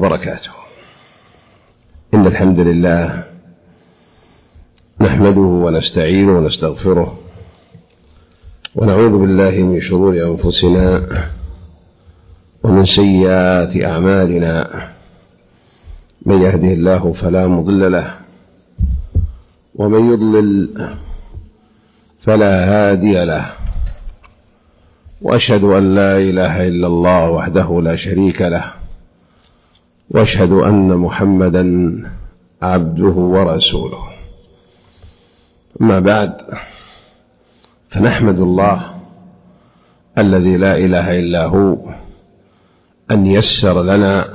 وبركاته. إن الحمد لله نحمده ونستعينه ونستغفره ونعوذ بالله من شرور أنفسنا ومن سيئات أعمالنا. من يهده الله فلا مضل له ومن يضلل فلا هادي له، وأشهد أن لا إله إلا الله وحده لا شريك له، وأشهد أن محمدا عبده ورسوله. أما بعد، فنحمد الله الذي لا إله إلا هو أن يسر لنا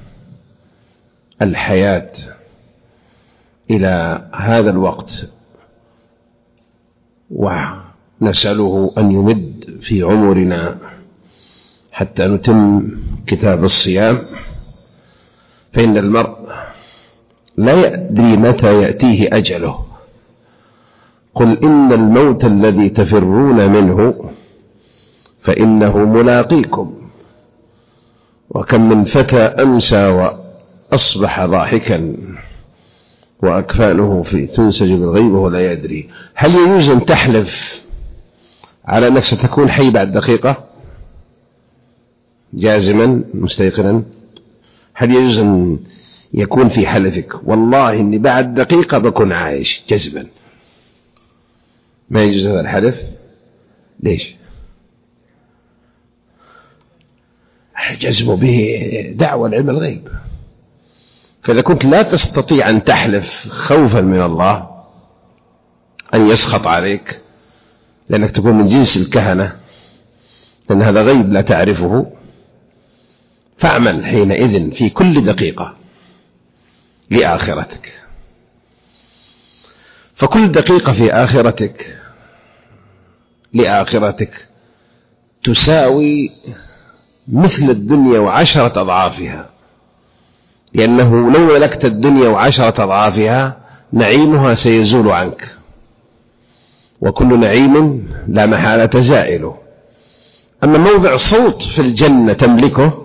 الحياة إلى هذا الوقت، ونسأله أن يمد في عمرنا حتى نتم كتاب الصيام، فإن المرء لا يدري متى يأتيه أجله. قل إن الموت الذي تفرون منه فإنه ملاقيكم، وكم من فتى أمسى وأصبح ضاحكا وأكفانه تنسج بالغيب وهو لا يدري. هل يجوز أن تحلف على أنك ستكون حي بعد دقيقة جازما مستيقنا؟ هل يجوز أن يكون في حلفك والله إني بعد دقيقة بكون عايش جزما؟ ما يجوز هذا الحلف. ليش؟ جزم به دعوة لعلم الغيب. فإذا كنت لا تستطيع أن تحلف خوفا من الله أن يسخط عليك لأنك تكون من جنس الكهنة، لأن هذا غيب لا تعرفه، فاعمل حينئذ في كل دقيقة لآخرتك. فكل دقيقة في آخرتك لآخرتك تساوي مثل الدنيا وعشرة أضعافها، لأنه لو ملكت الدنيا وعشرة أضعافها نعيمها سيزول عنك، وكل نعيم لا محالة زائله. أما موضع صوت في الجنة تملكه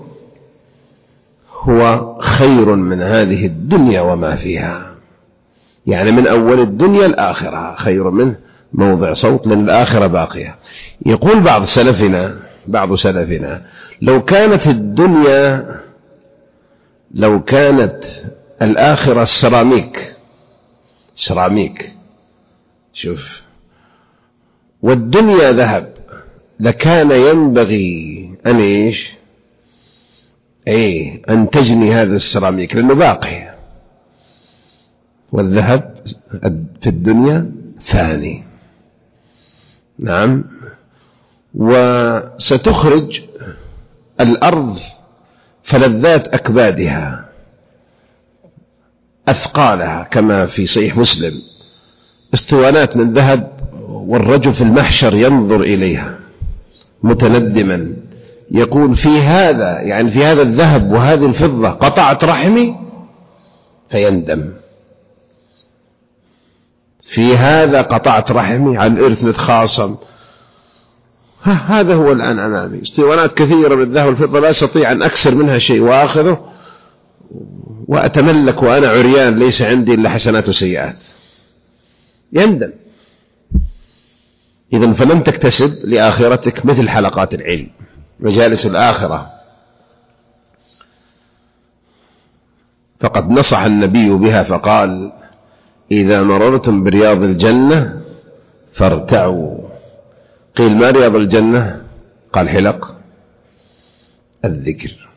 هو خير من هذه الدنيا وما فيها، يعني من أول الدنيا الآخرة خير منه موضع صوت، لأن الآخرة باقية. يقول بعض سلفنا لو كانت الآخرة سراميك شوف، والدنيا ذهب، لكان ينبغي أن تجني هذا السراميك لأنه باقي، والذهب في الدنيا ثاني. نعم. وستخرج الأرض فلذات أكبادها أثقالها، كما في صحيح مسلم، اسطوانات من ذهب، والرجل في المحشر ينظر إليها متندما يقول في هذا الذهب وهذه الفضة قطعت رحمي، فيندم. في هذا قطعت رحمي، عن إرث نتخاصم. هذا هو الآن أمامي اسطوانات كثيرة من الذهب والفضة لا أستطيع أن أكسر منها شيء وآخذه وأتملك وأنا عريان ليس عندي إلا حسنات وسيئات. يندم. إذن فلم تكتسب لآخرتك مثل حلقات العلم، مجالس الآخرة. فقد نصح النبي بها فقال: إذا مررتم برياض الجنة فارتعوا. قيل: ما رياض الجنة؟ قال: حلق الذكر.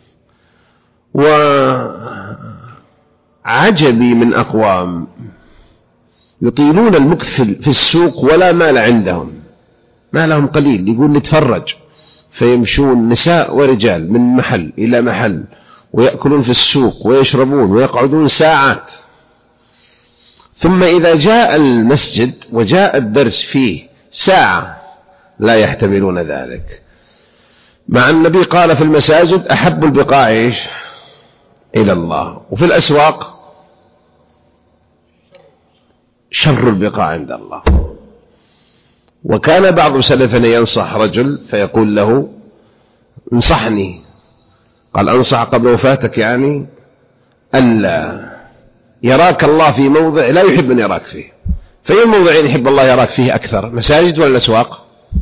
وعجبي من أقوام يطيلون المكث في السوق ولا مال عندهم، مالهم قليل، يقول نتفرج، فيمشون نساء ورجال من محل إلى محل، ويأكلون في السوق ويشربون ويقعدون ساعات، ثم إذا جاء المسجد وجاء الدرس فيه ساعة لا يحتملون ذلك. مع النبي قال: في المساجد أحب البقاع إلى الله، وفي الأسواق شر البقاع عند الله. وكان بعض سلفنا ينصح رجل فيقول له: انصحني. قال: أنصح قبل وفاتك؟ يعني ألا يراك الله في موضع لا يحب أن يراك فيه، فأي موضعين يحب الله يراك فيه أكثر، مساجد ولا الأسواق؟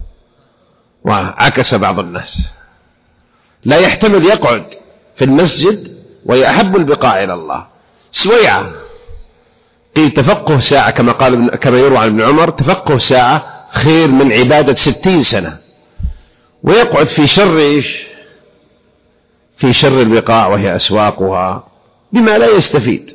وعكس بعض الناس لا يحتمل يقعد في المسجد ويحب البقاع إلى الله سويعة. قيل تفقه ساعة كما يروى عن ابن عمر، تفقه ساعة خير من عبادة 60 سنة، ويقعد في شر في شر البقاع وهي أسواقها بما لا يستفيد،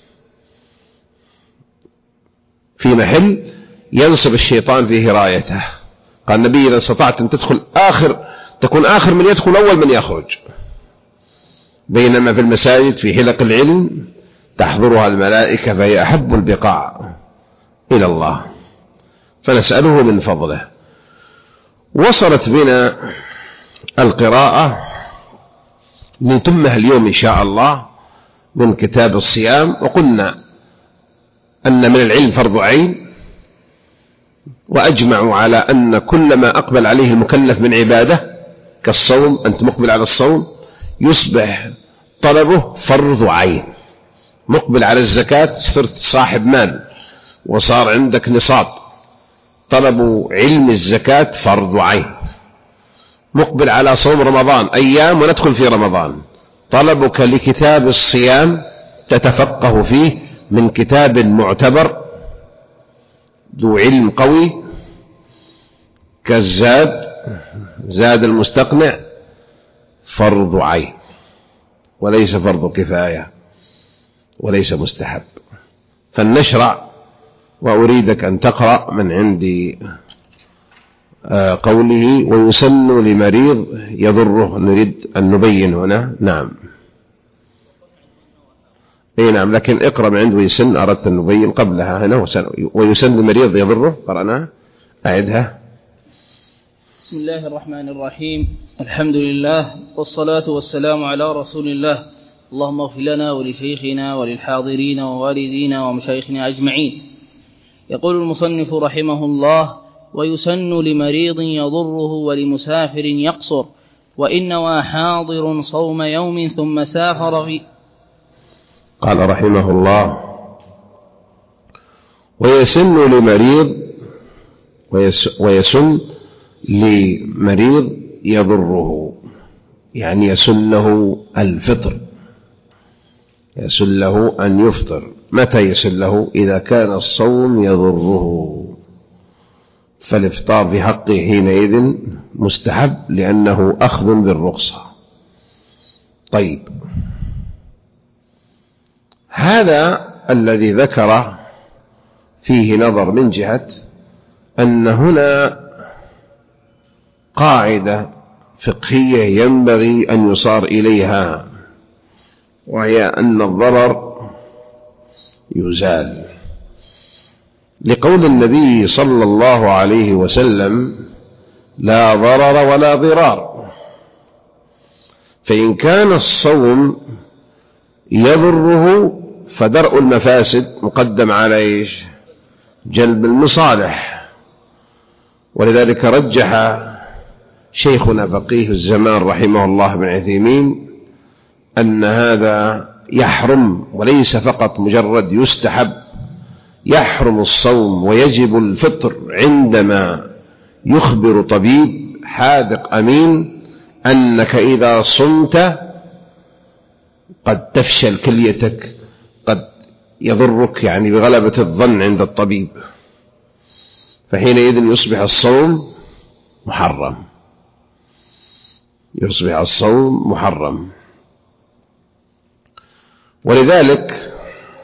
في محل ينصب الشيطان فيه رايته. قال النبي إذا استطعت أن تكون آخر من يدخل أول من يخرج، بينما في المساجد في حلق العلم تحضرها الملائكة فهي أحب البقاع إلى الله، فنسأله من فضله. وصلت بنا القراءة نتمها اليوم إن شاء الله من كتاب الصيام، وقلنا أن من العلم فرض عين، وأجمعوا على أن كل ما أقبل عليه المكلف من عبادة كالصوم، أنت مقبل على الصوم يصبح طلبه فرض عين. مقبل على الزكاة صرت صاحب مال وصار عندك نصاب، طلب علم الزكاة فرض عين. مقبل على صوم رمضان أيام وندخل في رمضان، طلبك لكتاب الصيام تتفقه فيه من كتاب معتبر ذو علم قوي زاد المستقنع، فرض عين وليس فرض كفاية وليس مستحب. فلنشرع، وأريدك أن تقرأ من عندي قوله ويسن لمريض يضره، نريد أن نبين هنا. نعم اي نعم، لكن اقرأ من عند ويسن، أردت أن نبين قبلها هنا ويسن لمريض يضره، قرأناها أعدها. بسم الله الرحمن الرحيم، الحمد لله والصلاة والسلام على رسول الله. اللهم اغفر لنا ولشيخنا وللحاضرين ووالدينا ومشايخنا أجمعين. يقول المصنف رحمه الله: ويسن لمريض يضره ولمسافر يقصر، وإن نوى حاضر صوم يوم ثم سافر في. قال رحمه الله: ويسن لمريض ويسن لمريض يضره، يعني يسن له الفطر، يسن له أن يفطر. متى يسن له؟ إذا كان الصوم يضره، فالإفطار في حقه حينئذ مستحب لأنه أخذ بالرخصة. طيب، هذا الذي ذكر فيه نظر من جهة أن هنا قاعدة فقهية ينبغي أن يصار إليها، وهي أن الضرر يزال، لقول النبي صلى الله عليه وسلم: لا ضرر ولا ضرار. فإن كان الصوم يضره فدرء المفاسد مقدم على جلب المصالح. ولذلك رجح شيخنا فقيه الزمان رحمه الله بن عثيمين أن هذا يحرم، وليس فقط مجرد يستحب، يحرم الصوم ويجب الفطر عندما يخبر طبيب حاذق أمين أنك إذا صمت قد تفشل كليتك، قد يضرك، يعني بغلبة الظن عند الطبيب، فحينئذ يصبح الصوم محرم، يصبح الصوم محرم. ولذلك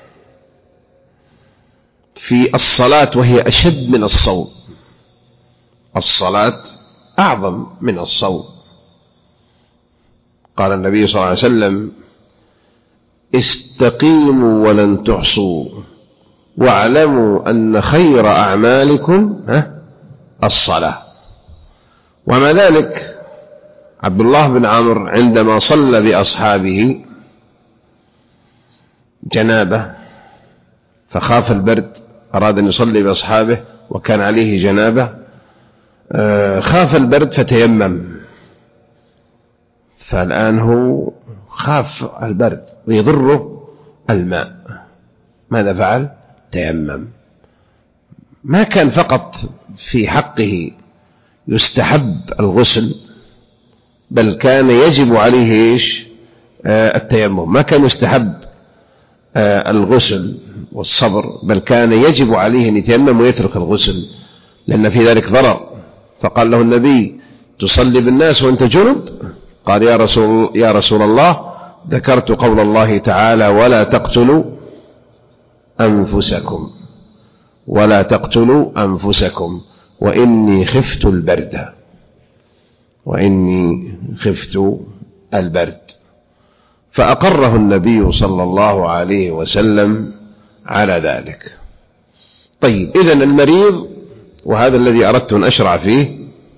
في الصلاة، وهي أشد من الصوم، الصلاة أعظم من الصوم. قال النبي صلى الله عليه وسلم: استقيموا ولن تحصوا، واعلموا أن خير أعمالكم الصلاة. وما ذلك عبد الله بن عمرو عندما صلى بأصحابه جنابه فخاف البرد، أراد أن يصلي بأصحابه وكان عليه جنابه، خاف البرد فتيمم، فالآن هو خاف البرد ويضره الماء ماذا فعل؟ تيمم. ما كان فقط في حقه يستحب الغسل، بل كان يجب عليه التيمم. ما كان يستحب الغسل والصبر، بل كان يجب عليه أن يتيمم ويترك الغسل، لأن في ذلك ضرر. فقال له النبي: تصلي بالناس وأنت جنب؟ قال: يا رسول الله، ذكرت قول الله تعالى: ولا تقتلوا أنفسكم وإني خفت البرد. فأقره النبي صلى الله عليه وسلم على ذلك. طيب، إذن المريض، وهذا الذي أردت أن أشرع فيه،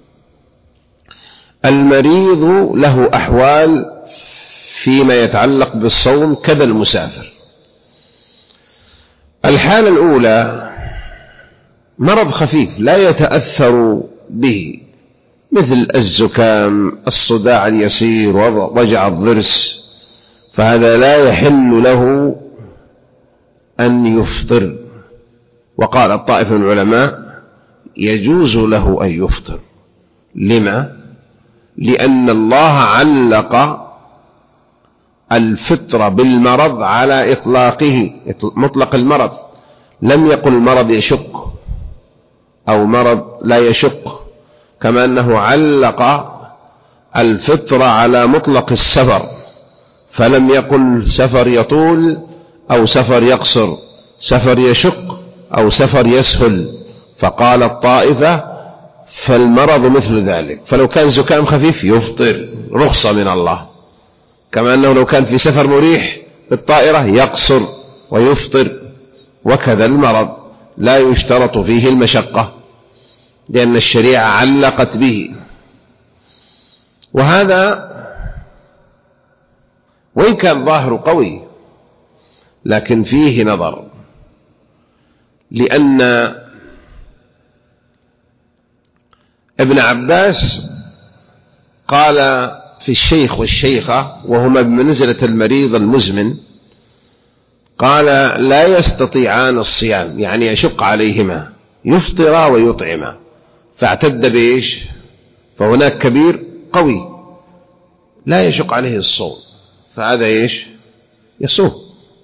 المريض له أحوال فيما يتعلق بالصوم كذا المسافر. الحالة الأولى مرض خفيف لا يتأثر به، مثل الزكام، الصداع اليسير، وجع الضرس، فهذا لا يحل له أن يفطر. وقال الطائفة من العلماء: يجوز له أن يفطر. لما؟ لأن الله علق الفطر بالمرض على إطلاقه، مطلق المرض، لم يقل مرض يشق أو مرض لا يشق، كما أنه علق الفطر على مطلق السفر، فلم يقل سفر يطول أو سفر يقصر، سفر يشق أو سفر يسهل. فقال الطائفة: فالمرض مثل ذلك، فلو كان زكام خفيف يفطر، رخصة من الله، كما أنه لو كان في سفر مريح بالطائرة يقصر ويفطر. وكذا المرض لا يشترط فيه المشقة، لأن الشريعة علقت به. وهذا وإن كان ظاهر قوي لكن فيه نظر، لأن ابن عباس قال في الشيخ والشيخة وهما بمنزلة المريض المزمن، قال: لا يستطيعان الصيام، يعني يشق عليهما، يفطرا ويطعما. فاعتد بإيش؟ فهناك كبير قوي لا يشق عليه الصوم، فهذا إيش؟ يصوم.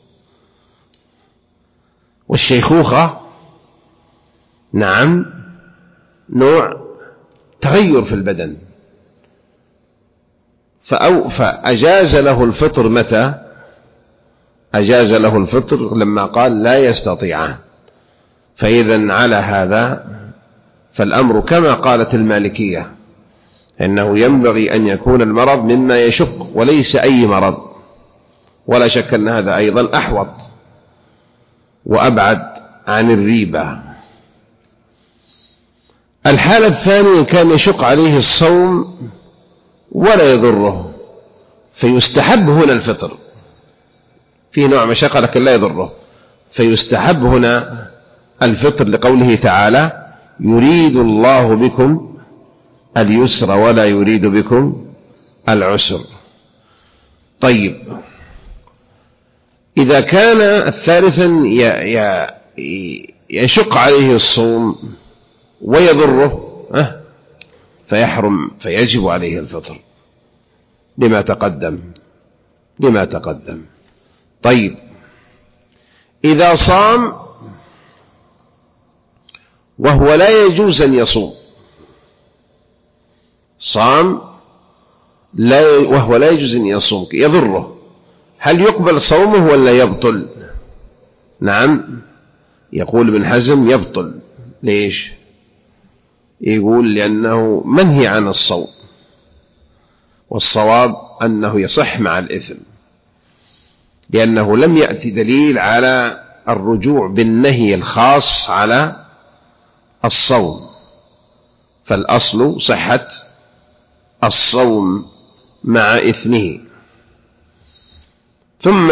والشيخوخة نعم نوع تغير في البدن، فأجاز له الفطر. متى أجاز له الفطر؟ لما قال: لا يستطيعان. فإذا على هذا فالأمر كما قالت المالكية، إنه ينبغي أن يكون المرض مما يشق وليس أي مرض، ولا شك أن هذا أيضا أحوط وأبعد عن الريبة. الحالة الثانية كان يشق عليه الصوم ولا يضره، فيستحب هنا الفطر، فيه نوع مشقة لكن لا يضره، فيستحب هنا الفطر، لقوله تعالى: يريد الله بكم اليسر ولا يريد بكم العسر. طيب، إذا كان ثالثا يشق عليه الصوم ويضره فيحرم، فيجب عليه الفطر لما تقدم. طيب، إذا صام وهو لا يجوز أن يصوم، صام وهو لا يجوز أن يصوم، يضره، هل يقبل صومه ولا يبطل؟ نعم، يقول ابن حزم يبطل. ليش؟ يقول لأنه منهي عن الصوم، والصواب أنه يصح مع الإثم، لأنه لم يأتي دليل على الرجوع بالنهي الخاص على الصوم، فالأصل صحة الصوم مع إثمه. ثم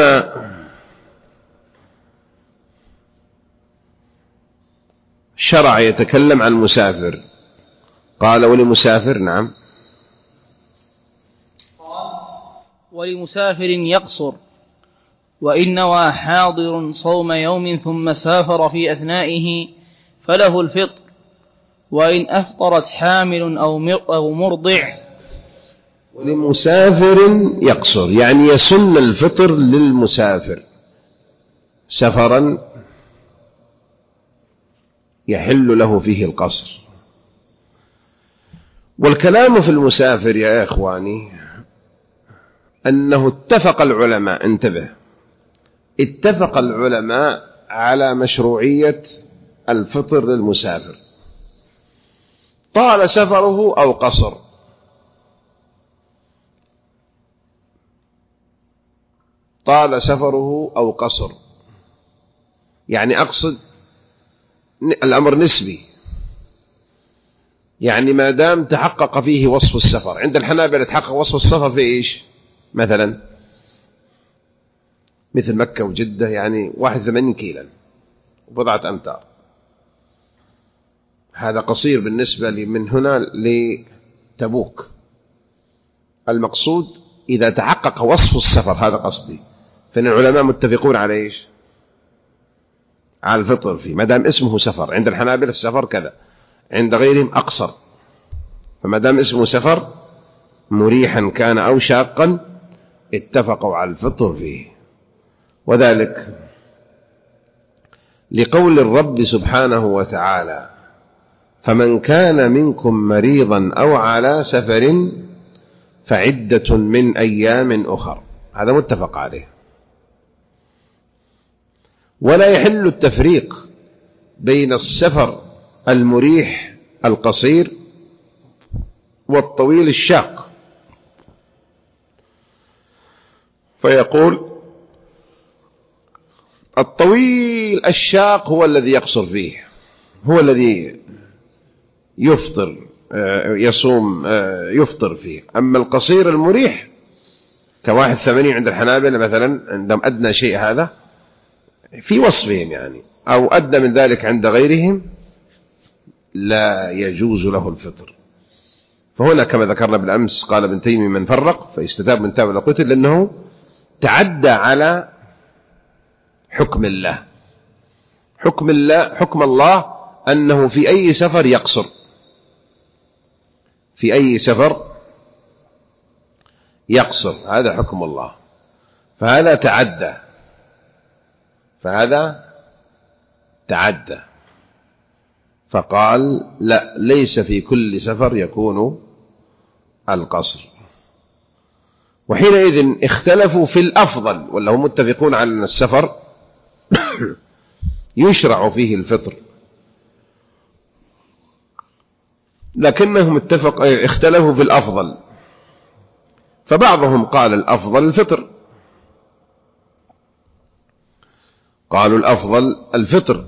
شرع يتكلم عن المسافر، قال: ولمسافر. نعم، ولمسافر يقصر وإن نوى حاضر صوم يوم ثم سافر في أثنائه فله الفطر، وإن أفطرت حامل أو مرضع. ولمسافر يقصر، يعني يسن الفطر للمسافر سفرا يحل له فيه القصر. والكلام في المسافر يا إخواني أنه اتفق العلماء، انتبه، اتفق العلماء على مشروعية الفطر للمسافر طال سفره أو قصر. طال سفره أو قصر، يعني أقصد الأمر نسبي، يعني ما دام تحقق فيه وصف السفر. عند الحنابلة تحقق وصف السفر في إيش؟ مثلا مثل مكة وجدة، يعني 81 كيلا وبضعة أمتار، هذا قصير بالنسبة من هنا لتبوك. المقصود إذا تحقق وصف السفر، هذا قصدي، فإن العلماء متفقون على إيش؟ على الفطر فيه ما دام اسمه سفر. عند الحنابلة السفر كذا، عند غيرهم أقصر، فما دام اسمه سفر مريحا كان أو شاقا اتفقوا على الفطر فيه. وذلك لقول الرب سبحانه وتعالى: فمن كان منكم مريضا أو على سفر فعدة من أيام أخر، هذا متفق عليه. ولا يحل التفريق بين السفر المريح القصير والطويل الشاق، فيقول الطويل الشاق هو الذي يقصر فيه، هو الذي يفطر يصوم يفطر فيه. أما القصير المريح ك81 عند الحنابلة مثلا، عندهم أدنى شيء هذا في وصفهم يعني، أو أدنى من ذلك عند غيرهم، لا يجوز له الفطر. فهنا كما ذكرنا بالأمس قال ابن تيمية: من فرق فيستتاب من تاب لقتل، لأنه تعدى على حكم الله. حكم الله أنه في أي سفر يقصر، في أي سفر يقصر، هذا حكم الله. فهذا تعدى، فقال لا، ليس في كل سفر يكون القصر. وحينئذ اختلفوا في الأفضل، ولا هم متفقون على أن السفر يشرع فيه الفطر، لكنهم اختلفوا في الأفضل. فبعضهم قال الأفضل الفطر، قالوا الأفضل الفطر،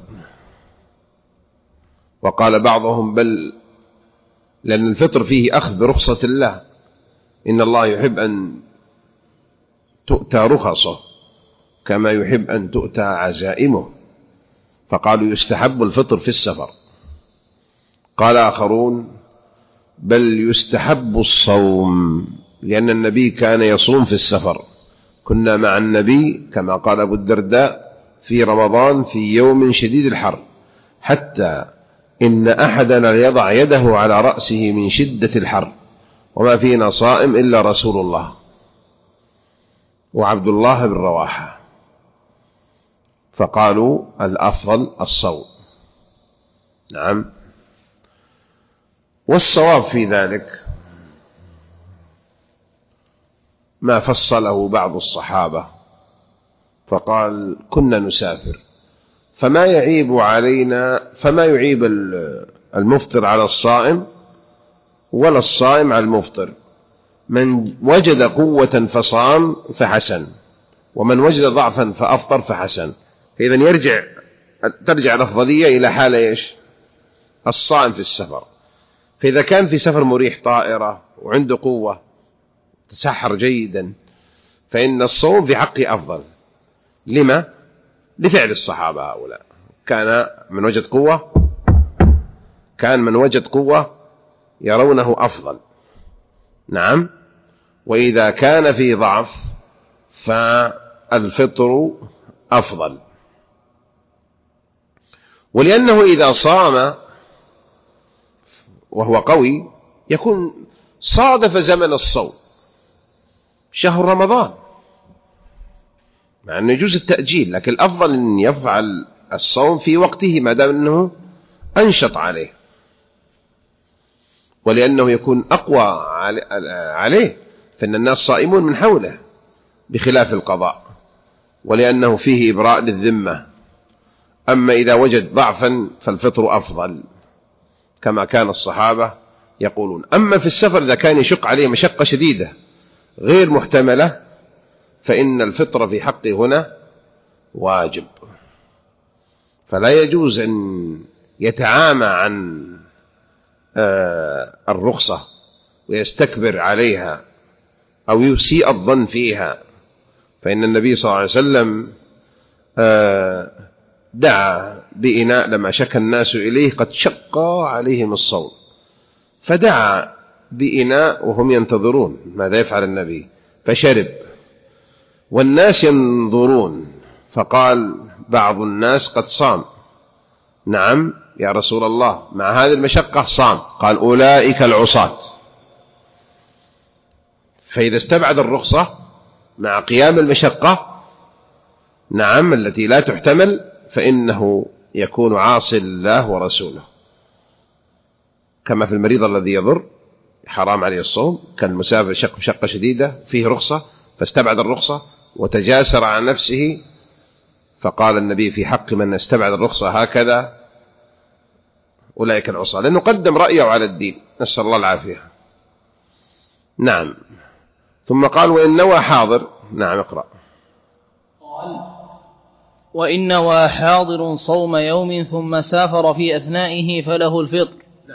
وقال بعضهم بل، لأن الفطر فيه أخذ برخصة الله، إن الله يحب أن تؤتى رخصه كما يحب أن تؤتى عزائمه، فقالوا يستحب الفطر في السفر. قال آخرون بل يستحب الصوم، لأن النبي كان يصوم في السفر، كنا مع النبي كما قال أبو الدرداء في رمضان في يوم شديد الحر، حتى إن أحدنا يضع يده على رأسه من شدة الحر، وما فينا صائم إلا رسول الله وعبد الله بن رواحة. فقالوا الأفضل الصوم. نعم. والصواب في ذلك ما فصله بعض الصحابة، فقال كنا نسافر، فما يعيب المفطر على الصائم ولا الصائم على المفطر. من وجد قوة فصام فحسن، ومن وجد ضعفا فأفطر فحسن. إذن ترجع الأفضلية إلى حال إيش؟ الصائم في السفر. فإذا كان في سفر مريح طائرة وعنده قوة تسحر جيدا، فإن الصوم في حقه أفضل. لما؟ لفعل الصحابة هؤلاء، كان من وجد قوة يرونه أفضل. نعم. وإذا كان في ضعف الفطر أفضل، ولأنه إذا صام وهو قوي يكون صادف زمن الصوم شهر رمضان، مع أنه يجوز التأجيل، لكن الأفضل أن يفعل الصوم في وقته ما دام أنه أنشط عليه، ولأنه يكون أقوى عليه، فإن الناس صائمون من حوله بخلاف القضاء، ولأنه فيه إبراء للذمة. أما إذا وجد ضعفا فالفطر أفضل كما كان الصحابة يقولون. أما في السفر إذا كان يشق عليه مشقة شديدة غير محتملة فإن الفطر في حقه هنا واجب، فلا يجوز أن يتعامى عن الرخصة ويستكبر عليها أو يسيء الظن فيها، فإن النبي صلى الله عليه وسلم دعا بإناء لما شكى الناس إليه قد شق عليهم الصوم، فدعا بإناء وهم ينتظرون ماذا يفعل النبي، فشرب والناس ينظرون، فقال بعض الناس قد صام. نعم يا رسول الله، مع هذه المشقة صام. قال أولئك العصاة. فإذا استبعد الرخصة مع قيام المشقة نعم التي لا تحتمل فإنه يكون عاصي لله ورسوله، كما في المريض الذي يضر حرام عليه الصوم، كان المسافر شق مشقة شديدة فيه رخصة فاستبعد الرخصة وتجاسر عن نفسه، فقال النبي في حق من استبعد الرخصة هكذا أولئك العصاة، لأنه قدم رأيه على الدين، نسأل الله العافية. نعم. ثم قال وإن نوى حاضر. نعم اقرأ. وإن نوى حاضر صوم يوم ثم سافر في أثنائه فله الفطر.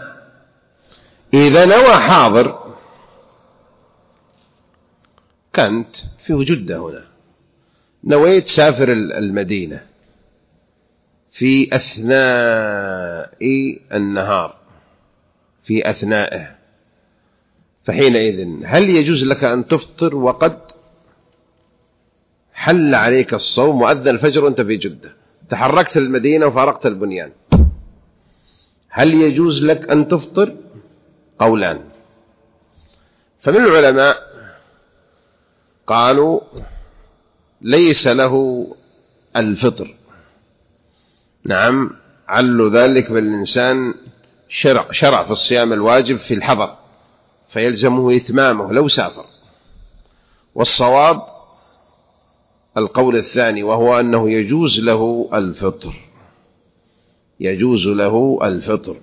إذا نوى حاضر، كنت في جدة هنا، نويت سافر المدينة في أثناء النهار في أثنائه، فحينئذ هل يجوز لك أن تفطر وقد حل عليك الصوم وأذن الفجر وأنت في جدة، تحركت المدينة وفارقت البنيان، هل يجوز لك أن تفطر؟ قولان. فمن العلماء قالوا ليس له الفطر. نعم، علّوا ذلك بالإنسان شرع في الصيام الواجب في الحضر فيلزمه إتمامه لو سافر. والصواب القول الثاني، وهو أنه يجوز له الفطر، يجوز له الفطر،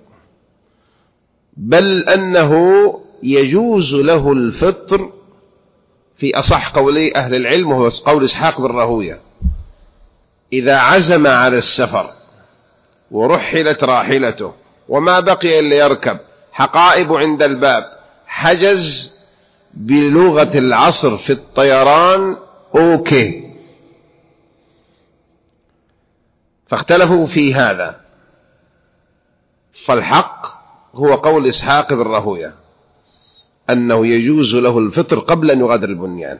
بل أنه يجوز له الفطر في أصح قولي أهل العلم، وهو قول إسحاق بن راهويه، إذا عزم على السفر ورحلت راحلته وما بقي إلا يركب، حقائب عند الباب، حجز بلغة العصر في الطيران أوكي. فاختلفوا في هذا، فالحق هو قول إسحاق بن راهويه أنه يجوز له الفطر قبل أن يغادر البنيان.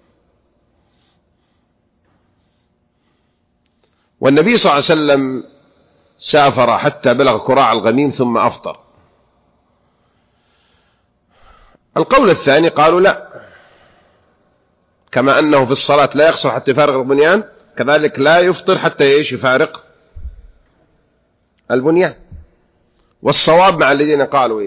والنبي صلى الله عليه وسلم سافر حتى بلغ كراع الغميم ثم أفطر. القول الثاني قالوا لا، كما أنه في الصلاة لا يقصر حتى يفارق البنيان، كذلك لا يفطر حتى يفارق البنيان. والصواب مع الذين قالوا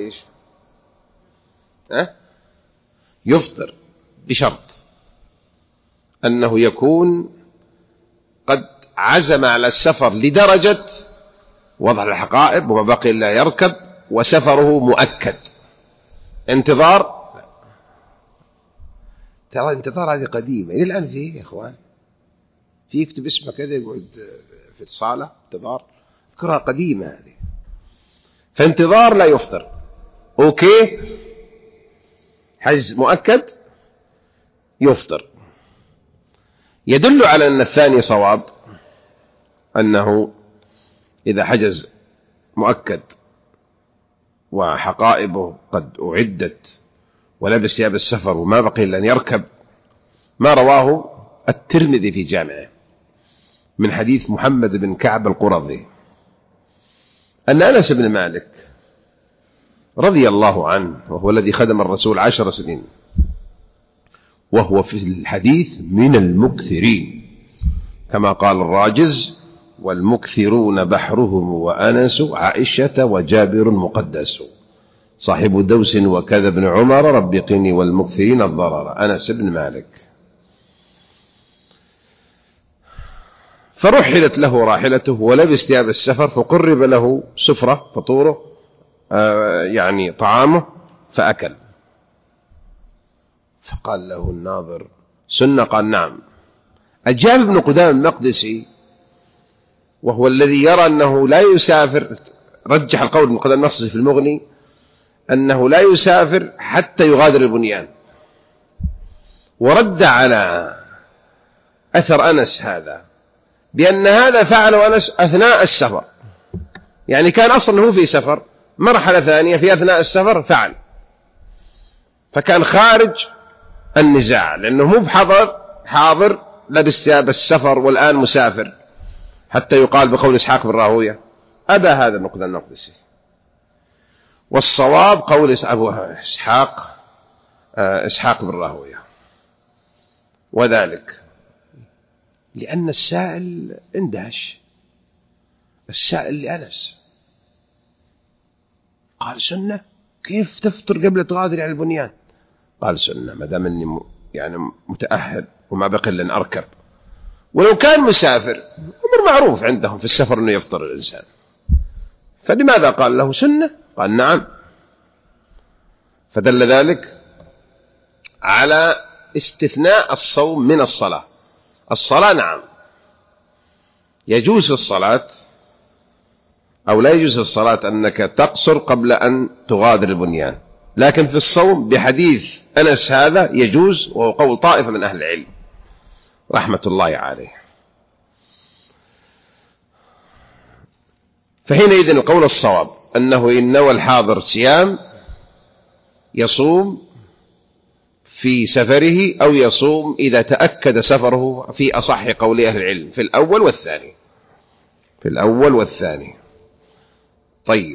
يفطر بشرط أنه يكون قد عزم على السفر لدرجة وضع الحقائب وما بقي إلا يركب وسفره مؤكد. انتظار، ترى انتظار هذه قديمة إلى الآن فيه يا إخوان، في يكتب اسمه كذا يقعد في الصالة انتظار، اذكرها قديمة هذه. فانتظار لا يفطر، أوكي حجز مؤكد يفطر. يدل على أن الثاني صواب، أنه إذا حجز مؤكد وحقائبه قد أعدت ولبس ثياب السفر وما بقي إلا أن يركب، ما رواه الترمذي في جامعه من حديث محمد بن كعب القرظي أن أنس بن مالك رضي الله عنه، وهو الذي خدم الرسول 10 سنين، وهو في الحديث من المكثرين كما قال الراجز: والمكثرون بحرهم وأنس عائشة وجابر مقدس، صاحب دوس وكذا ابن عمر رب قني والمكثرين الضرر. أنس بن مالك. فرحلت له راحلته ولبس ثياب السفر، فقرب له سفرة فطوره يعني طعامه فأكل. فقال له الناظر: سنة؟ قال: نعم. أجاب ابن قدامة المقدسي وهو الذي يرى أنه لا يسافر، رجح القول ابن قدامة المقدسي في المغني أنه لا يسافر حتى يغادر البنيان، ورد على أثر أنس هذا بأن هذا فعله أنس أثناء السفر، يعني كان أصلا هو في سفر، مرحلة ثانية في أثناء السفر فعل، فكان خارج النزاع، لأنه مو حاضر لبس ثياب السفر والآن مسافر، حتى يقال بقول إسحاق بن راهوية أبى هذا النقد المقدسي. والصواب قول أبو إسحاق بن راهوية، وذلك لأن السائل اندهش. السائل لأنس قال: سنة؟ كيف تفطر قبل تغادر على البنيان؟ قال: سنة، ما دام أني يعني متأهل وما بقي لن أركب. ولو كان مسافر أمر معروف عندهم في السفر أنه يفطر الإنسان، فلماذا قال له سنة؟ قال: نعم. فدل ذلك على استثناء الصوم من الصلاة. الصلاة نعم يجوز في الصلاة، أو لا يجوز في الصلاة أنك تقصر قبل أن تغادر البنيان، لكن في الصوم بحديث أنس هذا يجوز، وهو قول طائفة من أهل العلم رحمة الله عليه. فحينئذ القول الصواب أنه إن نوى الحاضر صيام يصوم في سفره، أو يصوم إذا تأكد سفره، في أصح قول أهل العلم في الأول والثاني، في الأول والثاني. طيب،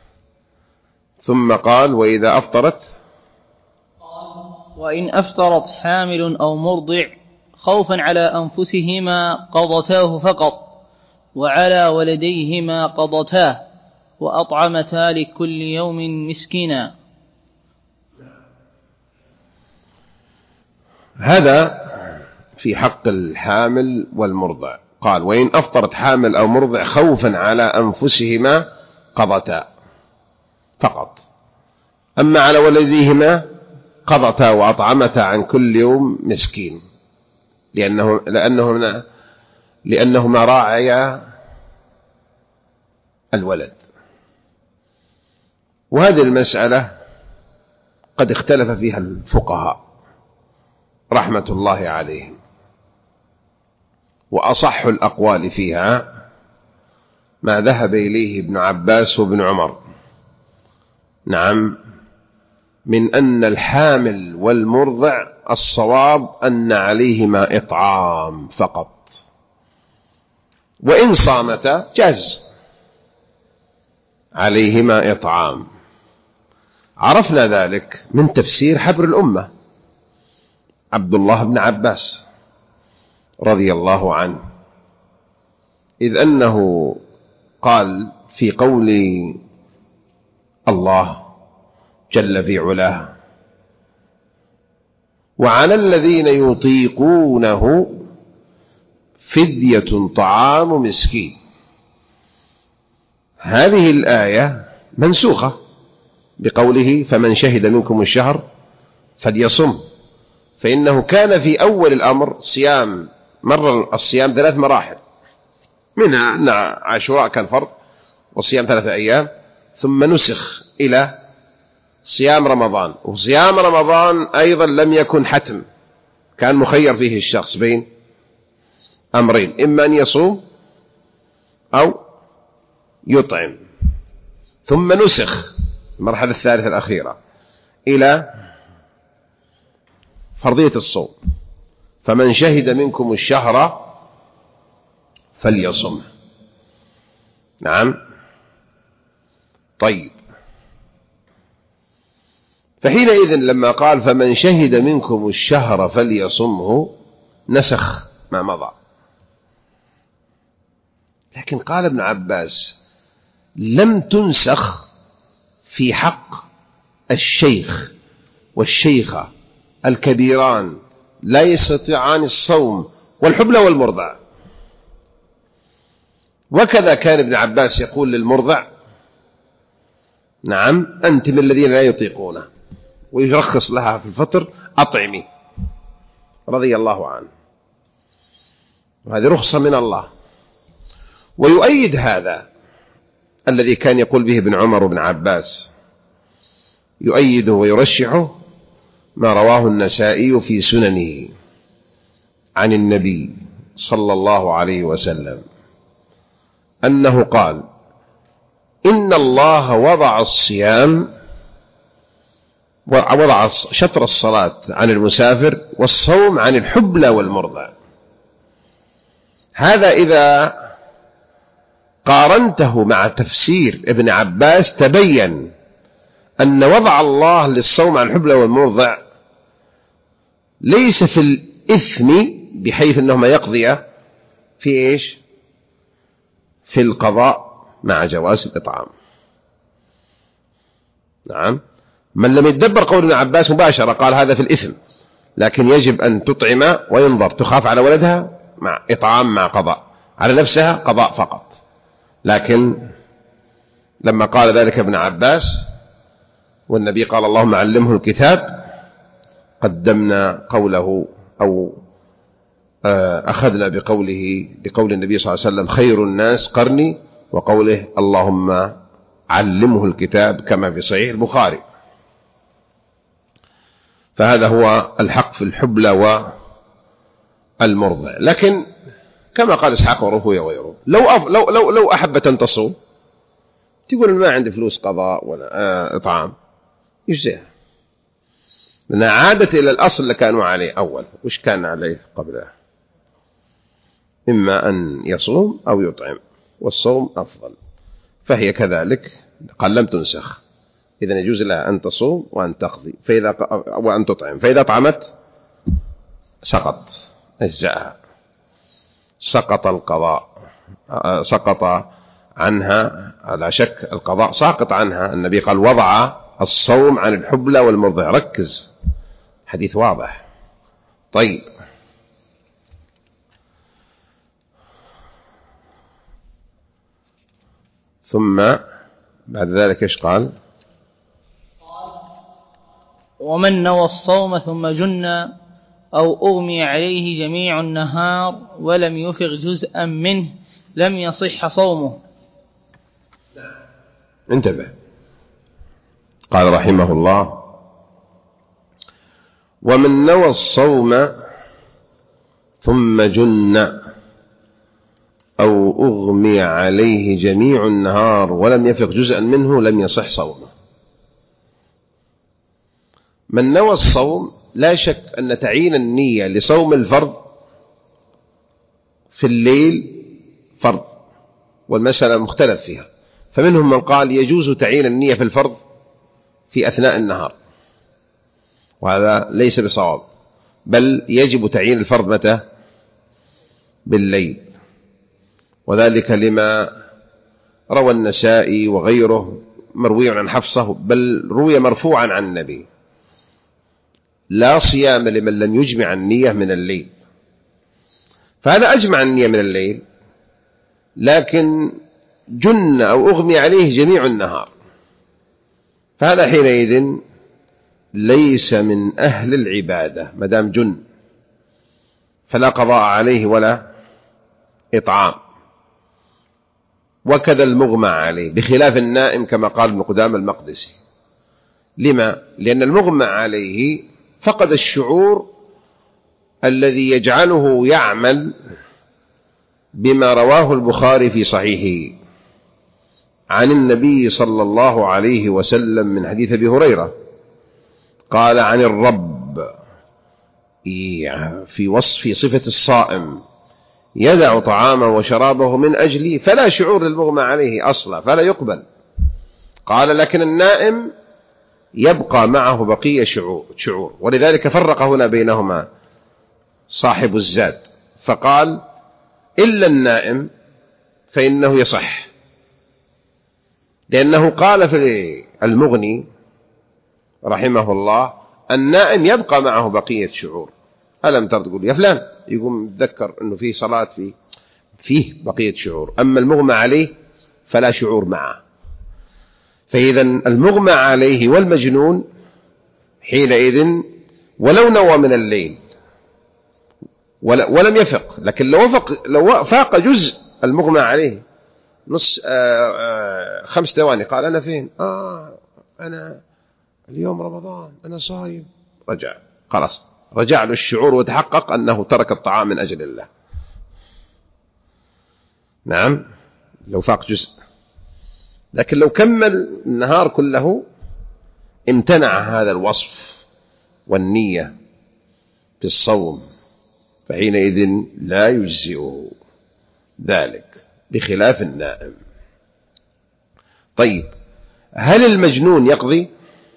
ثم قال: وإذا أفطرت، وإن أفطرت حامل أو مرضع خوفا على أنفسهما قضتاه فقط، وعلى ولديهما قضتاه، وأطعمتا لكل يوم مسكينا. هذا في حق الحامل والمرضع. قال: وإن أفطرت حامل أو مرضع خوفا على أنفسهما قضتا فقط، أما على ولديهما قضتا وأطعمتا عن كل يوم مسكين، لأنهما راعيا الولد. وهذه المسألة قد اختلف فيها الفقهاء رحمة الله عليهم، وأصح الأقوال فيها ما ذهب إليه ابن عباس وابن عمر، نعم، من أن الحامل والمرضع الصواب أن عليهما إطعام فقط، وإن صامتا جاز عليهما إطعام. عرفنا ذلك من تفسير حبر الأمة عبد الله بن عباس رضي الله عنه، إذ أنه قال في قول الله جل في علاه: وعلى الذين يطيقونه فدية طعام مسكين. هذه الآية منسوخة بقوله: فمن شهد منكم الشهر فليصم، فإنه كان في أول الأمر صيام، مر الصيام 3 مراحل، منها أن عاشوراء كان فرض وصيام 3 أيام، ثم نسخ إلى صيام رمضان. وصيام رمضان أيضا لم يكن حتم، كان مخير فيه الشخص بين أمرين: إما أن يصوم أو يطعم. ثم نسخ المرحلة الثالثة الأخيرة إلى فرضية الصوم، فمن شهد منكم الشهر فليصمه. نعم. طيب، فحينئذ لما قال فمن شهد منكم الشهر فليصمه نسخ ما مضى. لكن قال ابن عباس لم تنسخ في حق الشيخ والشيخة الكبيران لا يستطيعان الصوم والحبلى والمرضع. وكذا كان ابن عباس يقول للمرضع نعم أنت من الذين لا يطيقونه، ويرخص لها في الفطر أطعمي رضي الله عنه، وهذه رخصة من الله. ويؤيد هذا الذي كان يقول به ابن عمر وابن عباس، يؤيده ويرشحه ما رواه النسائي في سننه عن النبي صلى الله عليه وسلم أنه قال إن الله وضع الصيام، وضع شطر الصلاة عن المسافر والصوم عن الحبلى والمرضع. هذا إذا قارنته مع تفسير ابن عباس تبين أن وضع الله للصوم عن الحبلى والمرضع ليس في الإثم بحيث أنهما يقضيا في إيش؟ في القضاء مع جواز الإطعام. نعم. من لم يتدبر قول ابن عباس مباشرة قال هذا في الإثم، لكن يجب أن تطعم وينظر، تخاف على ولدها مع إطعام مع قضاء، على نفسها قضاء فقط. لكن لما قال ذلك ابن عباس والنبي قال اللهم علمه الكتاب قدمنا قوله أو أخذنا بقوله بقول النبي صلى الله عليه وسلم خير الناس قرني، وقوله اللهم علمه الكتاب كما في صحيح البخاري. فهذا هو الحق في الحبلى والمرضع. لكن كما قال إسحاق وروحه وغيره لو أحبت أن تصوم تقول ما عندي فلوس قضاء ولا إطعام يجزيها، لأنها عادت إلى الأصل اللي كانوا عليه أول. وش كان عليه قبله؟ إما أن يصوم أو يطعم، والصوم أفضل، فهي كذلك قال لم تنسخ. إذن يجوز لها أن تصوم وأن تقضي وأن تطعم، فإذا طعمت سقط أجزاءها، سقط القضاء، سقط عنها على شك القضاء ساقط عنها. النبي قال وضع الصوم عن الحبلى والمرضع. ركز، حديث واضح. طيب، ثم بعد ذلك ايش قال؟ ومن نوى الصوم ثم جن أو أغمي عليه جميع النهار ولم يفغ جزءا منه لم يصح صومه. انتبه، قال رحمه الله ومن نوى الصوم ثم جن أو أغمي عليه جميع النهار ولم يفق جزءا منه لم يصح صومه. من نوى الصوم لا شك أن تعيين النية لصوم الفرض في الليل فرض، والمسألة مختلف فيها. فمنهم من قال يجوز تعيين النية في الفرض في أثناء النهار، وهذا ليس بصواب، بل يجب تعيين الفرض متى؟ بالليل. وذلك لما روى النسائي وغيره مروي عن حفصة، بل روي مرفوعا عن النبي لا صيام لمن لم يجمع النية من الليل. فهذا أجمع النية من الليل، لكن جن أو أغمي عليه جميع النهار، فهذا حينئذ ليس من أهل العبادة مدام جن، فلا قضاء عليه ولا إطعام. وكذا المغمى عليه، بخلاف النائم كما قال ابن قدامة المقدسي. لما؟ لأن المغمى عليه فقد الشعور الذي يجعله يعمل بما رواه البخاري في صحيحه عن النبي صلى الله عليه وسلم من حديث أبي هريرة قال عن الرب في صفة الصائم يدع طعامه وشرابه من أجلي فلا شعور للمغمى عليه أصلا فلا يقبل. قال لكن النائم يبقى معه بقية شعور، ولذلك فرق هنا بينهما صاحب الزاد فقال إلا النائم فإنه يصح، لأنه قال في المغني رحمه الله النائم يبقى معه بقية شعور. ألم ترى تقول يا فلان يقوم يتذكر أنه فيه صلاة فيه بقية شعور، أما المغمى عليه فلا شعور معه. فإذا المغمى عليه والمجنون حينئذ ولو نوى من الليل ولم يفق، لكن لو فاق جزء المغمى عليه نص 5 ثواني قال أنا فين؟ أنا اليوم رمضان أنا صايم، رجع خلاص رجع له الشعور وتحقق أنه ترك الطعام من أجل الله. نعم لو فاق جزء، لكن لو كمل النهار كله امتنع هذا الوصف والنية في الصوم فحينئذ لا يجزئه ذلك بخلاف النائم. طيب هل المجنون يقضي؟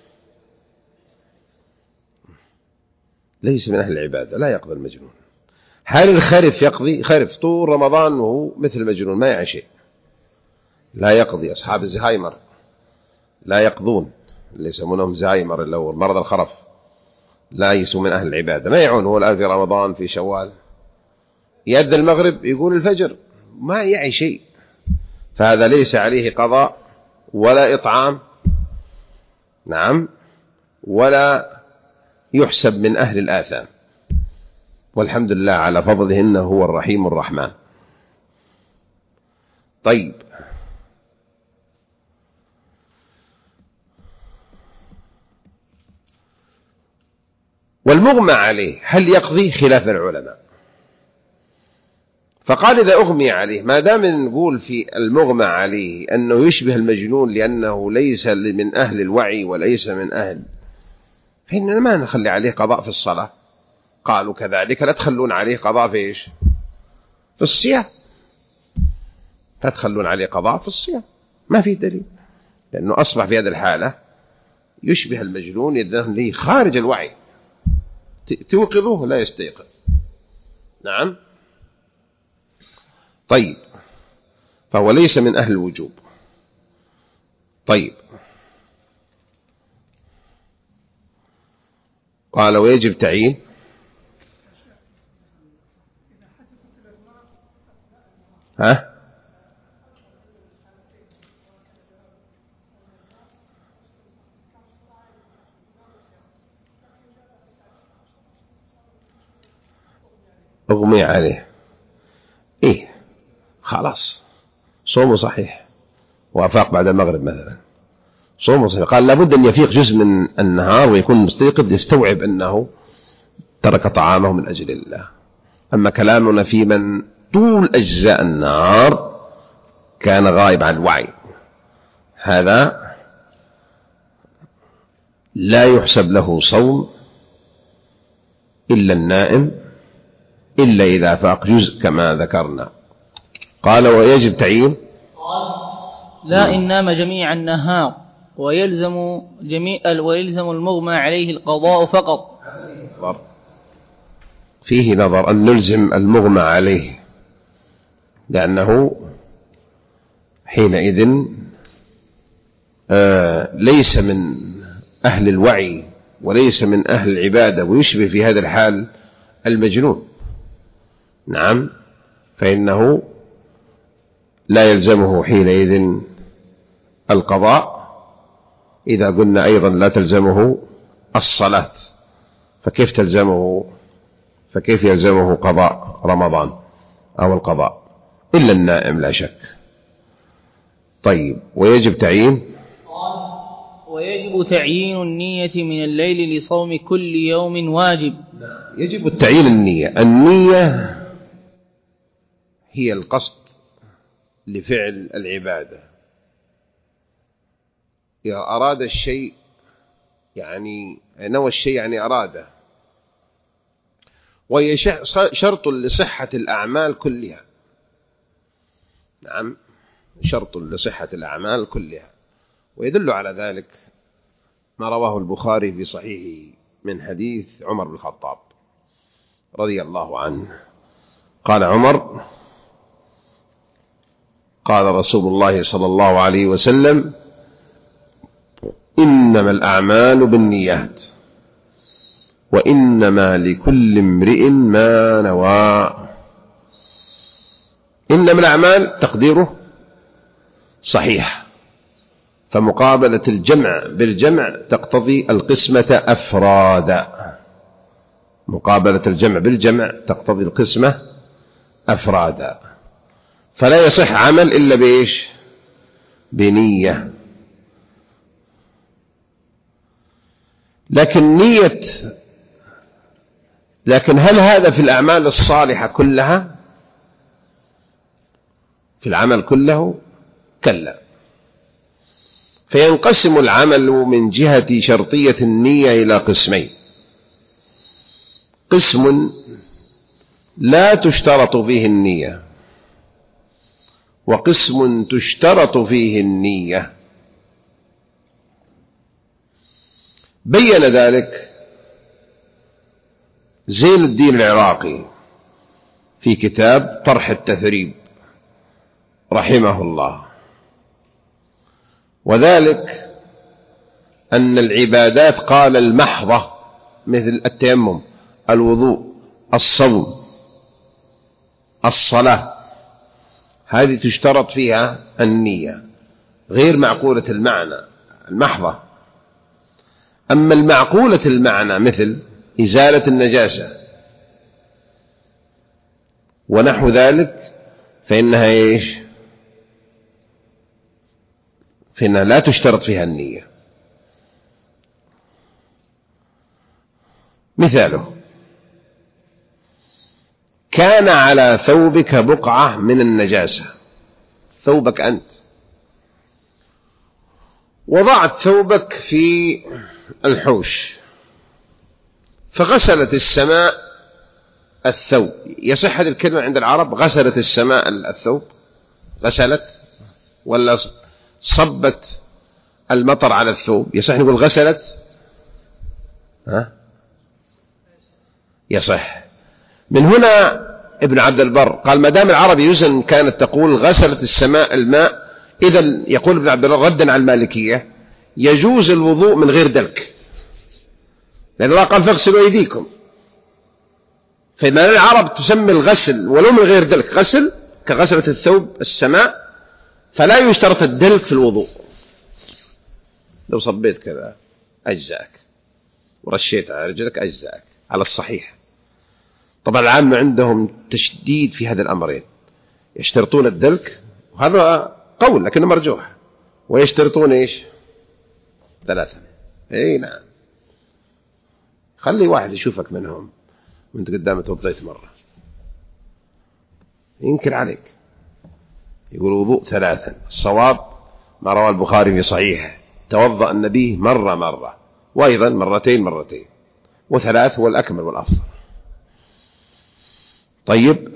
ليس من أهل العبادة لا يقضي المجنون. هل الخرف يقضي؟ خرف طول رمضان وهو مثل المجنون ما يعي شيء لا يقضي. أصحاب الزهايمر لا يقضون، اللي يسمونهم زهايمر اللي هو مرض الخرف لا يسوا من أهل العبادة ما يعون. هو الآن في رمضان في شوال يأذن المغرب يقول الفجر ما يعي شيء، فهذا ليس عليه قضاء ولا إطعام نعم ولا يحسب من أهل الآثام، والحمد لله على فضله إنه هو الرحيم الرحمن. طيب والمغمى عليه هل يقضي؟ خلاف العلماء. فقال إذا أغمي عليه ما دام نقول في المغمى عليه أنه يشبه المجنون لأنه ليس من أهل الوعي وليس من أهل، فإننا ما نخلي عليه قضاء في الصلاة. قالوا كذلك لا تخلون عليه قضاء في إيش؟ في الصيام. لا تخلون عليه قضاء في الصيام ما في دليل، لأنه أصبح في هذه الحالة يشبه المجنون يدهم لي خارج الوعي توقظوه لا يستيقظ. نعم طيب فهو ليس من أهل الوجوب. طيب قال ويجب تعيين أغمي عليه إيه خلاص صومه صحيح وأفاق بعد المغرب مثلا صومه صحيح. قال لابد أن يفيق جزء من النهار ويكون مستيقظ يستوعب أنه ترك طعامه من أجل الله. أما كلامنا في من طول أجزاء النهار كان غائب عن الوعي هذا لا يحسب له صوم إلا النائم إلا إذا فاق جزء كما ذكرنا. قال ويجب تعيين لا إن نام جميع النهار ويلزم المغمى عليه القضاء فقط. فيه نظر أن نلزم المغمى عليه لأنه حينئذ ليس من أهل الوعي وليس من أهل العبادة ويشبه في هذا الحال المجنون. نعم فإنه لا يلزمه حينئذ القضاء. إذا قلنا أيضا لا تلزمه الصلاة فكيف يلزمه قضاء رمضان أو القضاء إلا النائم لا شك. طيب ويجب تعيين ويجب تعيين النية من الليل لصوم كل يوم واجب. يجب التعيين النية هي القصد لفعل العبادة. إذا أراد الشيء يعني نوى الشيء يعني أراده، وهي شرط لصحة الأعمال كلها. نعم، شرط لصحة الأعمال كلها. ويدل على ذلك ما رواه البخاري في صحيحه من حديث عمر بن الخطاب رضي الله عنه. قال عمر: قال رسول الله صلى الله عليه وسلم: إنما الأعمال بالنيات وإنما لكل امرئ ما نوى. إنما الأعمال تقديره صحيح، فمقابلة الجمع بالجمع تقتضي القسمة أفرادا. مقابلة الجمع بالجمع تقتضي القسمة أفرادا، فلا يصح عمل إلا بإيش؟ بنية. لكن هل هذا في الأعمال الصالحة كلها؟ في العمل كله؟ كلا. فينقسم العمل من جهة شرطية النية إلى قسمين: قسم لا تشترط فيه النية، وقسم تشترط فيه النية. بين ذلك زين الدين العراقي في كتاب طرح التثريب رحمه الله، وذلك أن العبادات قال المحضة مثل التيمم، الوضوء، الصوم، الصلاة، هذه تشترط فيها النية، غير معقولة المعنى المحضة. أما المعقولة المعنى مثل إزالة النجاسة ونحو ذلك فإنها إيش؟ فإنها لا تشترط فيها النية. مثاله: كان على ثوبك بقعة من النجاسة، ثوبك أنت، وضعت ثوبك في الحوش، فغسلت السماء الثوب. يصح هذه الكلمة عند العرب؟ غسلت السماء الثوب؟ غسلت ولا صبت المطر على الثوب؟ يصح نقول غسلت؟ ها؟ يصح. من هنا ابن عبد البر قال ما دام العرب يزن كانت تقول غسلت السماء الماء، إذن يقول ابن عبد البر ردا على المالكية يجوز الوضوء من غير دلك، لأن الله قال فاغسلوا أيديكم. فإذا العرب تسمي الغسل ولو من غير دلك غسل كغسلة الثوب السماء، فلا يشترط الدلك في الوضوء. لو صبيت كذا أجزاك، ورشيت على رجلك أجزاك على الصحيح. طبعا العامة عندهم تشديد في هذا الأمرين، يشترطون الدلك، وهذا قول لكنه مرجوح، ويشترطون إيش؟ 3. إيه نعم. خلي واحد يشوفك منهم وانت قدامه توضيت مرة ينكر عليك، يقول وضوء 3. الصواب ما رواه البخاري في صحيحه: توضأ النبي مرة، وأيضا مرتين، و3 هو الأكمل والأفضل. طيب،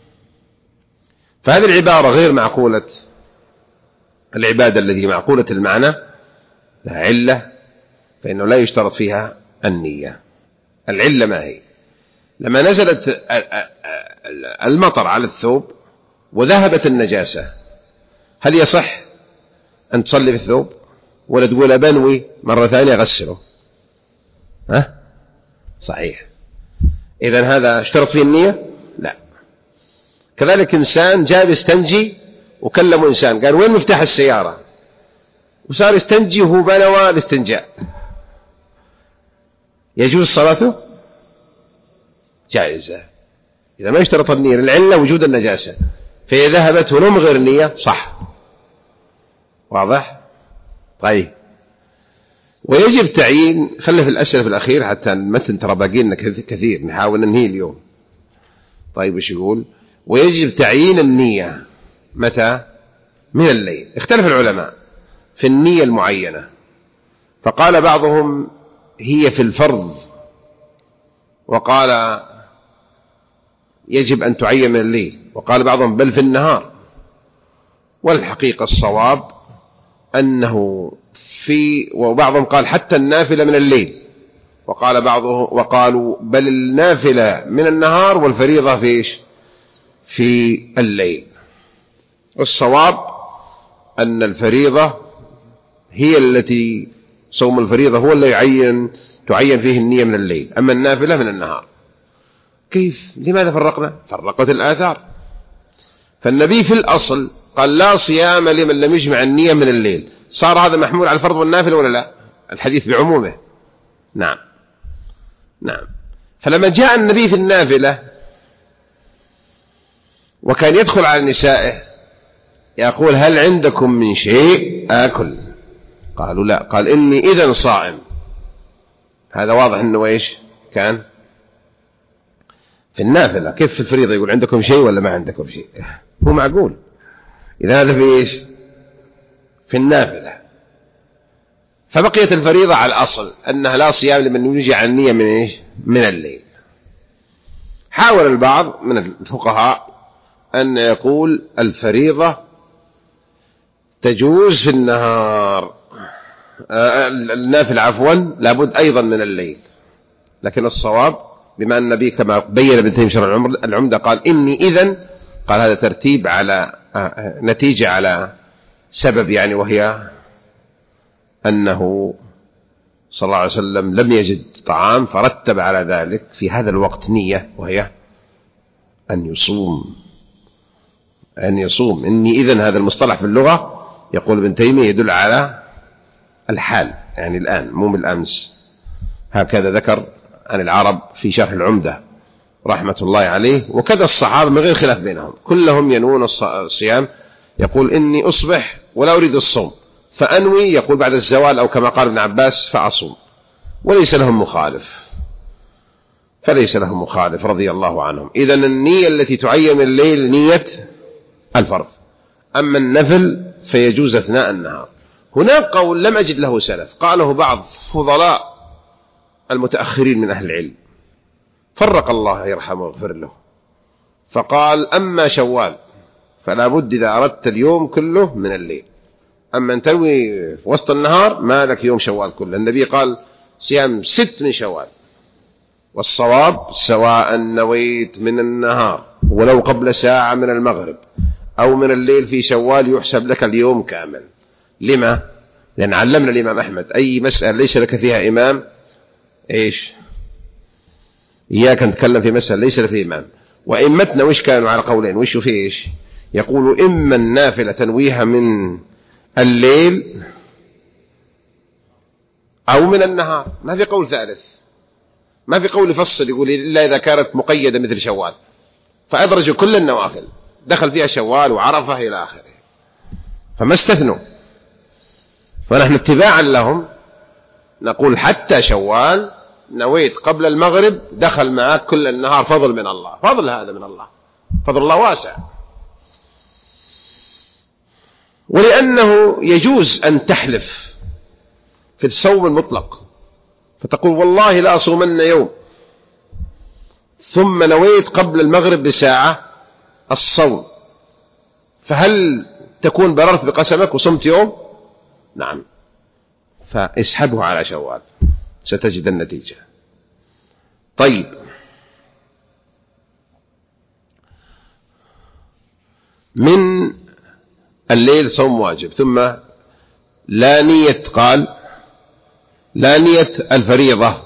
فهذه العبارة غير معقولة العبادة التي معقولة المعنى لها علة، فإنه لا يشترط فيها النية. العلة ما هي؟ لما نزلت المطر على الثوب وذهبت النجاسة، هل يصح أن تصلي في الثوب ولا تقول بنوي مرة ثانية غسله؟ ها؟ صحيح. إذن هذا اشترط فيه النية؟ لا. كذلك إنسان جاء يستنجي وكلم إنسان قال وين مفتاح السيارة، وصار يستنجي وهو بنوى الاستنجاء، يجوز صلاته؟ جائزة إذا ما يشترط النية، العلة وجود النجاسة، فإذا ذهبت ولو من غير نية صح. واضح؟ طيب، ويجب تعيين، خلي في الأسئلة في الأخير حتى المتن ترى باقي لنا كثير نحاول ننهي اليوم. طيب وش يقول؟ ويجب تعيين النية متى؟ من الليل. اختلف العلماء في النية المعينة، فقال بعضهم هي في الفرض، وقال يجب أن تعين من الليل، وقال بعضهم بل في النهار. والحقيقة الصواب أنه وبعضهم قال حتى النافلة من الليل، وقالوا بل النافلة من النهار والفريضة في الليل. والصواب أن الفريضة هي التي صوم الفريضة هو اللي تعين فيه النية من الليل، أما النافلة من النهار. كيف؟ لماذا فرقنا؟ فرقت الآثار. فالنبي في الأصل قال لا صيام لمن لم يجمع النية من الليل، صار هذا محمول على الفرض والنافلة ولا لا؟ الحديث بعمومه. نعم. فلما جاء النبي في النافلة وكان يدخل على نسائه يقول هل عندكم من شيء آكل؟ قالوا لا، قال إني إذن صائم. هذا واضح أنه كان في النافلة. كيف في الفريضة يقول عندكم شيء ولا ما عندكم شيء؟ هو معقول. إذا هذا في النافلة. فبقيت الفريضة على الأصل أنها لا صيام لمن يجي عن النية من الليل. حاول البعض من الفقهاء أن يقول الفريضة تجوز في النهار، النافل عفوا لابد أيضا من الليل. لكن الصواب بما أن النبي كما بين ابن تيمية شرح العمدة قال إني إذن، قال هذا ترتيب على نتيجة على سبب وهي أنه صلى الله عليه وسلم لم يجد طعام فرتب على ذلك في هذا الوقت نية، وهي أن يصوم. إني إذن هذا المصطلح في اللغة يقول ابن تيمية يدل على الحال، الآن مو من الأمس. هكذا ذكر عن العرب في شرح العمدة رحمة الله عليه. وكذا الصحابة من غير خلاف بينهم كلهم ينوون الصيام. يقول إني أصبح ولا أريد الصوم فأنوي، يقول بعد الزوال، أو كما قال ابن عباس فأصوم. وليس لهم مخالف رضي الله عنهم. إذن النية التي تعين الليل نية الفرض، أما النفل فيجوز أثناء النهار. هناك قول لم أجد له سلف، قاله بعض فضلاء المتأخرين من أهل العلم، فرق الله يرحمه ويغفر له، فقال أما شوال فلا بد إذا أردت اليوم كله من الليل، أما أن تنوي في وسط النهار ما لك يوم شوال كله. النبي قال صيام 6 من شوال. والصواب سواء نويت من النهار ولو قبل ساعة من المغرب أو من الليل في شوال يحسب لك اليوم كامل. لما؟ لأن علمنا الإمام أحمد أي مسألة ليس لك فيها إمام إياك أن تتكلم في مسألة ليس لك فيها إمام. وإمتنا وش كانوا على قولين، وش فيه يقولوا إما النافلة تنويها من الليل أو من النهار، ما في قول ثالث، ما في قول يفصل يقول إلا إذا كانت مقيدة مثل شوال، فأدرجوا كل النوافل دخل فيها شوال وعرفة إلى آخره، فما استثنوا. فنحن اتباعا لهم نقول حتى شوال نويت قبل المغرب دخل معك كل النهار، فضل من الله، فضل هذا من الله، فضل الله واسع. ولأنه يجوز أن تحلف في الصوم المطلق فتقول والله لا أصومن يوم، ثم نويت قبل المغرب بساعة الصوم، فهل تكون بررت بقسمك وصمت يوم؟ نعم. فاسحبه على شوال ستجد النتيجة. طيب، من الليل صوم واجب. ثم لا نية، قال لا نية الفريضة.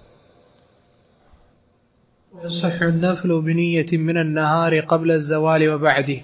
يصح النفل بنية من النهار قبل الزوال وبعده.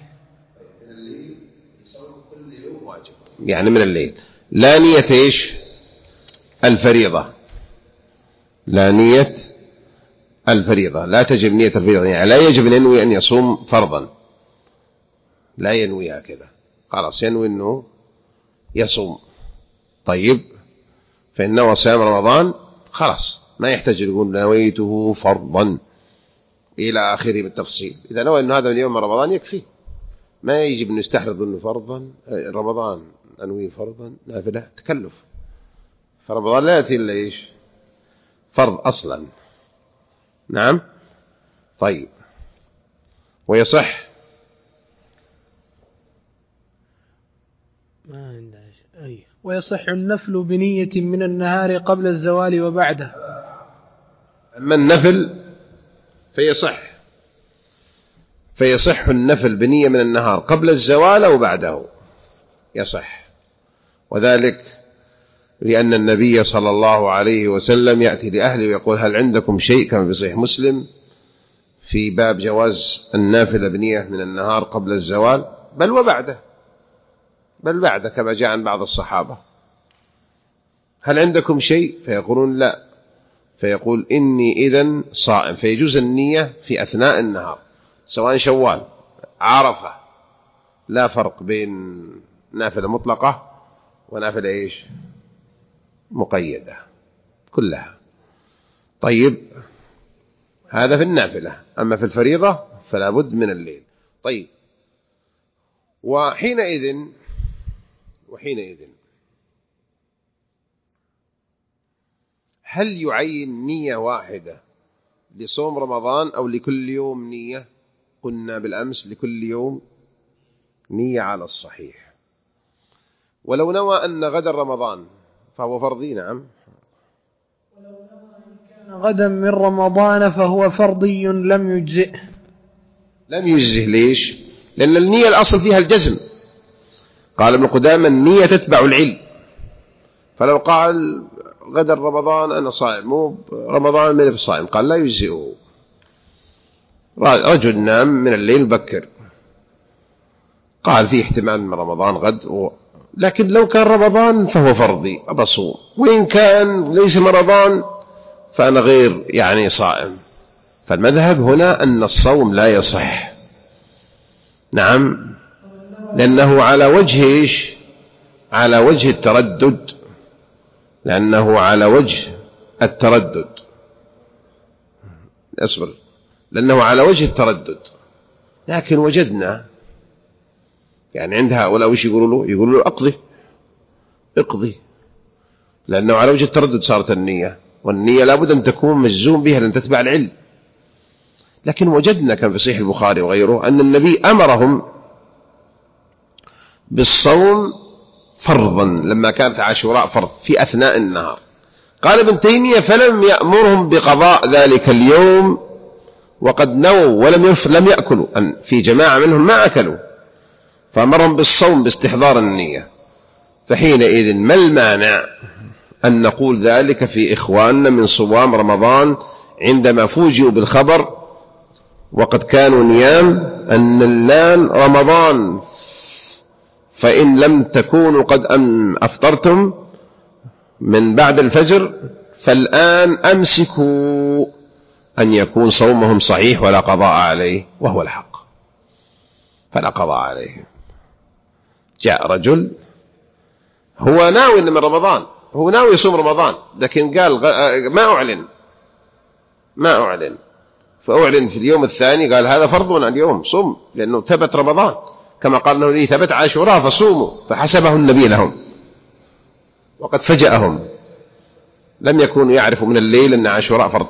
من الليل لا نية الفريضة، لا نية الفريضة، لا تجب نية الفريضة، لا يجب أن ينوي أن يصوم فرضا، لا ينويها كذا، خلاص ينوي أنه يصوم. طيب، فإن نوى صيام رمضان خلاص ما يحتاج يقول نويته فرضا إلى آخره بالتفصيل. إذا نوى أنه هذا من يوم رمضان يكفي، ما يجب أن يستحرض أنه فرضا رمضان أنوي فرضا نافلة، تكلف. فرمضان لا يأتي إلا فرض أصلا. نعم. طيب، ويصح ويصح النفل بنية من النهار قبل الزوال وبعده. أما النفل فيصح النفل بنية من النهار قبل الزوال وبعده، يصح. وذلك لأن النبي صلى الله عليه وسلم يأتي لأهله ويقول هل عندكم شيء، كما في صحيح مسلم في باب جواز النافلة بنية من النهار قبل الزوال بل بعده كما جاء عن بعض الصحابة. هل عندكم شيء؟ فيقولون لا، فيقول إني إذن صائم، فيجوز النية في أثناء النهار سواء شوال عرفة، لا فرق بين نافلة مطلقة ونافلة مقيدة كلها. طيب هذا في النافلة. أما في الفريضة فلا بد من الليل. طيب وحينئذ هل يعين نية واحدة لصوم رمضان أو لكل يوم نية؟ قلنا بالأمس لكل يوم نية على الصحيح. ولو نوى أن غدا رمضان فهو فرضي. نعم. ولو نوى أن كان غدا من رمضان فهو فرضي لم يجزئه. ليش؟ لأن النية الأصل فيها الجزم. قال ابن قدامة النية تتبع العلم، فلو قال غدا رمضان أنا صائم، مو رمضان من صائم، قال لا يجزئه. رجل نام من الليل بكر، قال فيه احتمال من رمضان غد، لكن لو كان رمضان فهو فرضي أبصوم، وإن كان ليس رمضان فأنا غير صائم. فالمذهب هنا أن الصوم لا يصح. نعم، لأنه على وجه على وجه التردد، لأنه على وجه التردد. أصبر، لأنه على وجه التردد. لكن وجدنا عند هؤلاء وش يقولوا له اقضي، لأنه على وجه التردد صارت النية، والنية لابد أن تكون مجزوم بها لأن تتبع العلم. لكن وجدنا كان في صحيح البخاري وغيره أن النبي أمرهم بالصوم فرضا لما كانت عاشوراء فرض في أثناء النهار. قال ابن تيمية فلم يأمرهم بقضاء ذلك اليوم وقد نووا لم يأكلوا، في جماعة منهم ما أكلوا، فأمرهم بالصوم باستحضار النية. فحينئذ ما المانع أن نقول ذلك في إخواننا من صوام رمضان عندما فوجئوا بالخبر وقد كانوا نيام أن الآن رمضان، فإن لم تكونوا قد أفطرتم من بعد الفجر فالآن أمسكوا أن يكون صومهم صحيح ولا قضاء عليه، وهو الحق فلا قضاء عليه. جاء رجل هو ناوي من رمضان، هو ناوي يصوم رمضان، لكن قال ما أعلن، فأعلن في اليوم الثاني قال هذا فرضنا اليوم صوم، لأنه ثبت رمضان كما قال له لي ثبت عاشوراء فصوموا، فحسبه النبي لهم وقد فجأهم، لم يكونوا يعرفوا من الليل أن عاشوراء فرض.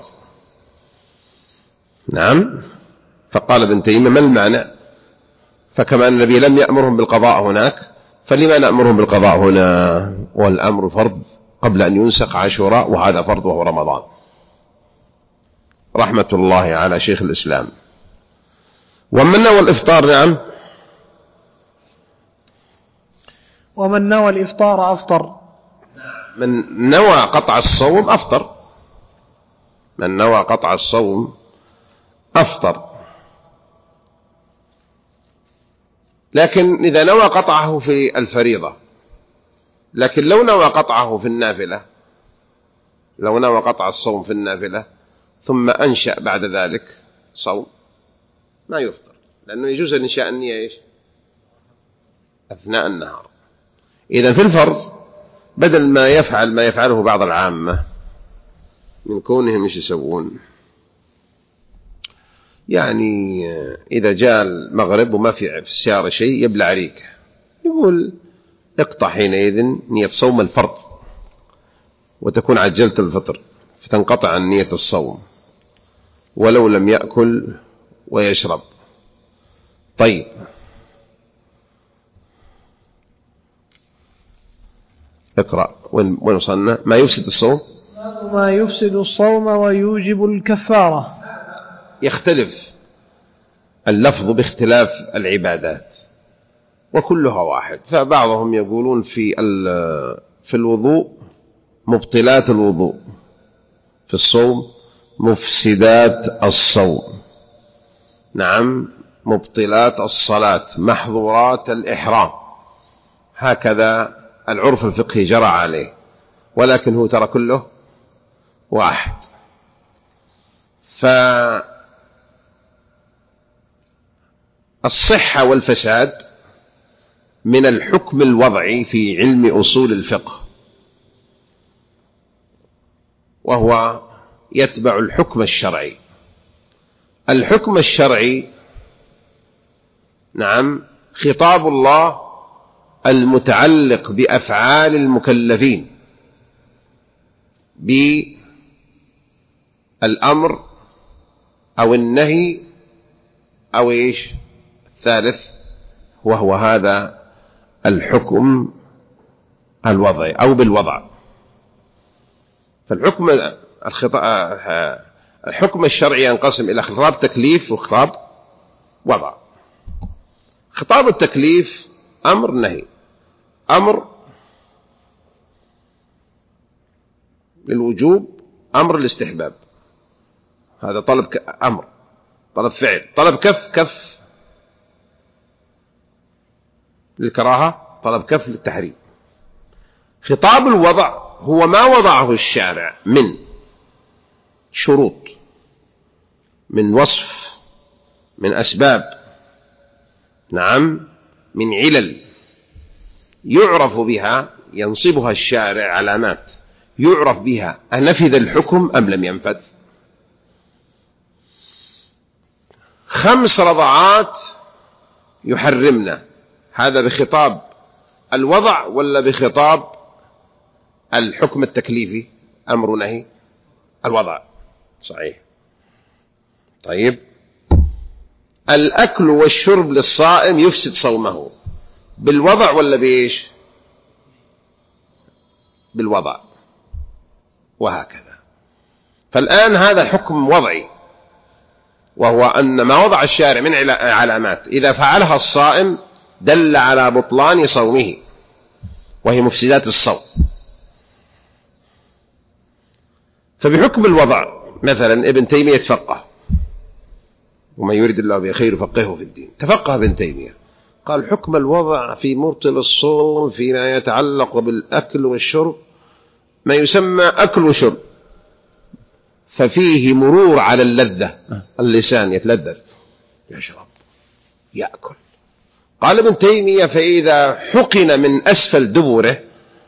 نعم. فقال ابن تيمية ما المعنى؟ فكما النبي لم يأمرهم بالقضاء هناك فلما نأمرهم بالقضاء هنا؟ والأمر فرض قبل أن ينسق عاشوراء، وهذا فرض وهو رمضان. رحمة الله على شيخ الإسلام. ومن نوى الإفطار. نعم. ومن نوى الإفطار أفطر. من نوى قطع الصوم أفطر، من نوى قطع الصوم أفطر. لكن إذا نوى قطعه في الفريضة، لكن لو نوى قطعه في النافلة، لو نوى قطع الصوم في النافلة ثم أنشأ بعد ذلك صوم ما يفطر، لأنه يجوز إنشاء النية أثناء النهار. إذا في الفرض بدل ما يفعل ما يفعله بعض العامة من كونهم إيش يسوون، إذا جاء المغرب وما في السيارة شيء يبلع ريك، يقول اقطع حينئذ نية صوم الفرض وتكون عجلت الفطر، فتنقطع عن نية الصوم ولو لم يأكل ويشرب، طيب، اقرأ. وين وصلنا؟ ما يفسد الصوم، ما يفسد الصوم ويوجب الكفارة. يختلف اللفظ باختلاف العبادات وكلها واحد. فبعضهم يقولون في الوضوء مبطلات الوضوء، في الصوم مفسدات الصوم، نعم، مبطلات الصلاة، محظورات الإحرام. هكذا العرف الفقهي جرى عليه، ولكن هو ترى كله واحد. فالصحة والفساد من الحكم الوضعي في علم أصول الفقه، وهو يتبع الحكم الشرعي. الحكم الشرعي، نعم، خطاب الله المتعلق بأفعال المكلفين، بالأمر أو النهي أو إيش الثالث، وهو هذا الحكم الوضعي أو بالوضع. الحكم الشرعي ينقسم إلى خطاب تكليف وخطاب وضع. خطاب التكليف أمر نهي، أمر للوجوب، أمر الاستحباب، هذا طلب أمر، طلب فعل، طلب كف للكراهة، طلب كف للتحريم. خطاب الوضع هو ما وضعه الشارع من شروط، من وصف، من أسباب، نعم، من علل يعرف بها، ينصبها الشارع علامات يعرف بها أنفذ الحكم أم لم ينفذ. 5 رضعات يحرمنا، هذا بخطاب الوضع ولا بخطاب الحكم التكليفي؟ أمر نهي الوضع، صحيح. طيب، الأكل والشرب للصائم يفسد صومه، بالوضع ولا بإيش؟ بالوضع، وهكذا. فالآن هذا حكم وضعي، وهو أن ما وضع الشارع من علامات إذا فعلها الصائم دل على بطلان صومه، وهي مفسدات الصوم. فبحكم الوضع مثلا ابن تيمية تفقه، ومن يريد الله به خير يفقهه في الدين. تفقه ابن تيمية، قال حكم الوضع في مبطل الصوم فيما يتعلق بالأكل والشرب ما يسمى أكل وشرب، ففيه مرور على اللذة، اللسان يتلذذ، يشرب، يأكل. قال ابن تيمية فإذا حقن من أسفل دبره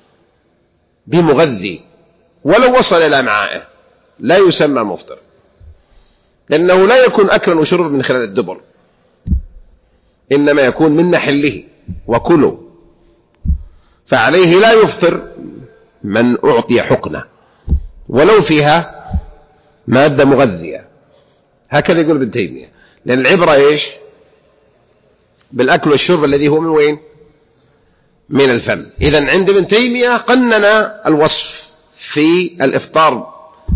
بمغذي ولو وصل إلى أمعائه لا يسمى مفطر، لأنه لا يكون أكلا وشربا من خلال الدبر، إنما يكون من محله وكله، فعليه لا يفطر من أعطي حقنة ولو فيها مادة مغذية. هكذا يقول ابن تيمية، لأن العبرة إيش؟ بالأكل والشرب الذي هو من وين؟ من الفم. إذن عند ابن تيمية قنن الوصف في الإفطار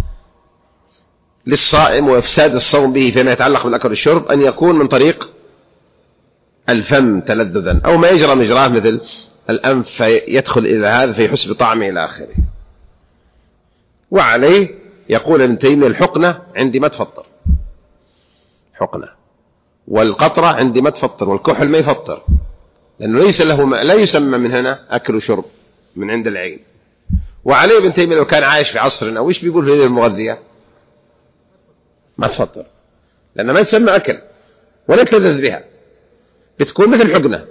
للصائم وإفساد الصوم به فيما يتعلق بالأكل والشرب أن يكون من طريق الفم تلذذا، أو ما يجرى مجراه مثل الأنف فيدخل إلى هذا فيحس بطعمه إلى آخره. وعليه يقول ابن تيمية الحقنة عندي ما تفطر، حقنة، والقطرة عندي ما تفطر، والكحل ما يفطر، لأنه ليس له لا يسمى من هنا أكل وشرب من عند العين. وعليه ابن تيمية لو كان عايش في عصرنا أو إيش بيقول في هذه المغذية؟ ما تفطر، لأنه ما تسمى أكل ولا تلذذ بها، بتكون مثل الحقنة،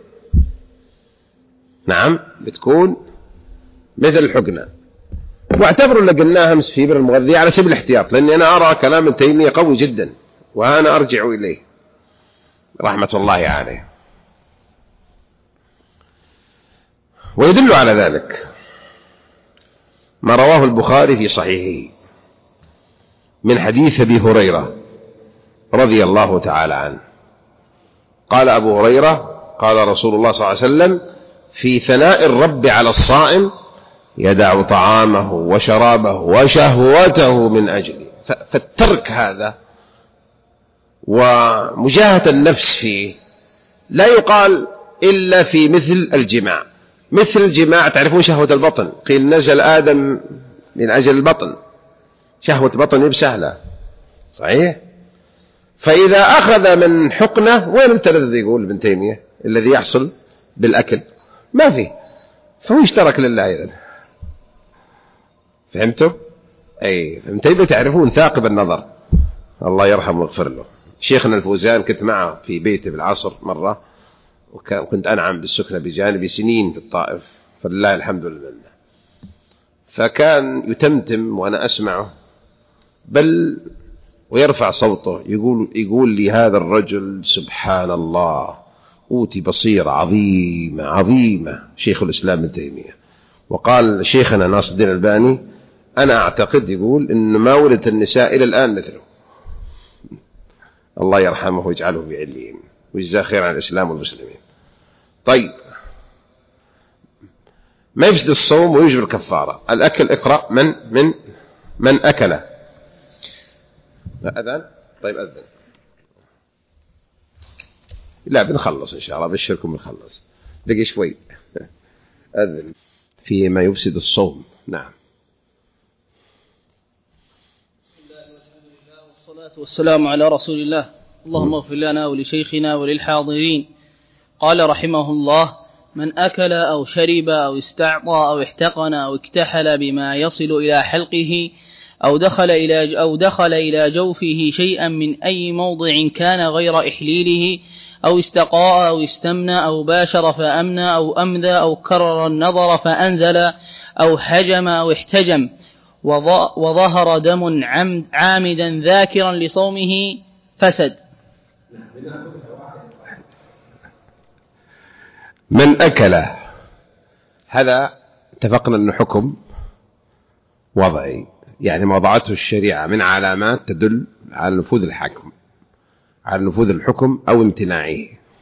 نعم، بتكون مثل الحقنة. واعتبروا اللي قلناها امس في إبر المغذية على سبيل الاحتياط، لأني أنا أرى كلام ابن تيمية قوي جدا وأنا أرجع إليه رحمة الله عليه. ويدل على ذلك ما رواه البخاري في صحيحه من حديث أبي هريرة رضي الله تعالى عنه قال أبو هريرة قال رسول الله صلى الله عليه وسلم في ثناء الرب على الصائم يدع طعامه وشرابه وشهوته من أجله. فالترك هذا ومجاهدة النفس فيه لا يقال إلا في مثل الجماع. مثل الجماع تعرفون شهوة البطن، قيل نزل آدم من أجل البطن، شهوة البطن بسهلة صحيح. فإذا أخذ من حقنة وين التلذذ يقول ابن تيمية الذي يحصل بالأكل؟ ما فيه، فهو اشترك لله أيضا. فهمتوا؟ أي ابن تيمية تعرفون ثاقب النظر، الله يرحمه ويغفر له. شيخنا الفوزان كنت معه في بيته بالعصر مرة، وكنت أنعم بالسكنة بجانبي سنين في الطائف فلله الحمد لله. فكان يتمتم وأنا أسمعه بل ويرفع صوته يقول لي هذا الرجل سبحان الله أوتي بصيرة عظيمة عظيمة، شيخ الإسلام ابن تيمية. وقال شيخنا ناصر الدين الألباني أنا أعتقد يقول إن ما ولدت النساء إلى الآن مثله، الله يرحمه ويجعله في عليين ويجزاه خير عن الإسلام والمسلمين. طيب ما يفسد الصوم ويوجب الكفارة. الأكل اقرأ من أكل. أذن؟ طيب أذن. لا بنخلص إن شاء الله، بشركم بنخلص بقي شوي. أذن فيما يفسد الصوم. نعم. بسم الله والحمد لله والصلاة والسلام على رسول الله. اللهم اغفر لنا ولشيخنا وللحاضرين. قال رحمه الله: من أكل أو شرب أو استعطى أو احتقن أو اكتحل بما يصل إلى حلقه أو دخل إلى جوفه شيئا من أي موضع كان غير إحليله أو استقاء أو استمنى أو باشر فأمنى أو أمذى أو كرر النظر فأنزل أو حجم أو احتجم وظهر دم عامدا ذاكرا لصومه فسد. من أكل هذا اتفقنا أنه حكم وضعي، يعني ما وضعته الشريعة من علامات تدل على نفوذ الحكم، على نفوذ الحكم أو امتناعه.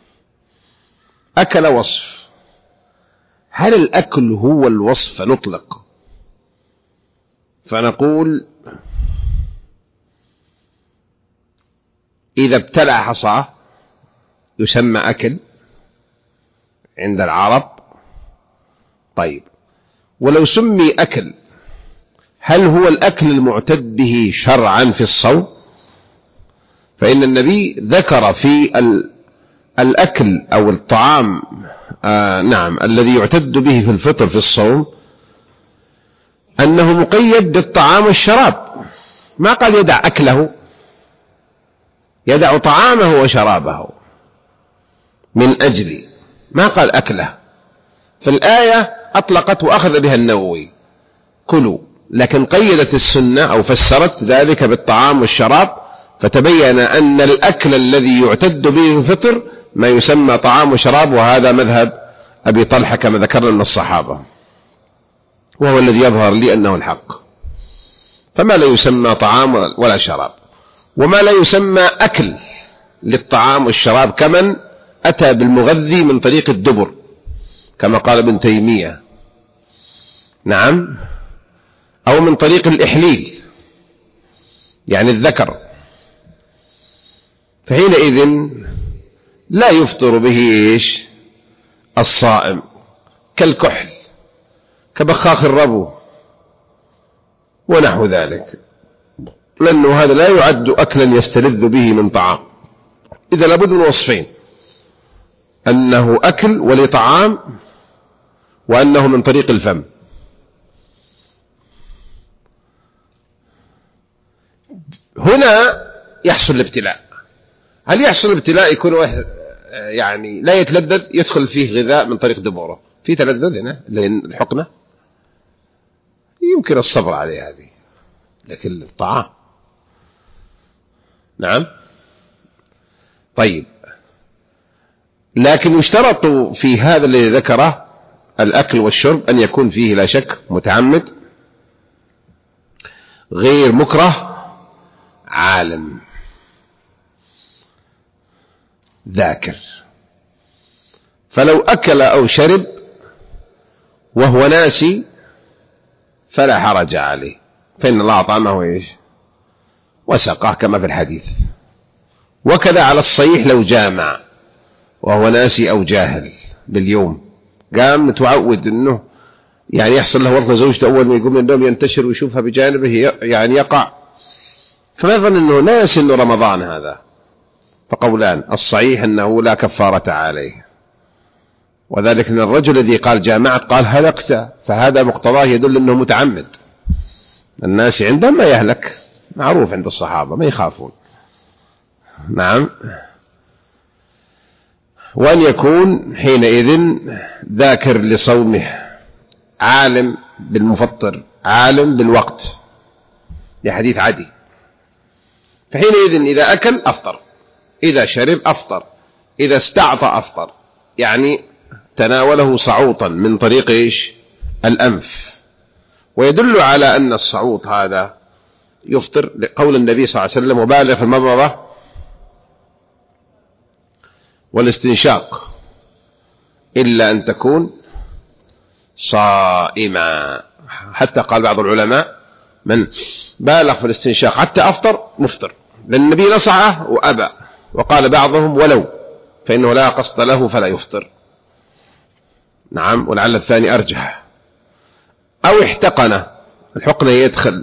أكل وصف، هل الأكل هو الوصف نطلق فنقول إذا ابتلع حصاه يسمى أكل عند العرب. طيب ولو سمي أكل هل هو الأكل المعتد به شرعا في الصوم؟ فإن النبي ذكر في الأكل أو الطعام نعم الذي يعتد به في الفطر في الصوم أنه مقيد بالطعام والشراب، ما قال يدع أكله، يدع طعامه وشرابه من أجل، ما قال أكله. فالآية أطلقت وأخذ بها النووي كلوا، لكن قيدت السنة أو فسرت ذلك بالطعام والشراب، فتبين أن الأكل الذي يعتد به في الفطر ما يسمى طعام وشراب، وهذا مذهب أبي طلحة كما ذكرنا من الصحابة، وهو الذي يظهر لي أنه الحق. فما لا يسمى طعام ولا شراب، وما لا يسمى أكل للطعام والشراب كمن أتى بالمغذي من طريق الدبر كما قال ابن تيمية، نعم، أو من طريق الإحليل يعني الذكر، فحينئذ لا يفطر به إيش الصائم، كالكحل كبخاخ الربو ونحو ذلك، لأنه هذا لا يعد أكلا يستلذ به من طعام. إذا لابد من وصفين: أنه أكل ولطعام، وأنه من طريق الفم. هنا يحصل الابتلاء. هل يحصل الابتلاء يكون يعني لا يتلذذ، يدخل فيه غذاء من طريق دبوره، في تلذذ هنا لأن الحقنة يمكن الصبر عليه هذه، لكن الطعام نعم. طيب لكن يشترط في هذا الذي ذكره الأكل والشرب أن يكون فيه لا شك متعمد غير مكره عالم. ذاكر. فلو أكل أو شرب وهو ناسي فلا حرج عليه، فإن الله أطعمه إيش وسقاه كما في الحديث. وكذا على الصحيح لو جامع وهو ناسي أو جاهل باليوم، قام متعود أنه يعني يحصل له ورطة زوجته أول ما يقوم من النوم ينتشر ويشوفها بجانبه يعني يقع، فما يظن أنه ناسي أنه رمضان هذا. فقولان: الصحيح أنه لا كفارة عليه، وذلك أن الرجل الذي قال جامعت قال هلكت، فهذا مقتضاه يدل أنه متعمد. الناس عندهم ما يهلك، معروف عند الصحابة ما يخافون. نعم. وأن يكون حينئذ ذاكر لصومه، عالم بالمفطر، عالم بالوقت، لحديث عدي. فحينئذ إذا أكل أفطر، إذا شرب أفطر، إذا استعطى أفطر، يعني تناوله صعوطا من طريق إيش الأنف. ويدل على أن الصعوط هذا يفطر لقول النبي صلى الله عليه وسلم: وبالغ في المضمضة والاستنشاق إلا أن تكون صائما. حتى قال بعض العلماء: من بالغ في الاستنشاق حتى أفطر مفطر، لأن النبي نصحه وأبى، وقال بعضهم: ولو، فإنه لا قصد له فلا يفطر. نعم. ولعل الثاني أرجح. أو احتقن، الحقنة يدخل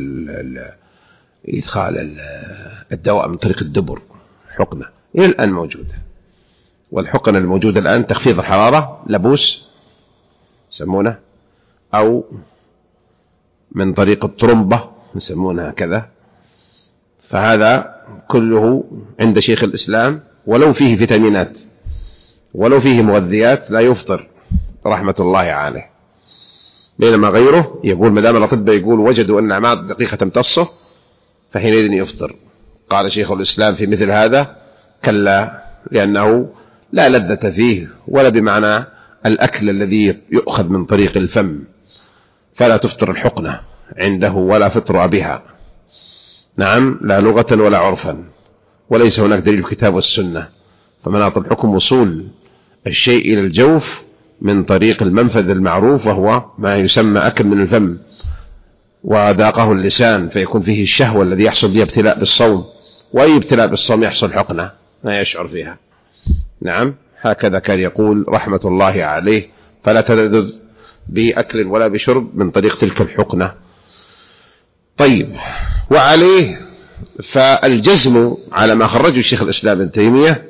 إدخال الدواء من طريق الدبر، حقنة إلى الآن موجودة. والحقنة الموجودة الآن تخفيض الحرارة، لبوس يسمونه، أو من طريق الطرمبة يسمونها كذا. فهذا كله عند شيخ الإسلام، ولو فيه فيتامينات ولو فيه مغذيات لا يفطر رحمة الله عليه. بينما غيره يقول مدام الأطباء يقول وجدوا أن أعماق دقيقة تمتصه فحينئذ يفطر. قال شيخ الإسلام في مثل هذا: كلا، لأنه لا لذة فيه ولا بمعنى الأكل الذي يؤخذ من طريق الفم، فلا تفطر الحقنة عنده ولا فطر بها. نعم. لا لغة ولا عرفا، وليس هناك دليل الكتاب والسنة. فمناط الحكم وصول الشيء إلى الجوف من طريق المنفذ المعروف، وهو ما يسمى أكل من الفم وذاقه اللسان، فيكون فيه الشهوة الذي يحصل بها ابتلاء بالصوم، وأي ابتلاء بالصوم يحصل حقنة ما يشعر فيها. نعم. هكذا كان يقول رحمة الله عليه: فلا تلذذ بأكل ولا بشرب من طريق تلك الحقنة. طيب. وعليه فالجزم على ما خرجه الشيخ الإسلام ابن تيمية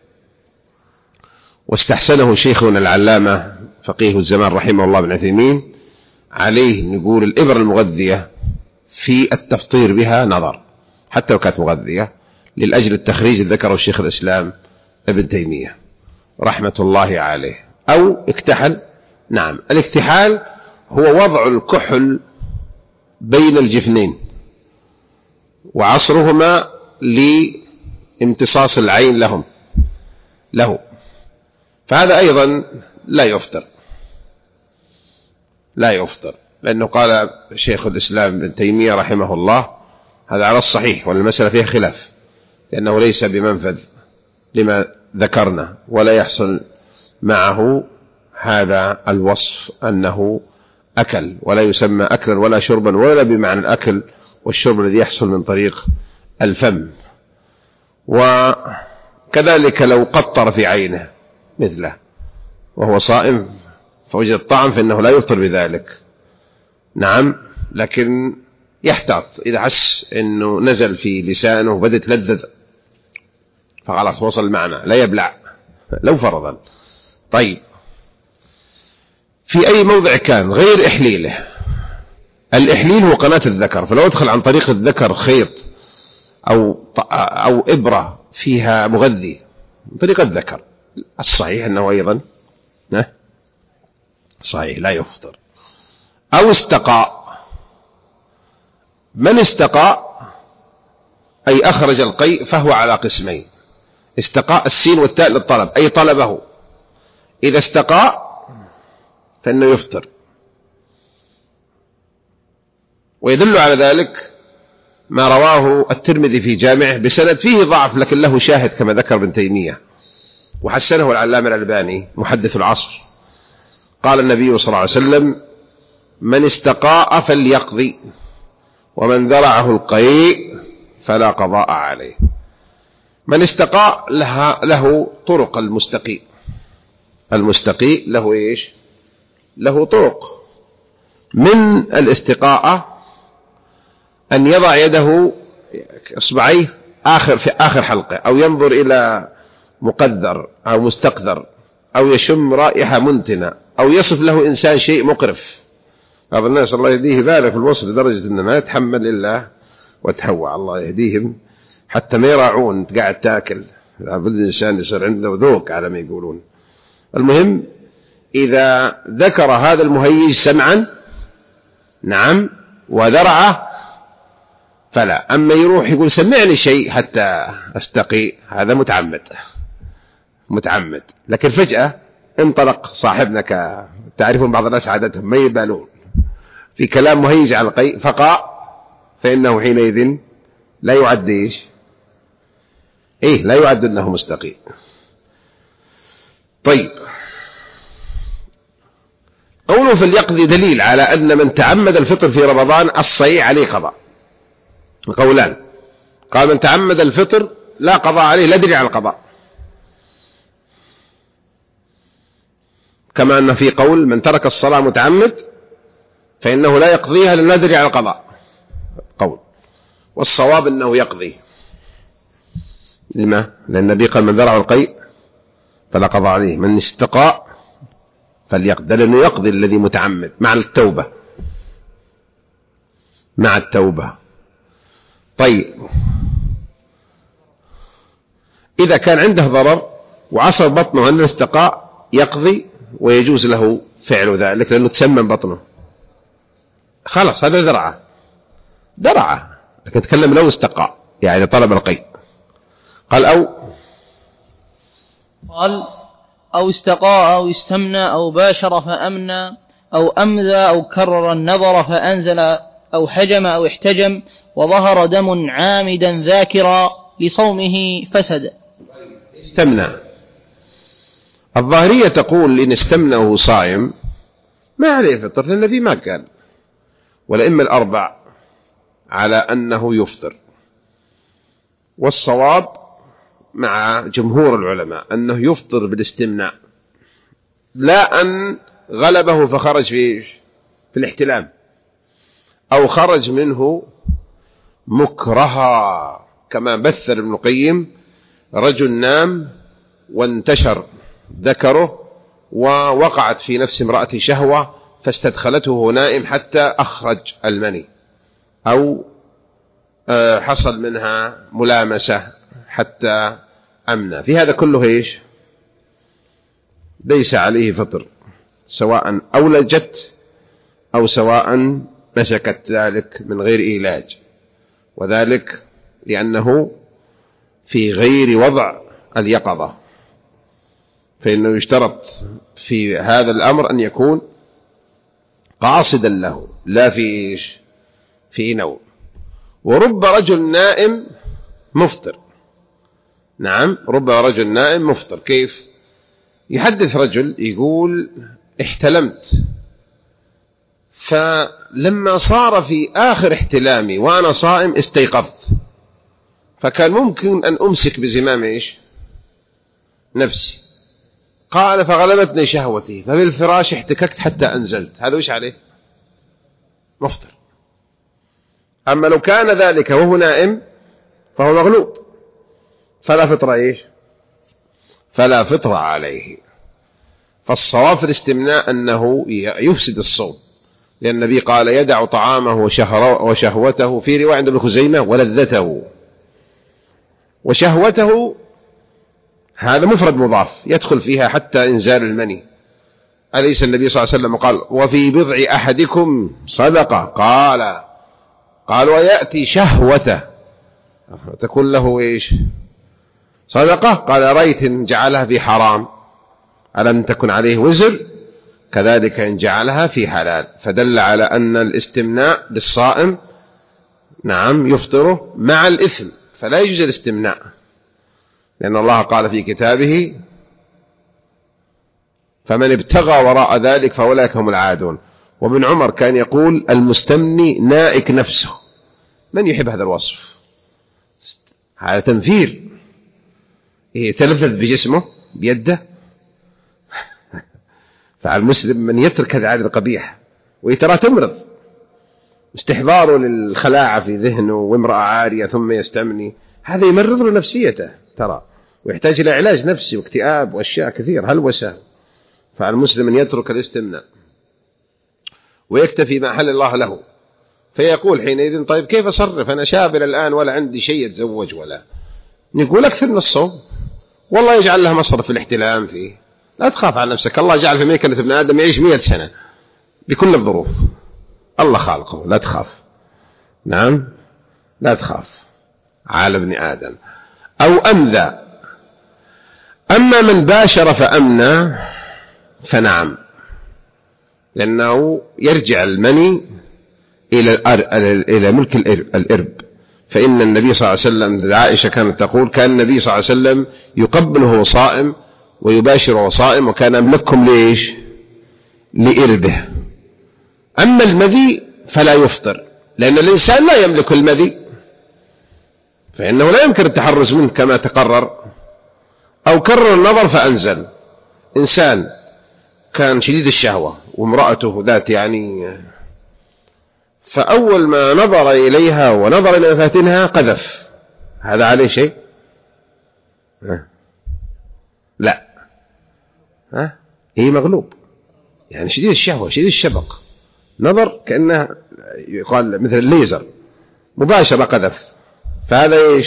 واستحسنه شيخنا العلامة فقيه الزمان رحمه الله بن عثيمين، عليه نقول الإبرة المغذية في التفطير بها نظر، حتى لو كانت مغذية، للأجل التخريج ذكره الشيخ الإسلام ابن تيمية رحمة الله عليه. أو اكتحل. نعم. الاكتحال هو وضع الكحل بين الجفنين وعصرهما لامتصاص العين له، فهذا أيضا لا يفطر، لأنه قال شيخ الإسلام ابن تيمية رحمه الله: هذا على الصحيح، والمسألة فيها خلاف، لأنه ليس بمنفذ لما ذكرنا، ولا يحصل معه هذا الوصف أنه أكل، ولا يسمى أكلا ولا شربا، ولا بمعنى الأكل والشرب الذي يحصل من طريق الفم. وكذلك لو قطر في عينه مثله وهو صائم فوجد الطعم فإنه لا يفطر بذلك. نعم. لكن يحتاط، إذا حس أنه نزل في لسانه وبدأت لذذ فخلاص وصل المعنى، لا يبلع لو فرضا. طيب. في أي موضع كان غير إحليله، الإحليل هو قناة الذكر، فلو أدخل عن طريق الذكر خيط أو إبرة فيها مغذي من طريق الذكر، الصحيح أنه أيضا صحيح لا يفطر. أو استقاء. من استقاء أي أخرج القيء فهو على قسمين: استقاء السين والتاء للطلب، أي طلبه. إذا استقاء فإنه يفطر. ويدل على ذلك ما رواه الترمذي في جامعه بسند فيه ضعف، لكن له شاهد كما ذكر ابن تيمية وحسنه العلامة الألباني محدث العصر. قال النبي صلى الله عليه وسلم: من استقاء فليقضي، ومن ذرعه القيء فلا قضاء عليه. من استقاء له طرق المستقيء. المستقيء له إيش؟ له طرق. من الاستقاءة أن يضع يده إصبعيه في آخر حلقه، أو ينظر إلى مقذر أو مستقذر، أو يشم رائحة منتنة، أو يصف له إنسان شيء مقرف. بعض الناس الله يهديه بالغ في الوصف لدرجة أنه ما يتحمل إلا وتهوى. الله يهديهم حتى ما يراعون قاعد تاكل. لابد الإنسان يصير عنده ذوق على ما يقولون. المهم إذا ذكر هذا المهيج سمعا نعم وذرعه فلا. أما يروح يقول سمعني شيء حتى أستقي، هذا متعمد. لكن فجأة انطلق صاحبنا تعرفون بعض الناس عادتهم ما يبالون في كلام مهيج على القيء فقاء، فإنه حينئذ لا يعد إيش؟ لا يعد أنه مستقي. طيب، قوله فليقضي دليل على أن من تعمد الفطر في رمضان الصحيح عليه قضاء. قولان: قال من تعمد الفطر لا قضاء عليه، لا دليل على القضاء، كما أن في قول من ترك الصلاة متعمد فإنه لا يقضيها لأن لا دليل على القضاء قول. والصواب أنه يقضي. لما؟ لأن النبي قال من ذرع القيء فلا قضاء عليه، من استقاء فليقضي، لأنه يقضي الذي متعمد مع التوبة. طيب، إذا كان عنده ضرر وعصر بطنه أن الاستقاء يقضي ويجوز له فعل ذلك لأنه تسمم بطنه، خلاص هذا درعه. لكن تكلم لو استقاء يعني طلب القيء. قال أو استقاء أو استمنى أو باشر فأمنى أو أمذى أو كرر النظر فأنزل أو حجم أو احتجم وظهر دم عامدا ذاكرا لصومه فسد. استمنى. الظاهرية تقول إن استمنى وهو صائم ما عليه فطر، لأن النبي ما قال. والأئمة الأربع على أنه يفطر، والصواب مع جمهور العلماء أنه يفطر بالاستمناء، لا أن غلبه فخرج في الاحتلام أو خرج منه مكرها، كما بثر ابن القيم: رجل نام وانتشر ذكره ووقعت في نفس امرأة شهوة فاستدخلته نائم حتى أخرج المني، أو حصل منها ملامسة حتى أمنى. في هذا كله ليس عليه فطر، سواء أولجت أو سواء مسكت ذلك من غير إيلاج، وذلك لأنه في غير وضع اليقظة، فإنه يشترط في هذا الأمر أن يكون قاصدا له لا في نوم. ورب رجل نائم مفطر. نعم، رب رجل نائم مفطر. كيف؟ يحدث رجل يقول احتلمت، فلما صار في آخر احتلامي وأنا صائم استيقظت، فكان ممكن أن أمسك بزمام نفسي. قال فغلبتني شهوتي فبالفراش احتككت حتى أنزلت. هذا وش عليه؟ مفطر. أما لو كان ذلك وهو نائم فهو مغلوب، فلا فطر فلا فطر عليه. فالصواب في الاستمناء أنه يفسد الصوم، لأن النبي قال يدع طعامه وشهوته، في رواية عند ابن خزيمة ولذته. وشهوته هذا مفرد مضاف يدخل فيها حتى إنزال المني. أليس النبي صلى الله عليه وسلم قال وفي بضع أحدكم صدقة؟ قال ويأتي شهوته تكون له صدقة؟ قال ريت إن جعلها في حرام ألم تكن عليه وزر؟ كذلك إن جعلها في حلال. فدل على أن الاستمناء للصائم نعم يفطره مع الإثم، فلا يجوز الاستمناء، لأن الله قال في كتابه فمن ابتغى وراء ذلك فأولئك هم العادون. وابن عمر كان يقول المستمني نائك نفسه. من يحب هذا الوصف؟ هذا تنفير، يتلذذ بجسمه بيده. فالمسلم من يترك هذا العادة القبيح ويترى تمرض، استحضاره للخلاعة في ذهنه وامرأة عارية ثم يستمني، هذا يمرض له نفسيته ترى، ويحتاج إلى علاج نفسي واكتئاب وأشياء كثير هلوسة. فالمسلم من يترك الاستمناء ويكتفي ما حل الله له، فيقول حينئذ طيب كيف أصرف؟ أنا شاب إلى الآن ولا عندي شيء يتزوج ولا. نقول أكثر من الصوم، والله يجعل له مصرف في الاحتلام فيه. لا تخاف على نفسك، الله جعل في ميكنة ابن آدم يعيش 100 سنة بكل الظروف، الله خالقه، لا تخاف. نعم لا تخاف على ابن آدم. أو أمذى. أما من باشر فأمنى فنعم، لأنه يرجع المني إلى ملك الإرب. فإن النبي صلى الله عليه وسلم، عائشة كانت تقول كان النبي صلى الله عليه وسلم يقبله وهو صائم ويباشر وهو صائم، وكان أملككم ليش؟ لإربه. أما المذي فلا يفطر، لأن الإنسان لا يملك المذي، فإنه لا يمكن التحرز منه كما تقرر. أو كرر النظر فأنزل. إنسان كان شديد الشهوة وامرأته ذات فأول ما نظر إليها ونظر إلى مفاتنها قذف، هذا عليه شيء؟ لا، هي مغلوب، يعني شديد الشهوة شديد الشبق، نظر كأنه يقال مثل الليزر، مباشرة قذف، فهذا إيش؟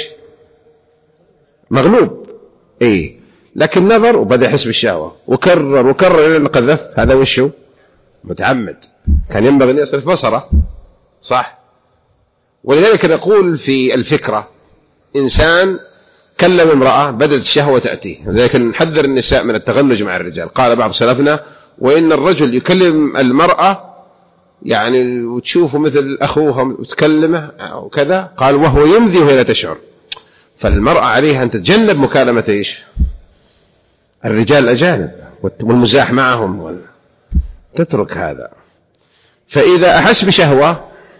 مغلوب. لكن نظر وبدأ يحس بالشهوة وكرر وكرر إلى أن قذف، هذا وشه؟ متعمد، كان ينبغي أن يصرف بصره، صح؟ ولذلك نقول في الفكرة، إنسان كلم امرأة بدأت الشهوة تأتيه، لذلك نحذر النساء من التغلج مع الرجال. قال بعض سلفنا وإن الرجل يكلم المرأة وتشوفه مثل أخوها وتكلمه وكذا، قال وهو يمذي وهي لا تشعر. فالمرأة عليها أن تتجنب مكالمة إيش؟ الرجال الأجانب والمزاح معهم، تترك هذا. فإذا أحس بشهوة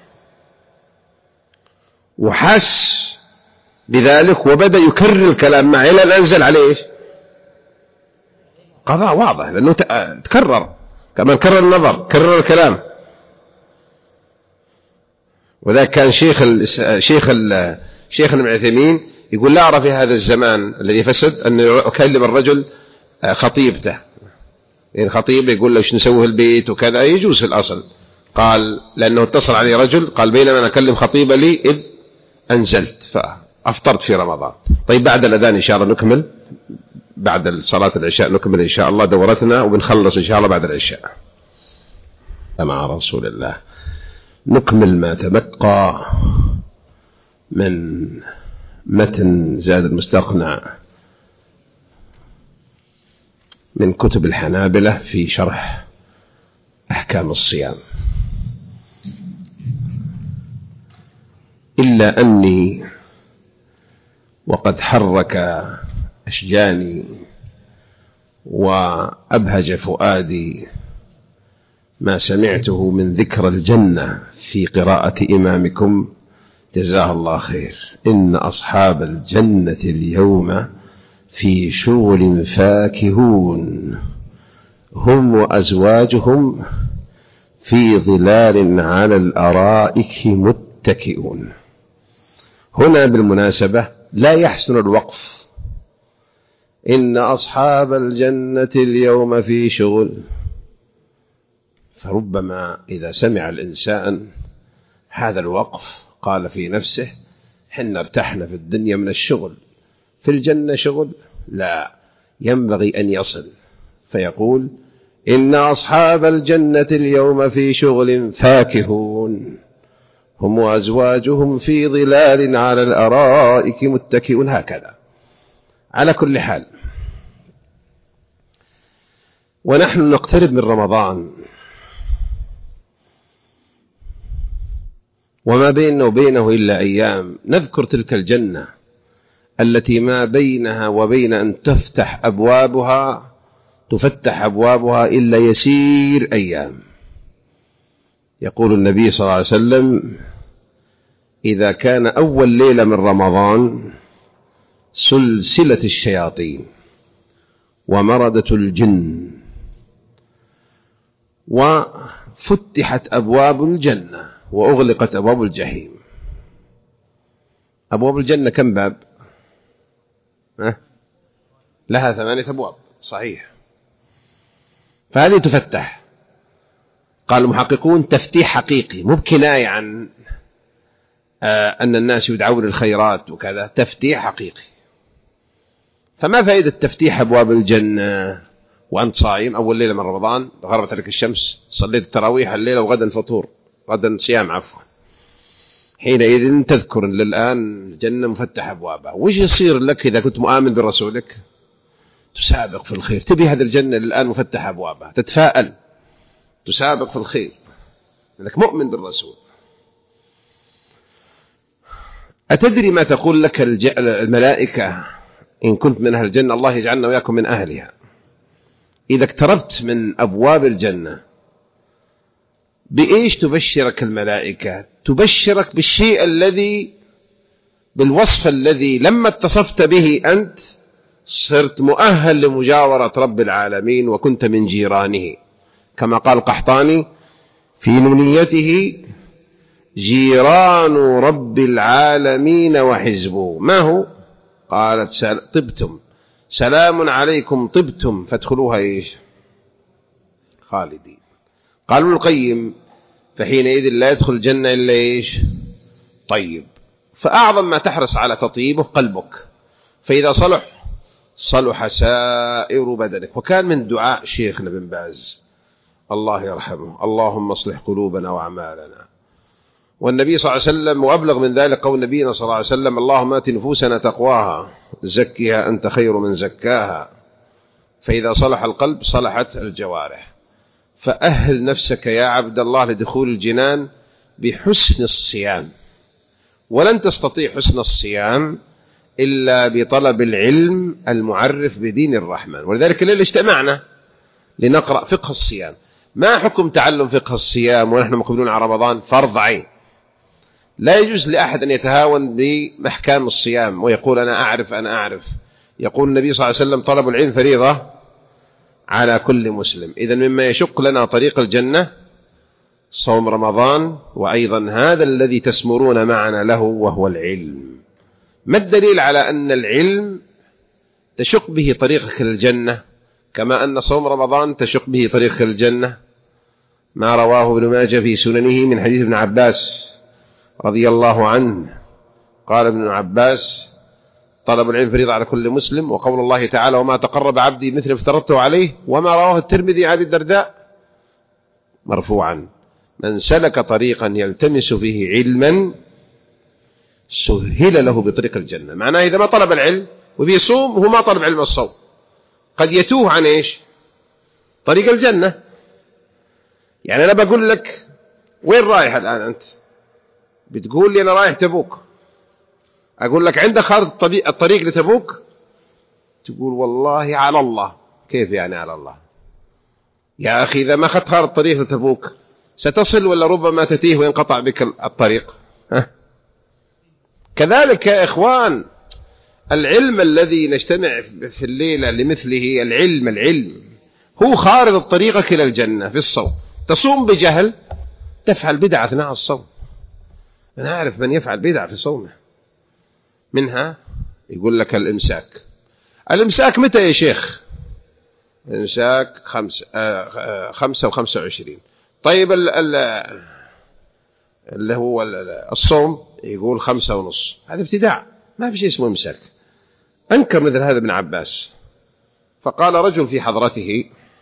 وحس بذلك وبدأ يكرر الكلام معه إلى أن أنزل عليه إيش؟ قضاء واضح، لأنه تكرر، كما كرر النظر كرر الكلام. وذلك كان شيخ ابن عثيمين يقول لا أرى في هذا الزمان الذي فسد أن يكلم الرجل خطيبته، يعني خطيب يقول له ايش نسوي في البيت وكذا، يجوز في الأصل. قال لأنه اتصل علي رجل قال بينما أنا أكلم خطيبة لي إذ أنزلت فأفطرت في رمضان. طيب بعد الأذان إن شاء الله نكمل، بعد صلاة العشاء نكمل إن شاء الله دورتنا، وبنخلص إن شاء الله بعد العشاء مع رسول الله. نكمل ما تبقى من متن زاد المستقنع من كتب الحنابلة في شرح أحكام الصيام. إلا أني وقد حرك أشجاني وأبهج فؤادي ما سمعته من ذكر الجنة في قراءة إمامكم جزاه الله خير. إن أصحاب الجنة اليوم في شغل فاكهون هم وأزواجهم في ظلال على الأرائك متكئون. هنا بالمناسبة لا يحسن الوقف، إن أصحاب الجنة اليوم في شغل، فربما إذا سمع الإنسان هذا الوقف قال في نفسه حنا ارتحنا في الدنيا من الشغل، في الجنة شغل؟ لا، ينبغي أن يصل فيقول إن أصحاب الجنة اليوم في شغل فاكهون هم وأزواجهم في ظلال على الأرائك متكئون. هكذا. على كل حال، ونحن نقترب من رمضان، وما بيننا وبينه إلا أيام، نذكر تلك الجنة التي ما بينها وبين أن تفتح أبوابها تفتح أبوابها إلا يسير أيام. يقول النبي صلى الله عليه وسلم: إذا كان أول ليلة من رمضان سلسلة الشياطين ومردة الجن وفتحت أبواب الجنة وأغلقت أبواب الجحيم. أبواب الجنة كم باب؟ لها 8 أبواب، صحيح. فهذه تفتح. قال المحققون تفتيح حقيقي، مو بكناية عن أن الناس يدعون الخيرات وكذا، تفتيح حقيقي. فما فائدة تفتيح أبواب الجنة وأنت صايم أول ليلة من رمضان، غربت عليك الشمس، صليت التراويح الليلة وغدا فطور، غدا صيام عفوا، حينئذ تذكر للآن الجنة مفتح أبوابها. وش يصير لك إذا كنت مؤمن برسولك؟ تسابق في الخير، تبي هذا الجنة الآن مفتح أبوابها، تتفائل، تسابق في الخير لأنك مؤمن بالرسول. أتدري ما تقول لك الملائكة إن كنت من أهل الجنة؟ الله يجعلنا وياكم من أهلها. إذا اقتربت من أبواب الجنة بإيش تبشرك الملائكة؟ تبشرك بالشيء الذي، بالوصف الذي لما اتصفت به أنت صرت مؤهل لمجاورة رب العالمين وكنت من جيرانه، كما قال القحطاني في نونيته: جيران رب العالمين وحزبه. ما هو؟ قالت: طبتم، سلام عليكم طبتم فادخلوها إيش؟ خالدين. قالوا القيم: فحينئذ لا يدخل الجنة إلا إيش؟ طيب. فأعظم ما تحرص على تطيبه قلبك، فإذا صلح سائر بدنك. وكان من دعاء شيخنا بن باز الله يرحمه: اللهم اصلح قلوبنا وأعمالنا. والنبي صلى الله عليه وسلم، وأبلغ من ذلك قول نبينا صلى الله عليه وسلم: اللهم آت نفوسنا تقواها زكها أنت خير من زكاها. فإذا صلح القلب صلحت الجوارح. فأهل نفسك يا عبد الله لدخول الجنان بحسن الصيام، ولن تستطيع حسن الصيام إلا بطلب العلم المعرف بدين الرحمن. ولذلك الليلة اجتمعنا لنقرأ فقه الصيام. ما حكم تعلم فقه الصيام ونحن مقبلون على رمضان؟ فرض عين. لا يجوز لأحد أن يتهاون بأحكام الصيام ويقول أنا أعرف. يقول النبي صلى الله عليه وسلم: طلب العلم فريضة على كل مسلم. إذن مما يشق لنا طريق الجنة صوم رمضان، وأيضا هذا الذي تسمرون معنا له وهو العلم. ما الدليل على أن العلم تشق به طريقك للجنة كما أن صوم رمضان تشق به طريقك للجنة؟ ما رواه ابن ماجه في سننه من حديث ابن عباس رضي الله عنه قال ابن عباس: طلب العلم فريضة على كل مسلم. وقول الله تعالى: وما تقرب عبدي مثل افترضته عليه. وما رواه الترمذي عن الدرداء مرفوعا: من سلك طريقا يلتمس فيه علما سهل له بطريق الجنة. معناه إذا ما طلب العلم وبيصوم هو ما طلب علم الصوم، قد يتوه عن إيش؟ طريق الجنة. يعني أنا بقول لك: وين رايح الآن أنت؟ بتقول لي أنا رايح تبوك. أقول لك: عندك خارطة الطريق لتبوك؟ تقول: والله على الله. كيف يعني على الله؟ يا أخي إذا ما أخذت خارطة الطريق لتبوك ستصل ولا ربما تتيه وينقطع بك الطريق؟ كذلك يا إخوان، العلم الذي نجتمع في الليلة لمثله، العلم هو خارطة طريقك إلى الجنة في الصوم. تصوم بجهل تفعل بدعة أثناء الصوم. أنا أعرف من يفعل بدعة في صومه، منها يقول لك الإمساك متى يا شيخ؟ الإمساك 5:25. طيب اللي هو الصوم يقول 5:30. هذا ابتداع، ما في شيء اسمه إمساك. أنكر مثل هذا ابن عباس. فقال رجل في حضرته: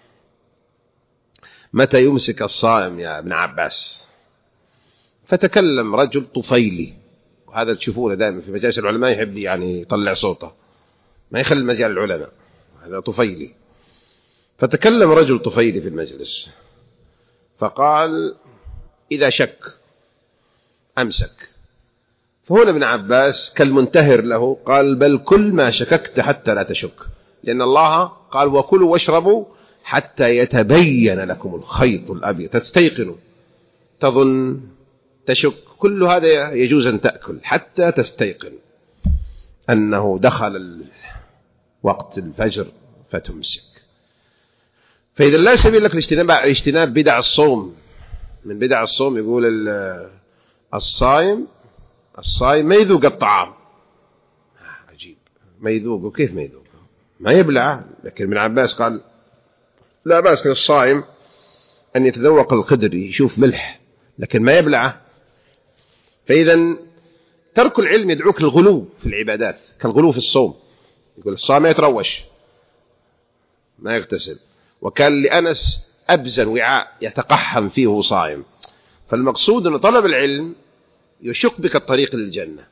متى يمسك الصائم يا ابن عباس؟ فتكلم رجل طفيلي، وهذا تشوفونه دائما في مجالس العلماء، يحب يعني يطلع صوته، ما يخلي مجال العلماء، هذا طفيلي. فتكلم رجل طفيلي في المجلس فقال: إذا شك أمسك. فهنا ابن عباس كالمنتهر له قال: بل كل ما شككت حتى لا تشك، لأن الله قال: وكلوا واشربوا حتى يتبين لكم الخيط الأبيض. تستيقنوا، تظن، تشك، كل هذا يجوز أن تأكل حتى تستيقن أنه دخل وقت الفجر فتمسك. فإذا لا سبيل لك لاجتناب بدع الصوم. من بدع الصوم يقول الصائم ما يذوق الطعام. عجيب، ما يذوق. وكيف ما يذوق؟ ما يبلع. لكن ابن عباس قال لا بأس للصائم أن يتذوق القدر، يشوف ملح لكن ما يبلعه. فإذا ترك العلم يدعوك للغلو في العبادات، كالغلو في الصوم. يقول الصائم ما يتروش، ما يغتسل. وكان لأنس أبزن وعاء يتقحم فيه صائم. فالمقصود أن طلب العلم يشق بك الطريق للجنة،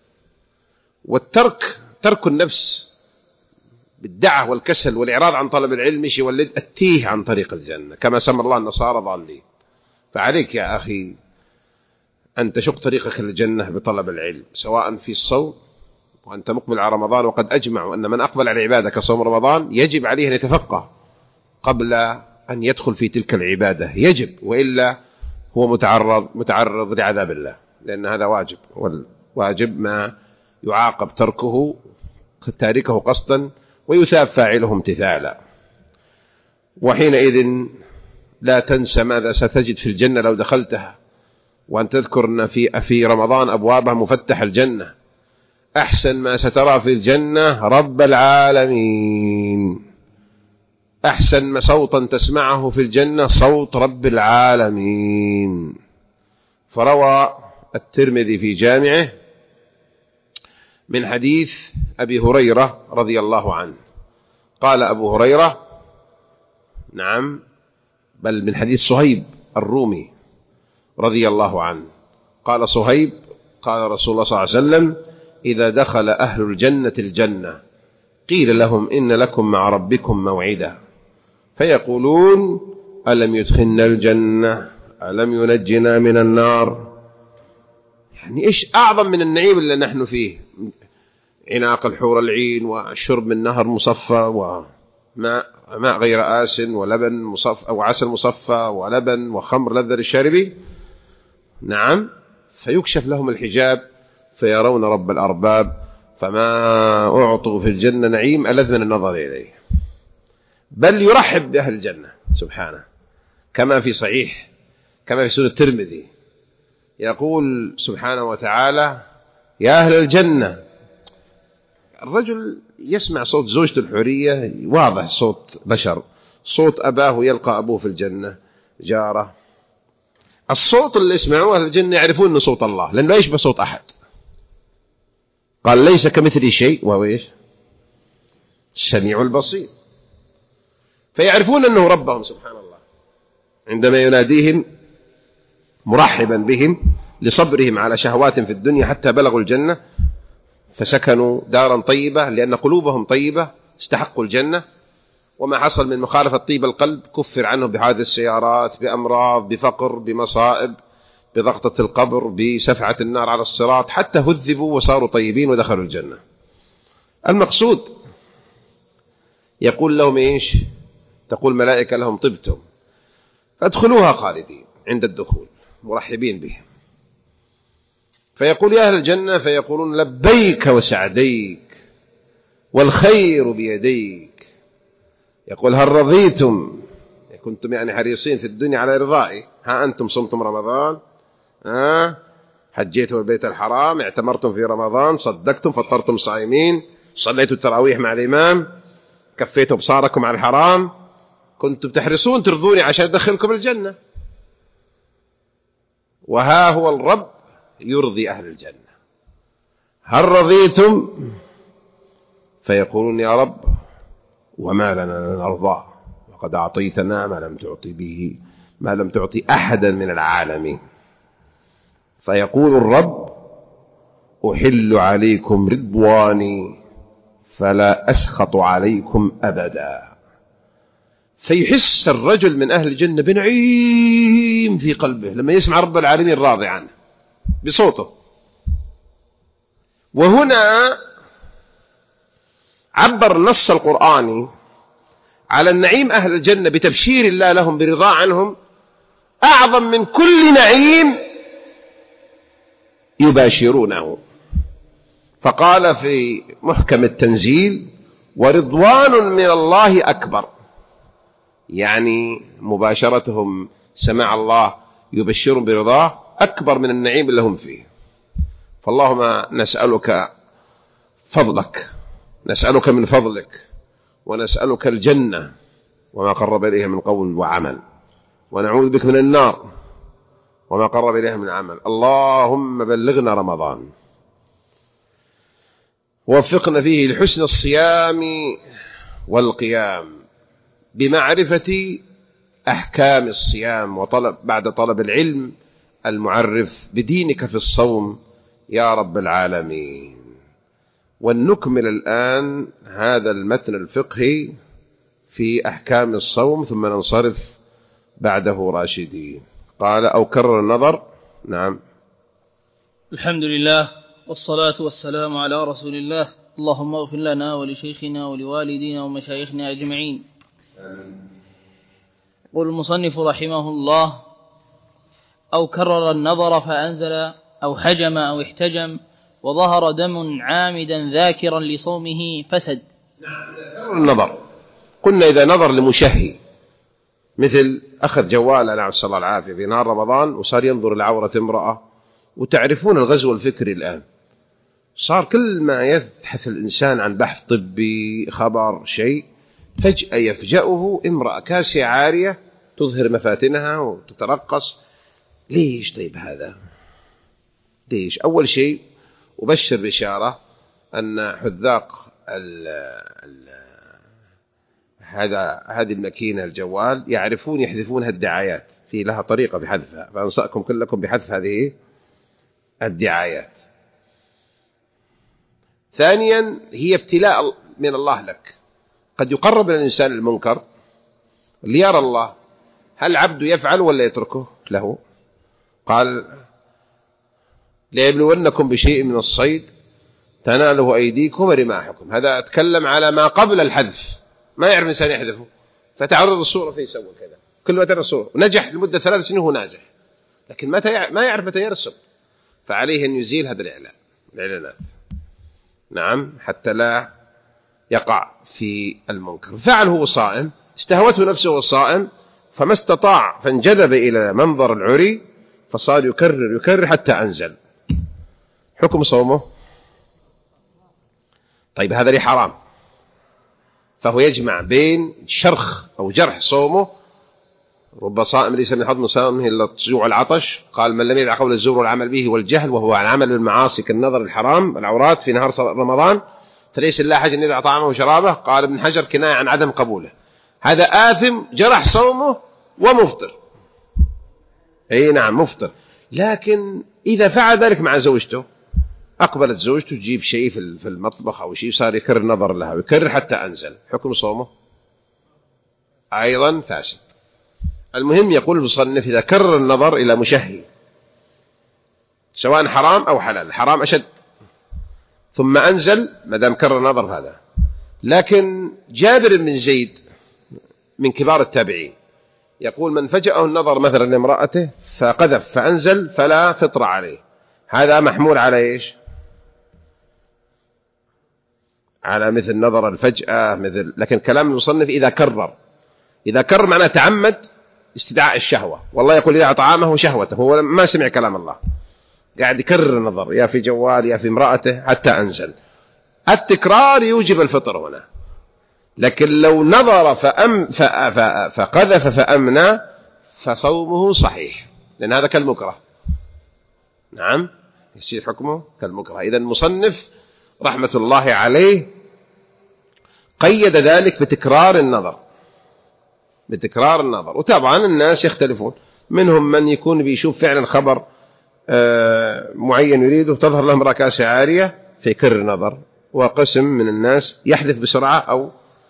ترك النفس بالدعة والكسل والإعراض عن طلب العلم يولد التيه عن طريق الجنة، كما سمى الله النصارى ضالين. فعليك يا أخي أن تشق طريقك للجنة بطلب العلم، سواء في الصوم وأنت مقبل على رمضان. وقد أجمعوا أن من أقبل على العبادة كصوم رمضان يجب عليه أن يتفقه قبل أن يدخل في تلك العبادة، يجب، وإلا هو متعرض لعذاب الله، لأن هذا واجب، والواجب ما يعاقب تاركه قصدا ويثاب فاعله امتثالا. وحينئذ لا تنسى ماذا ستجد في الجنة لو دخلتها، وأن تذكر أن في رمضان أبوابها مفتح الجنة. أحسن ما سترى في الجنة رب العالمين، أحسن ما صوتا تسمعه في الجنة صوت رب العالمين. فروى الترمذي في جامعه من حديث أبي هريرة رضي الله عنه، قال أبو هريرة، نعم، بل من حديث صهيب الرومي رضي الله عنه، قال صهيب قال رسول الله صلى الله عليه وسلم: إذا دخل أهل الجنة الجنة قيل لهم إن لكم مع ربكم موعدا، فيقولون: ألم يدخلنا الجنة، ألم ينجنا من النار. يعني إيش أعظم من النعيم اللي نحن فيه؟ عناق الحور العين، والشرب من نهر مصفى، وماء غير آسن، ولبن مصفى أو عسل مصفى، ولبن وخمر لذة للشاربين. نعم، فيكشف لهم الحجاب فيرون رب الأرباب، فما أعطوا في الجنة نعيم ألذ من النظر إليه، بل يرحب بأهل الجنة سبحانه، كما في سنة الترمذي يقول سبحانه وتعالى: يا أهل الجنة. الرجل يسمع صوت زوجته الحورية، واضح صوت بشر، صوت أباه يلقى أبوه في الجنة، جاره. الصوت اللي يسمعوه أهل الجنة يعرفون أنه صوت الله، لأنه لا يشبه صوت أحد. قال: ليس كمثله شيء وهو إيش؟ السميع البصير. فيعرفون أنه ربهم سبحانه الله عندما يناديهم مرحبا بهم لصبرهم على شهوات في الدنيا حتى بلغوا الجنة فسكنوا دارا طيبة، لأن قلوبهم طيبة استحقوا الجنة. وما حصل من مخالفة طيب القلب كفر عنه بحادث السيارات، بأمراض، بفقر، بمصائب، بضغطة القبر، بسفعة النار على الصراط، حتى هذبوا وصاروا طيبين ودخلوا الجنة. المقصود يقول لهم إيش؟ تقول ملائكة لهم: طبتم فادخلوها خالدين عند الدخول مرحبين بهم. فيقول: يا أهل الجنة، فيقولون: لبيك وسعديك والخير بيديك. يقول: هل رضيتم؟ كنتم يعني حريصين في الدنيا على رضائي، ها أنتم صمتم رمضان، حجيتم البيت الحرام، اعتمرتم في رمضان، صدقتم، فطرتم صائمين، صليتوا التراويح مع الإمام، كفيتوا بصاركم على الحرام، كنتم تحرصون ترضوني عشان أدخلكم الجنة. وها هو الرب يرضي أهل الجنة: هل رضيتم؟ فيقولون: يا رب، وما لنا نرضى وقد أعطيتنا ما لم تعطي أحدا من العالمين. فيقول الرب: أحل عليكم رضواني فلا أسخط عليكم أبدا. فيحس الرجل من أهل الجنة بنعيم في قلبه لما يسمع رب العالمين راضي عنه بصوته. وهنا عبر النص القرآني على النعيم أهل الجنة بتبشير الله لهم برضا عنهم أعظم من كل نعيم يباشرونه. فقال في محكم التنزيل: ورضوان من الله أكبر، يعني مباشرتهم سمع الله يبشرهم برضاه أكبر من النعيم اللي هم فيه. فاللهم نسألك فضلك، نسألك من فضلك، ونسألك الجنة وما قرب إليها من قول وعمل، ونعوذ بك من النار وما قرب إليها من عمل. اللهم بلغنا رمضان، ووفقنا فيه لحسن الصيام والقيام بمعرفة أحكام الصيام، وطلب بعد طلب العلم المعرف بدينك في الصوم يا رب العالمين. ونكمل الآن هذا المتن الفقهي في أحكام الصوم ثم ننصرف بعده راشدين. قال: أو كرر النظر. نعم. الحمد لله والصلاة والسلام على رسول الله. اللهم اغفر لنا ولشيخنا ولوالدينا ومشايخنا أجمعين. يقول المصنف رحمه الله: أو كرر النظر فأنزل أو حجم أو احتجم وظهر دم عامدا ذاكرا لصومه فسد. كرر النظر قلنا إذا نظر لمشهي، مثل أخذ جواله نعم صلى الله العافية في نهار رمضان وصار ينظر لعورة امرأة. وتعرفون الغزو الفكري الآن، صار كل ما يبحث الإنسان عن بحث طبي خبر شيء فجأة يفجأه امرأة كاسية عارية تظهر مفاتنها وتترقص. ليش طيب هذا؟ ليش؟ أول شيء أبشر بشارة أن حذاق هذه الماكينة الجوال يعرفون يحذفونها الدعايات، في لها طريقة في حذفها، فأنصأكم كلكم بحذف هذه الدعايات. ثانيا هي ابتلاء من الله لك، قد يقرب الإنسان المنكر ليرى الله هل عبد يفعل ولا يتركه له. قال: ليبلونكم بشيء من الصيد تناله أيديكم ورماحكم. هذا أتكلم على ما قبل الحذف، ما يعرف الإنسان يحذفه، فتعرض الصورة فيسوي كذا، كل ما ترى الصورة نجح لمدة 3 سنين هو ناجح، لكن ما يعرف متى يرسم، فعليه أن يزيل هذا الإعلانات نعم حتى لا يقع في المنكر. فعل هو صائم، استهوته نفسه الصائم فما استطاع، فانجذب إلى منظر العري فصار يكرر حتى أنزل. حكم صومه؟ طيب هذا لي حرام، فهو يجمع بين شرخ أو جرح صومه. رب صائم ليس من حظ صومه إلا الجوع والعطش. قال: من لم يدع قول الزور والعمل به والجهل وهو العمل بالمعاصي كالنظر الحرام العورات في نهار رمضان فليس الله حاجة أن يدع طعامه وشرابه. قال ابن حجر: كناية عن عدم قبوله. هذا آثم جرح صومه ومفطر. أي نعم مفطر. لكن إذا فعل ذلك مع زوجته، أقبلت زوجته تجيب شيء في المطبخ أو شيء، صار يكرر نظر لها ويكرر حتى أنزل، حكم صومه أيضا فاسد. المهم يقول المصنف: إذا كرر النظر إلى مشهي سواء حرام أو حلال، الحرام أشد، ثم أنزل ما دام كرر النظر هذا. لكن جابر بن زيد من كبار التابعين يقول: من فجأه النظر مثلا لامرأته فقذف فأنزل فلا فطر عليه. هذا محمول على إيش؟ على مثل نظر الفجأة مثل. لكن كلام المصنف إذا كرر معناه تعمد استدعاء الشهوة. والله يقول: إذا طعامه شهوته، هو ما سمع كلام الله، قاعد يكرر النظر يا في جوال يا في امرأته حتى أنزل. التكرار يوجب الفطر هنا. لكن لو نظر فقذف فأمنى فصومه صحيح، لأن هذا كالمكره. نعم يصير حكمه كالمكره. إذا المصنف رحمة الله عليه قيد ذلك بتكرار النظر. وطبعا الناس يختلفون، منهم من يكون بيشوف فعلا خبر معين يريده تظهر لهم ركاسة عارية فيكرر نظر، وقسم من الناس يحدث بسرعة. أو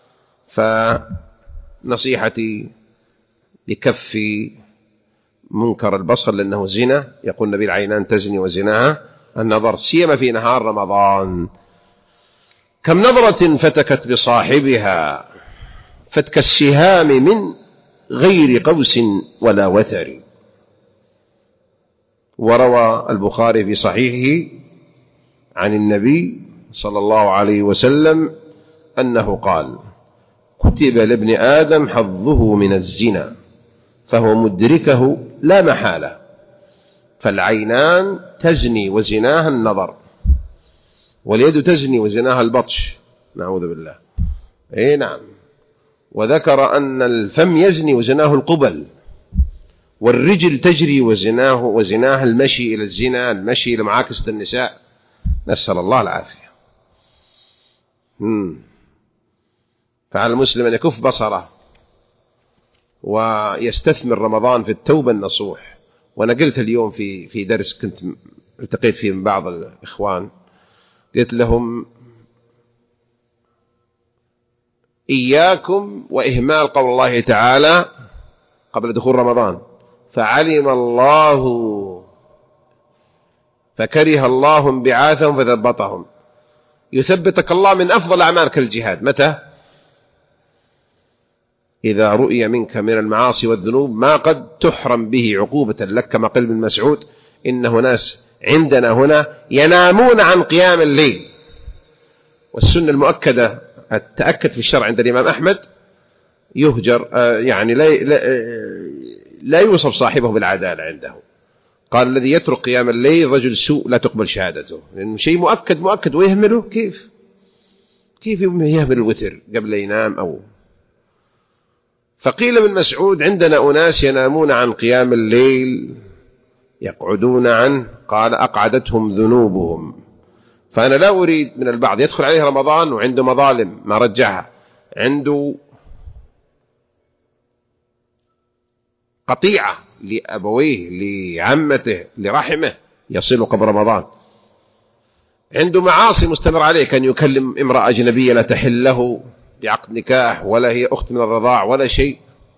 فنصيحتي لكف منكر البصر لأنه زنا، يقول النبي: العينان تزني وزناها النظر، سيما في نهار رمضان. كم نظرة فتكت بصاحبها فتك السهام من غير قوس ولا وتر. وروى البخاري في صحيحه عن النبي صلى الله عليه وسلم أنه قال: كتب لابن آدم حظه من الزنا فهو مدركه لا محالة، فالعينان تزني وزناها النظر، واليد تزني وزناها البطش، نعوذ بالله. اي نعم. وذكر أن الفم يزني وزناه القبل، والرجل تجري وزناها المشي إلى الزنا، المشي إلى معاكسة النساء، نسأل الله العافية. فعلى المسلم أن يكف بصره ويستثمر رمضان في التوبة النصوح. وأنا قلت اليوم في درس كنت التقيت فيه من بعض الإخوان، قلت لهم: إياكم وإهمال قول الله تعالى قبل دخول رمضان: فعلم الله فكره الله انبعاثهم فثبطهم. يثبتك الله من أفضل أعمالك الجهاد. متى؟ إذا رؤي منك من المعاصي والذنوب ما قد تحرم به عقوبة لك، كما قال ابن مسعود: إنه ناس عندنا هنا ينامون عن قيام الليل. والسنة المؤكدة التأكد في الشرع عند الإمام أحمد يهجر، يعني لا يوصف صاحبه بالعدالة عنده. قال: الذي يترك قيام الليل رجل سوء لا تقبل شهادته، لأنه شيء مؤكد ويهمله. كيف يهمل الوتر قبل ينام؟ أو فقيل ابن مسعود: عندنا أناس ينامون عن قيام الليل يقعدون عنه، قال: أقعدتهم ذنوبهم. فأنا لا أريد من البعض يدخل عليه رمضان وعنده مظالم ما رجعها، عنده قطيعة لأبويه لعمته لرحمه يصل قبل رمضان، عنده معاصي مستمر عليه، كان يكلم امرأة أجنبية لا تحل له بعقد نكاح، ولا هي أخت من الرضاع ولا شيء،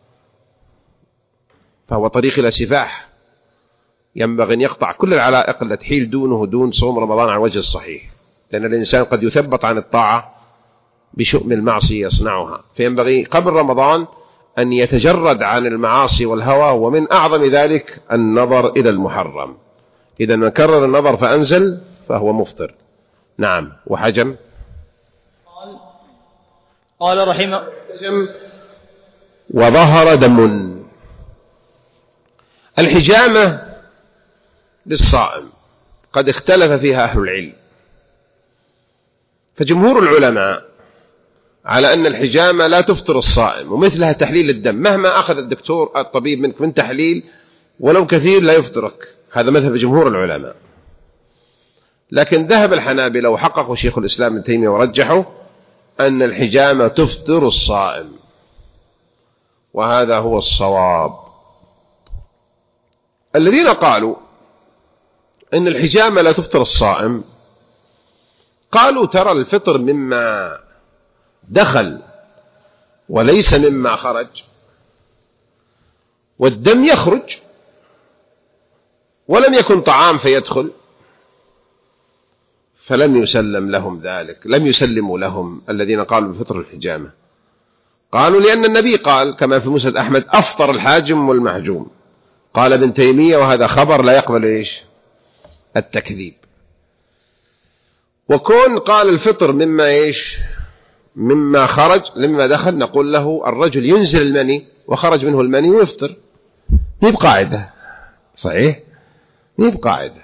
فهو طريق إلى سفاح. ينبغي أن يقطع كل العلائق التي تحيل دونه دون صوم رمضان على الوجه الصحيح، لأن الإنسان قد يثبط عن الطاعة بشؤم المعصية يصنعها، فينبغي قبل رمضان أن يتجرد عن المعاصي والهوى، ومن أعظم ذلك النظر إلى المحرم. إذا من كرر النظر فأنزل فهو مفطر. نعم. وحجم. قال رحمه: وظهر دم. الحجامة للصائم قد اختلف فيها أهل العلم، فجمهور العلماء على أن الحجامة لا تفطر الصائم، ومثلها تحليل الدم، مهما أخذ الدكتور الطبيب منك من تحليل ولو كثير لا يفطرك. هذا مذهب جمهور العلماء. لكن ذهب الحنابلة وحققوا شيخ الإسلام ابن تيمية ورجحوا أن الحجامة تفطر الصائم، وهذا هو الصواب. الذين قالوا أن الحجامة لا تفطر الصائم قالوا: ترى الفطر مما دخل وليس مما خرج، والدم يخرج ولم يكن طعام فيدخل، فلم يسلم لهم ذلك، لم يسلموا لهم الذين قالوا بفطر الحجامة. قالوا: لأن النبي قال كما في مسند أحمد: أفطر الحاجم والمحجوم. قال ابن تيمية: وهذا خبر لا يقبل التكذيب. وكون قال الفطر مما مما خرج لما دخل، نقول له: الرجل ينزل المني وخرج منه المني ويفطر، يبقى قاعدة صحيح، يبقى قاعدة.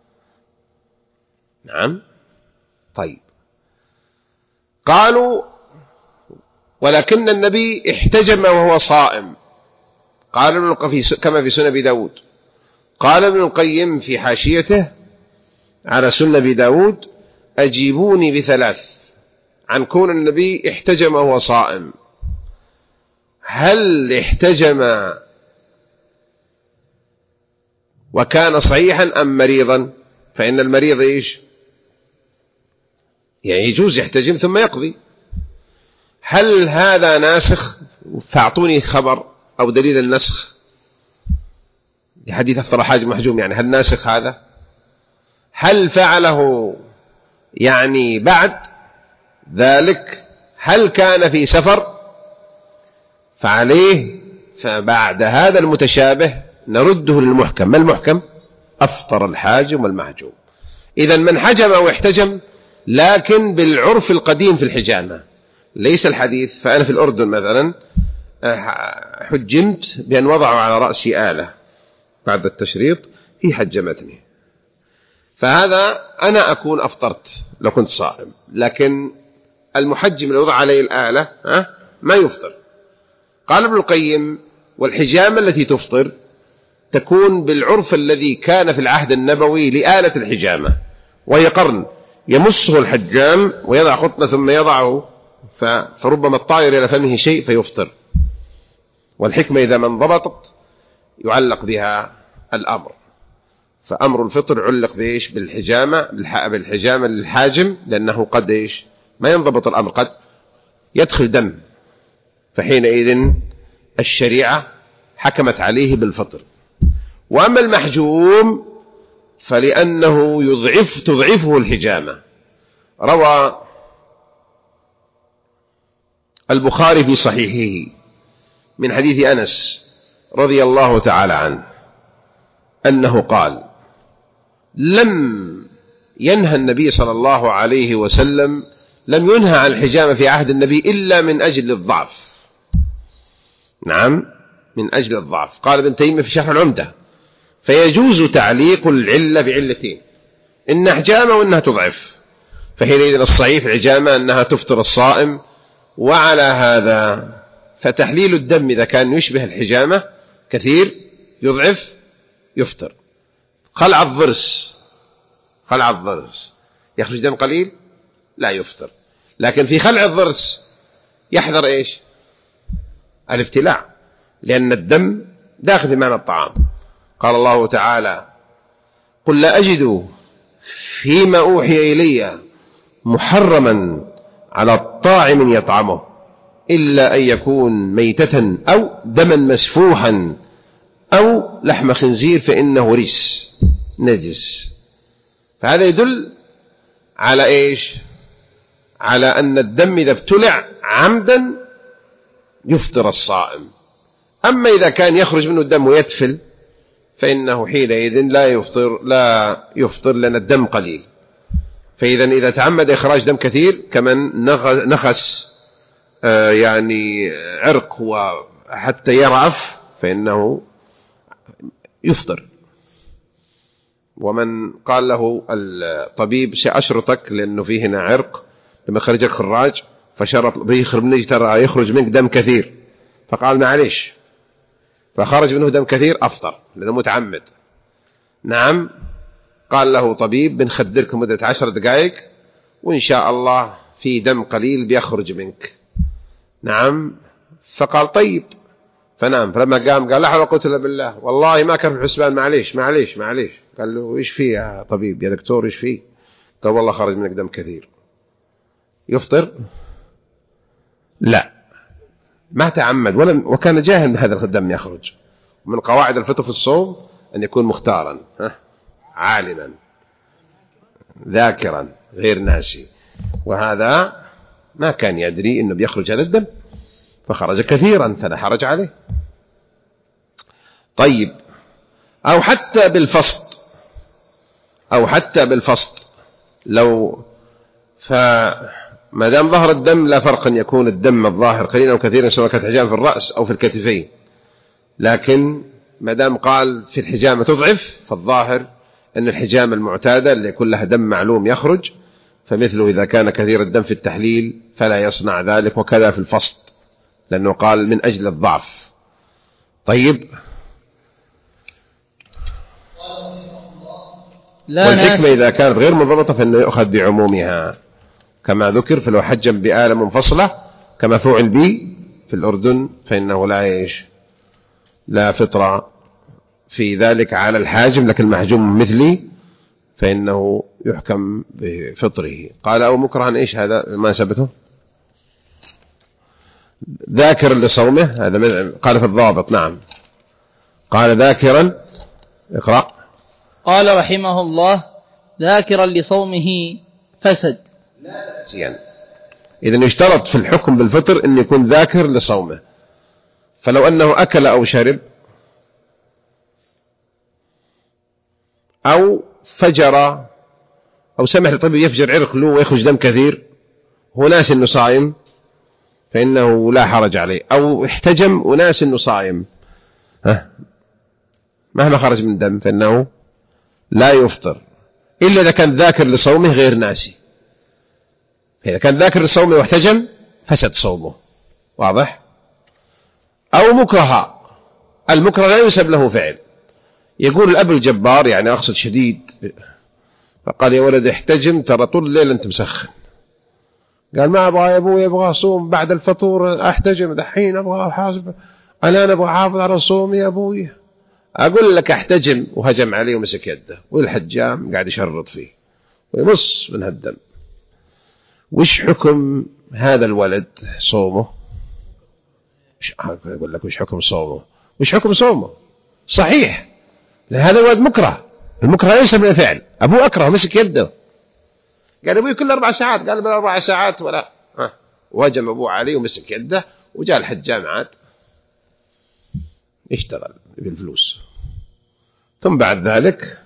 نعم. طيب. قالوا: ولكن النبي احتجم وهو صائم. قال كما في سنن أبي داود. قال ابن القيم في حاشيته على سنن أبي داود: أجيبوني بثلاث عن كون النبي احتجم وهو صائم. هل احتجم وكان صحيحا أم مريضا؟ فإن المريض يعني يجوز يحتجم ثم يقضي. هل هذا ناسخ؟ فاعطوني خبر أو دليل النسخ لحديث أفطر الحاجم محجوم، يعني هل ناسخ هذا؟ هل فعله يعني بعد ذلك؟ هل كان في سفر؟ فعليه فبعد هذا المتشابه نرده للمحكم. ما المحكم؟ أفطر الحاجم والمحجوم. إذا من حجم أو احتجم لكن بالعرف القديم في الحجامة، ليس الحديث. فأنا في الأردن مثلا حجمت بأن وضعوا على رأسي آلة بعد التشريط، هي حجمتني، فهذا أنا أكون أفطرت لو كنت صائم. لكن المحجم اللي وضع عليه الآلة ما يفطر. قال ابن القيم: والحجامة التي تفطر تكون بالعرف الذي كان في العهد النبوي لآلة الحجامة، وهي قرن يمسه الحجام ويضع قطنة ثم يضعه، فربما الطائر إلى فمه شيء فيفطر. والحكمة إذا ما انضبطت يعلق بها الأمر، فأمر الفطر علق بإيش؟ بالحجامة للحاجم، لأنه قد إيش؟ ما ينضبط الأمر، قد يدخل دم، فحينئذ الشريعة حكمت عليه بالفطر. وأما المحجوم فلأنه تضعفه الحجامة. روى البخاري في صحيحه من حديث أنس رضي الله تعالى عنه أنه قال: لم ينهى النبي صلى الله عليه وسلم، لم ينهى عن الحجامة في عهد النبي إلا من أجل الضعف. نعم، من أجل الضعف. قال ابن تيمية في شرح العمدة: فيجوز تعليق العلة بعلتين، إنها حجامة وإنها تضعف، فحينئذ الصحيح في الحجامة أنها تفطر الصائم. وعلى هذا فتحليل الدم إذا كان يشبه الحجامة كثير يضعف يفطر. خلع الضرس يخرج دم قليل لا يفطر. لكن في خلع الضرس يحذر إيش؟ الابتلاع، لأن الدم داخل في معنى الطعام. قال الله تعالى: قل لا أجد فيما أوحي إلي محرما على الطاعم يطعمه إلا أن يكون ميتة أو دما مسفوحا أو لحم خنزير فإنه رجس نجس. فهذا يدل على إيش؟ على أن الدم إذا ابتلع عمدا يفطر الصائم. أما إذا كان يخرج منه الدم ويتفل فإنه حينئذ لا يفطر لأن الدم قليل. فإذا إذا تعمد إخراج دم كثير كمن نخس يعني عرق وحتى يرعف فإنه يفطر. ومن قال له الطبيب سأشرطك لأنه فيه هنا عرق، لما خرجك خراج فشرط يخرج منك دم كثير، فقال معليش، فخرج منه دم كثير أفطر لأنه متعمد. نعم، قال له طبيب بنخدرك مدة 10 دقائق وإن شاء الله في دم قليل بيخرج منك. نعم، فقال طيب، فنام. فلما قام قال لا حول ولا قوة إلا بالله، والله ما كان في الحسبان، معليش. قال له إيش فيه يا طبيب يا دكتور إيش فيه؟ قال والله خرج منك دم كثير. يفطر؟ لا، ما تعمد وكان جاهل من هذا الدم يخرج. من قواعد الفطر في الصوم أن يكون مختارا، عالما ذاكرا غير ناسي، وهذا ما كان يدري أنه بيخرج هذا الدم فخرج كثيرا فلا حرج عليه. طيب، أو حتى بالفسط لو فما دام ظهر الدم لا فرق أن يكون الدم الظاهر قليلا أو كثيرا سواء كانت حجامة في الرأس أو في الكتفين. لكن ما دام قال في الحجامة تضعف، فالظاهر أن الحجامة المعتادة اللي يكون لها دم معلوم يخرج، فمثله إذا كان كثير الدم في التحليل فلا يصنع ذلك، وكذا في الفسط لأنه قال من أجل الضعف. طيب، والحكمة إذا كانت غير منضبطة فإنه يؤخذ بعمومها كما ذكر. فلو حجم بآلة منفصلة كما فعل به في الأردن فإنه لا فطر في ذلك على الحاجم، لكن المحجوم مثلي فإنه يحكم بفطره. قال أو مكرها إيش هذا ما سبته؟ ذاكر لصومه، هذا قال في الضابط. نعم، قال ذاكرا. اقرأ. قال رحمه الله: ذاكرا لصومه فسد. إذن يشترط في الحكم بالفطر أن يكون ذاكر لصومه. فلو أنه أكل أو شرب أو فجر أو سمح للطبيب يفجر عرق له ويخرج دم كثير وناس إنه صائم فإنه لا حرج عليه، أو احتجم وناس إنه صائم مهما خرج من دم فإنه لا يفطر إلا إذا كان ذاكر لصومه غير ناسي. إذا كان ذاكر لصومه واحتجم فسد صومه، واضح؟ أو مكره، المكره لا ينسب له فعل. يقول الأب الجبار يعني أقصد شديد، فقال يا ولد احتجم ترى طول الليل أنت مسخن. قال ما أبغى يا أبوي، أبغى أصوم بعد الفطور أحتجم دحين، أبغى أحاسب أنا أبغى أحافظ على صومي يا أبوي. أقول لك احتجم، وهجم عليه ومسك يده، والحجام قاعد يشرط فيه ويمص من هالدم. وش حكم هذا الولد صومه؟ أقول لك وش حكم صومه؟ وش حكم صومه؟ صحيح، لأن هذا الولد مكره، المكره ليس من الفعل. أبوه أكره مسك يده، قال أبوي كل 4 ساعات، قال بل 4 ساعات ولا وهجم أبوه عليه ومسك يده، وجاء الحجام عاد اشتغل بالفلوس. ثم بعد ذلك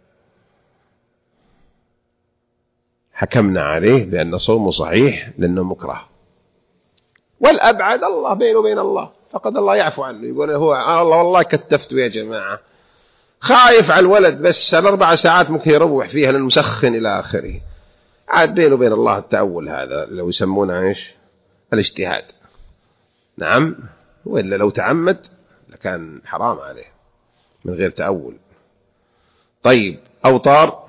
حكمنا عليه بأن صومه صحيح لأنه مكره. والأبعد الله بينه وبين الله، فقد الله يعفو عنه. يقول هو الله والله كتفته يا جماعة، خايف على الولد بس 4 ساعات ممكن يروح فيها للمسخن إلى آخره. عاد بينه وبين الله التأول، هذا لو يسمونه إيش؟ الاجتهاد. نعم، وإلا لو تعمد لكان حرام عليه من غير تأول. طيب أوطار.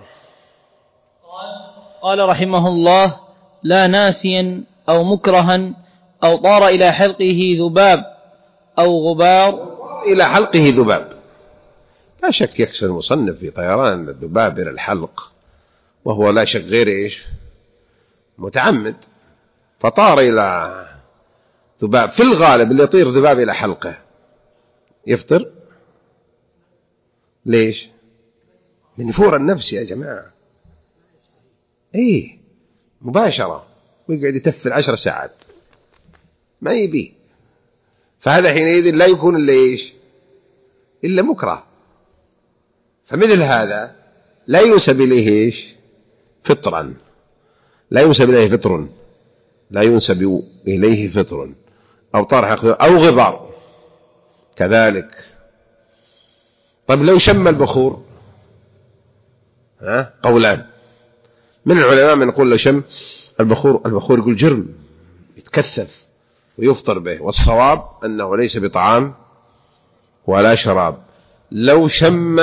قال رحمه الله لا ناسيا أو مكرها أو طار إلى حلقه ذباب أو غبار. إلى حلقه ذباب، لا شك يكسر المصنف في طيران الذباب إلى الحلق، وهو لا شك غير إيش؟ متعمد. فطار إلى ذباب، في الغالب اللي يطير ذباب إلى حلقه يفطر. ليش؟ من نفور النفس يا جماعة. إيه مباشرة، ويقعد يتفل 10 ساعات ما يبي، فهذا حينئذ لا يكون إلا إيش؟ إلا مكره. فمثل هذا لا ينسب إليه إيش؟ فطرا، لا ينسب إليه فطر، لا ينسب إليه فطر. أو طارح أو غبار كذلك. طيب لو شم البخور، قولان من العلماء من يقول لو شم البخور يقول جرم يتكثف ويفطر به، والصواب أنه ليس بطعام ولا شراب. لو شم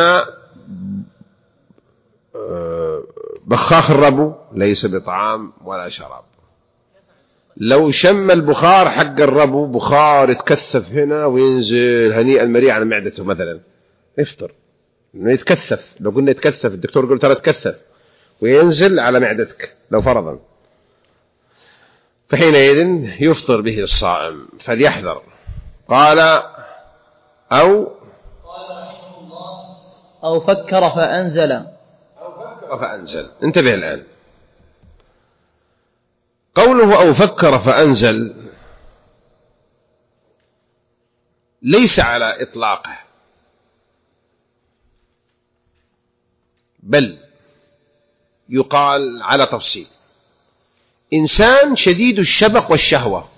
بخاخ الربو ليس بطعام ولا شراب. لو شم البخار حق الربو، بخار يتكثف هنا وينزل هنيئا مريء على معدته مثلا، يفطر انه يتكثف. لو قلنا يتكثف، الدكتور يقول ترى يتكثف وينزل على معدتك لو فرضا، فحينئذ يفطر به الصائم، فليحذر. قال أو فكر فأنزل. انتبه الآن، قوله أو فكر فأنزل ليس على إطلاقه، بل يقال على تفصيل. إنسان شديد الشبق والشهوة،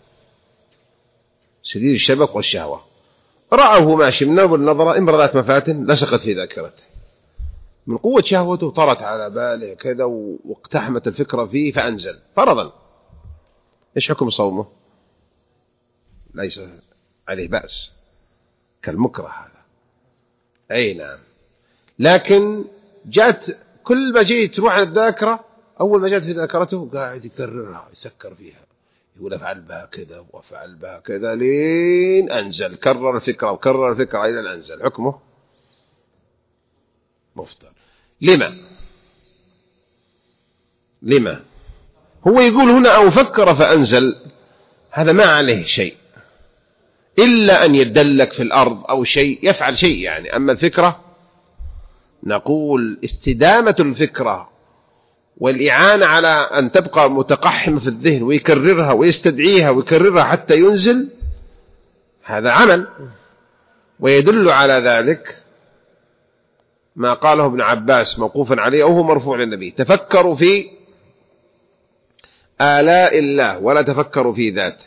شديد الشبق والشهوة، رأه ماشي من أول نظرة امرأة ذات مفاتن لصقت في ذاكرته، من قوة شهوته طرت على باله كذا واقتحمت الفكرة فيه فأنزل فرضا. إيش حكم صومه؟ ليس عليه بأس، كالمكره هذا. أي نعم، لكن جاءت كل ما جيت تروح على الذاكرة، أول ما جاءت في ذاكرته قاعد يكررها يفكر فيها، يقول أفعل بها كذا وأفعل بها كذا لين أنزل، كرر الفكرة وكرر الفكرة إلى أن أنزل. حكمه مفطر. لما هو يقول هنا أو فكر فأنزل، هذا ما عليه شيء إلا أن يدلك في الأرض أو شيء يفعل شيء يعني. أما الفكرة نقول استدامة الفكرة والإعانة على أن تبقى متقحمة في الذهن ويكررها ويستدعيها ويكررها حتى ينزل، هذا عمل. ويدل على ذلك ما قاله ابن عباس موقوفا عليه أو هو مرفوع للنبي: تفكروا في آلاء الله ولا تفكروا في ذاته.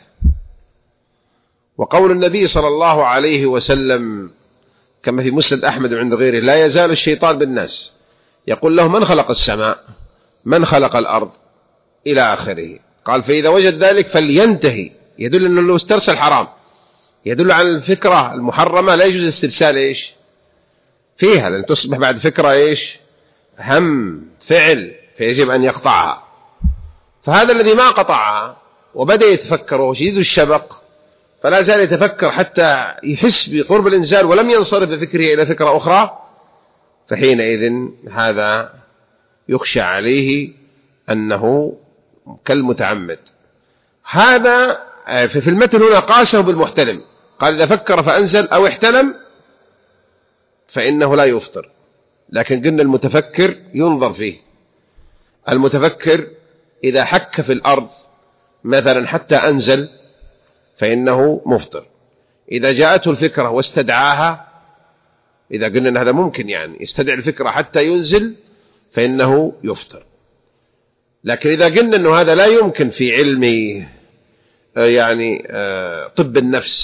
وقول النبي صلى الله عليه وسلم كما في مسند أحمد وعند غيره: لا يزال الشيطان بالناس يقول له: من خلق السماء؟ من خلق الأرض؟ إلى آخره. قال: فإذا وجد ذلك فلينتهي. يدل أنه لو استرسل حرام، يدل على الفكرة المحرمة لا يجوز استرسال إيش فيها، لأن تصبح بعد فكرة إيش هم فعل، فيجب أن يقطعها. فهذا الذي ما قطعها وبدأ يتفكر وهو شديد الشبق فلا زال يتفكر حتى يحس بقرب الإنزال ولم ينصرف بفكره إلى فكرة أخرى، فحينئذ هذا يخشى عليه أنه كالمتعمد. هذا في المتن هنا قاسه بالمحتلم، قال: إذا فكر فأنزل أو احتلم فإنه لا يفطر. لكن قلنا المتفكر ينظر فيه. المتفكر إذا حك في الأرض مثلا حتى أنزل فإنه مفطر. إذا جاءته الفكرة واستدعاها، إذا قلنا أن هذا ممكن يعني يستدعي الفكرة حتى ينزل فإنه يفطر. لكن إذا قلنا أنه هذا لا يمكن في علم يعني طب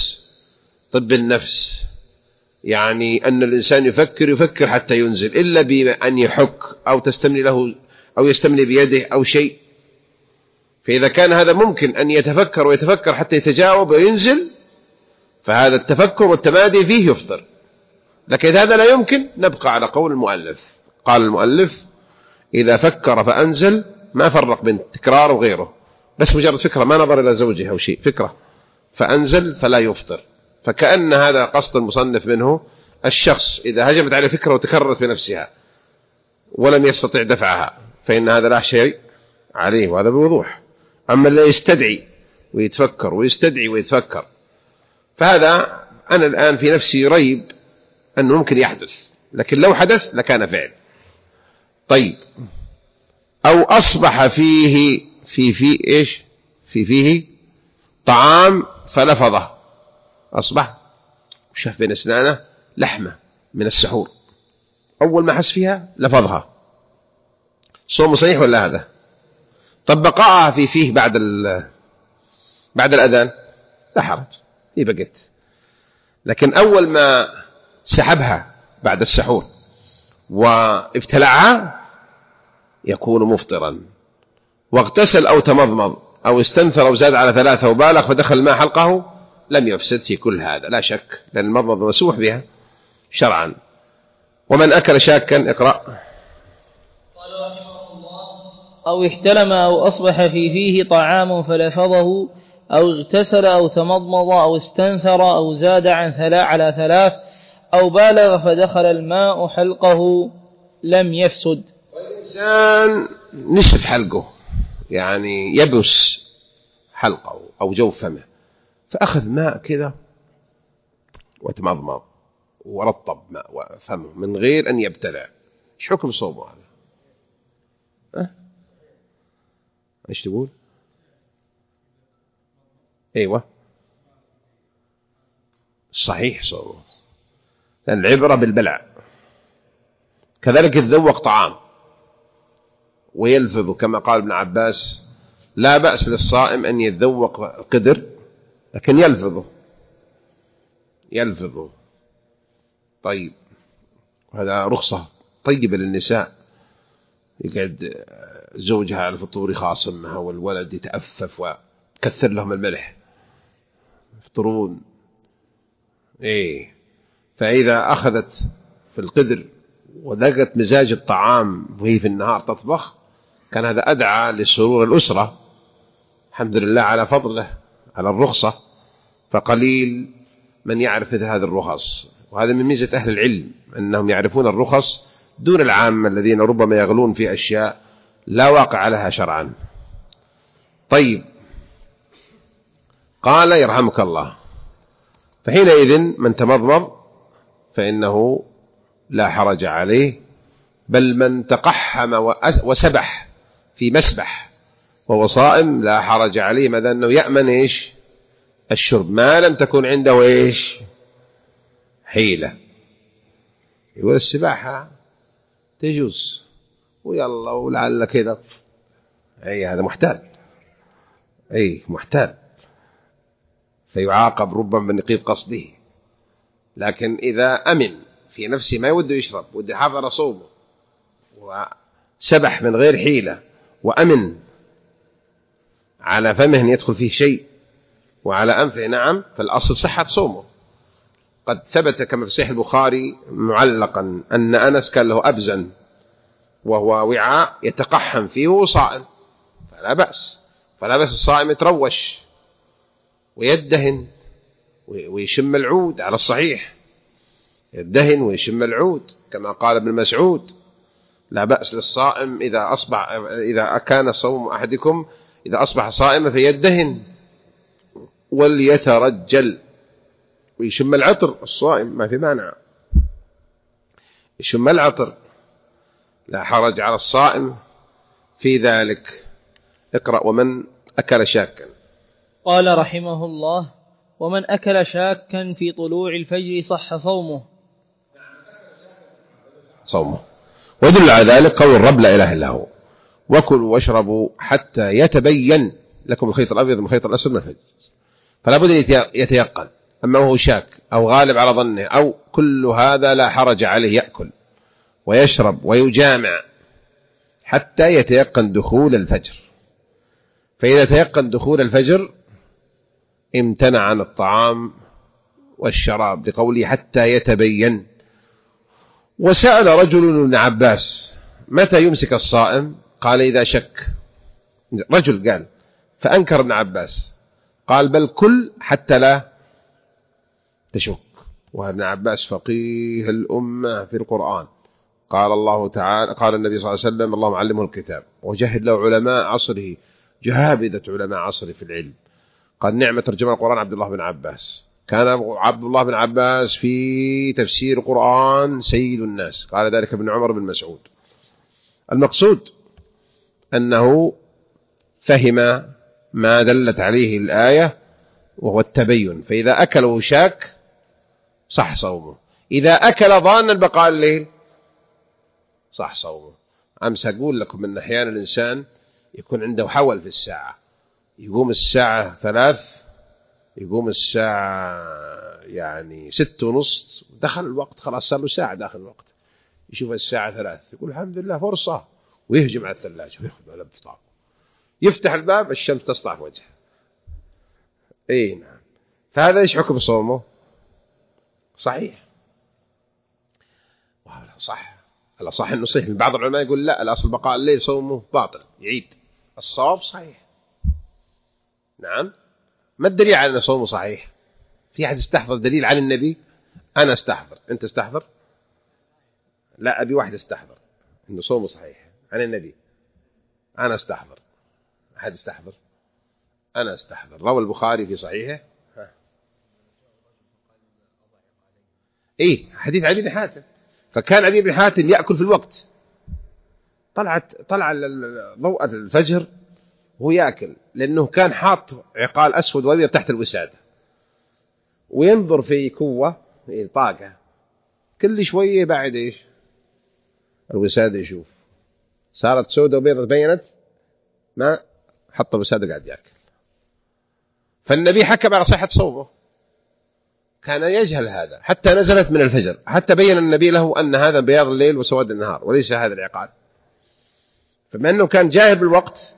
النفس يعني أن الإنسان يفكر حتى ينزل إلا بأن يحك أو تستمني له أو يستمني بيده أو شيء. فإذا كان هذا ممكن أن يتفكر ويتفكر حتى يتجاوب وينزل فهذا التفكر والتمادي فيه يفطر. لكن إذا هذا لا يمكن نبقى على قول المؤلف. قال المؤلف: إذا فكر فأنزل، ما فرق بين تكرار وغيره، بس مجرد فكرة ما نظر إلى زوجها أو شيء، فكرة فأنزل فلا يفطر. فكأن هذا قصد المصنف منه: الشخص إذا هجمت عليه فكرة وتكررت بنفسها ولم يستطع دفعها فإن هذا لا شيء عليه، وهذا بوضوح. أما اللي يستدعي ويتفكر ويستدعي ويتفكر فهذا أنا الآن في نفسي ريب أنه ممكن يحدث، لكن لو حدث لكان فعل. طيب، أو أصبح فيه إيش فيه طعام فلفظه، أصبح وشاف بين أسنانه لحمة من السحور، أول ما حس فيها لفظها، صوم صحيح ولا هذا؟ طب بقاءها فيه بعد الأذان لا حرج، هي بقت. لكن أول ما سحبها بعد السحور وابتلعها يكون مفطرا. واغتسل أو تمضمض أو استنثر وزاد على 3 وبالغ فدخل الماء حلقه لم يفسد في كل هذا لا شك، لأن المضمض مسوح بها شرعا. ومن أكل شاكا اقرأ. أو احتلم أو أصبح في فيه طعام فلفظه أو اغتسل أو تمضمض أو استنثر أو زاد على 3 أو بالغ فدخل الماء حلقه لم يفسد. والإنسان نشف حلقه يعني يبس حلقه أو جوف فمه، فأخذ ماء كذا وتمضمض ورطب ماء فمه من غير أن يبتلع، إيش حكم صومه هذا؟ إيش تقول؟ أيوة صحيح صومه، لأن العبرة بالبلع. كذلك يتذوق طعام ويلفظ كما قال ابن عباس: لا بأس للصائم أن يتذوق القدر لكن يلفظه. طيب، هذا رخصة طيبة للنساء، يقعد زوجها على الفطور خاصمها والولد يتأفف وكثر لهم الملح يفطرون. فإذا أخذت في القدر وذاقت مزاج الطعام وهي في النهار تطبخ كان هذا أدعى لسرور الأسرة. الحمد لله على فضله على الرخصة، فقليل من يعرف هذه الرخص، وهذا من ميزة أهل العلم أنهم يعرفون الرخص دون العامة الذين ربما يغلون في أشياء لا واقع لها شرعا. طيب، قال يرحمك الله: فحينئذ من تمضمض فإنه لا حرج عليه، بل من تقحم وسبح في مسبح وهو صائم لا حرج عليه، ماذا أنه يأمن الشرب ما لم تكن عنده إيش حيلة. يقول السباحة تجوز ويلا ولعل كذا، أي هذا محتال، أي محتال فيعاقب ربما بنقيض قصده. لكن إذا أمن في نفسه ما يود يشرب ود يحافظ على صومه وسبح من غير حيلة وأمن على فمه أن يدخل فيه شيء وعلى أنفه نعم، فالأصل صحة صومه. قد ثبت كما في صحيح البخاري معلقا أن أنس كان له أبزن وهو وعاء يتقحم فيه وهو صائم، فلا بأس الصائم يتروش ويدهن ويشم العود، على الصحيح يدهن ويشم العود كما قال ابن مسعود: لا بأس للصائم إذا كان صوم أحدكم إذا أصبح صائما فيدهن وليترجل ويشم العطر. الصائم ما في مانع يشم العطر، لا حرج على الصائم في ذلك. اقرأ: ومن أكل شاكا. قال رحمه الله: ومن أكل شاكا في طلوع الفجر صح صومه. ويدل على ذلك قول الرب: لا إله إلا هو، وكلوا واشربوا حتى يتبين لكم الخيط الأبيض من الخيط الأسود من الفجر. فلا بد أن يتيقن. أما هو شاك أو غالب على ظنه أو كل هذا لا حرج عليه، يأكل ويشرب ويجامع حتى يتيقن دخول الفجر. فإذا تيقن دخول الفجر امتنع عن الطعام والشراب لقوله حتى يتبين. وسأل رجل ابن عباس: متى يمسك الصائم؟ قال: إذا شك. رجل قال، فأنكر ابن عباس قال: بل كل حتى لا تشك. وابن عباس فقيه الأمة في القرآن. قال الله تعالى، قال النبي صلى الله عليه وسلم: اللهم علمه الكتاب وجهد له علماء عصره، جهابذة علماء عصره في العلم. قال: نعمة ترجمة القرآن عبد الله بن عباس. كان عبد الله بن عباس في تفسير القرآن سيد الناس. قال ذلك ابن عمر بن مسعود. المقصود أنه فهم ما دلت عليه الآية وهو التبين. فإذا أكل شاك صح صومه، إذا أكل ظانا بقاء الليل صح صومه. أمس أقول لكم أن أحيانا الإنسان يكون عنده حول في الساعة، يقوم الساعة 3، يقوم الساعة 6:30، دخل الوقت خلاص، صار له ساعة داخل الوقت، يشوف الساعة 3 يقول الحمد لله فرصة، ويهجم على الثلاجة ويأخذ على الفطار، يفتح الباب الشمس تسطع في وجهه. اي نعم. فهذا ايش حكم صومه؟ صحيح. صح. الأصح انه صحيح. بعض العلماء يقول لا، الأصل بقاء الليل صومه باطل، يعيد. الصواب صحيح. نعم. ما الدليل على أن صومه صحيح؟ في أحد استحضر دليل عن النبي؟ أنا استحضر، أنت استحضر؟ لا، أبي واحد استحضر أنه صومه صحيح عن النبي. أنا استحضر. أحد استحضر؟ أنا استحضر. روى البخاري في صحيحه حديث عدي بن حاتم. فكان عدي بن حاتم يأكل في الوقت، طلع ضوء الفجر وهو يأكل، لأنه كان حاط عقال أسود وأبيض تحت الوسادة، وينظر في كوة طاقة، كل شوية بعد الوسادة يشوف صارت سودة وبيضة بينت، ما حط الوسادة قاعد يأكل. فالنبي حكم على صحة صومه، كان يجهل هذا حتى نزلت من الفجر، حتى بين النبي له أن هذا بياض الليل وسواد النهار وليس هذا العقال. فما أنه كان جاهل بالوقت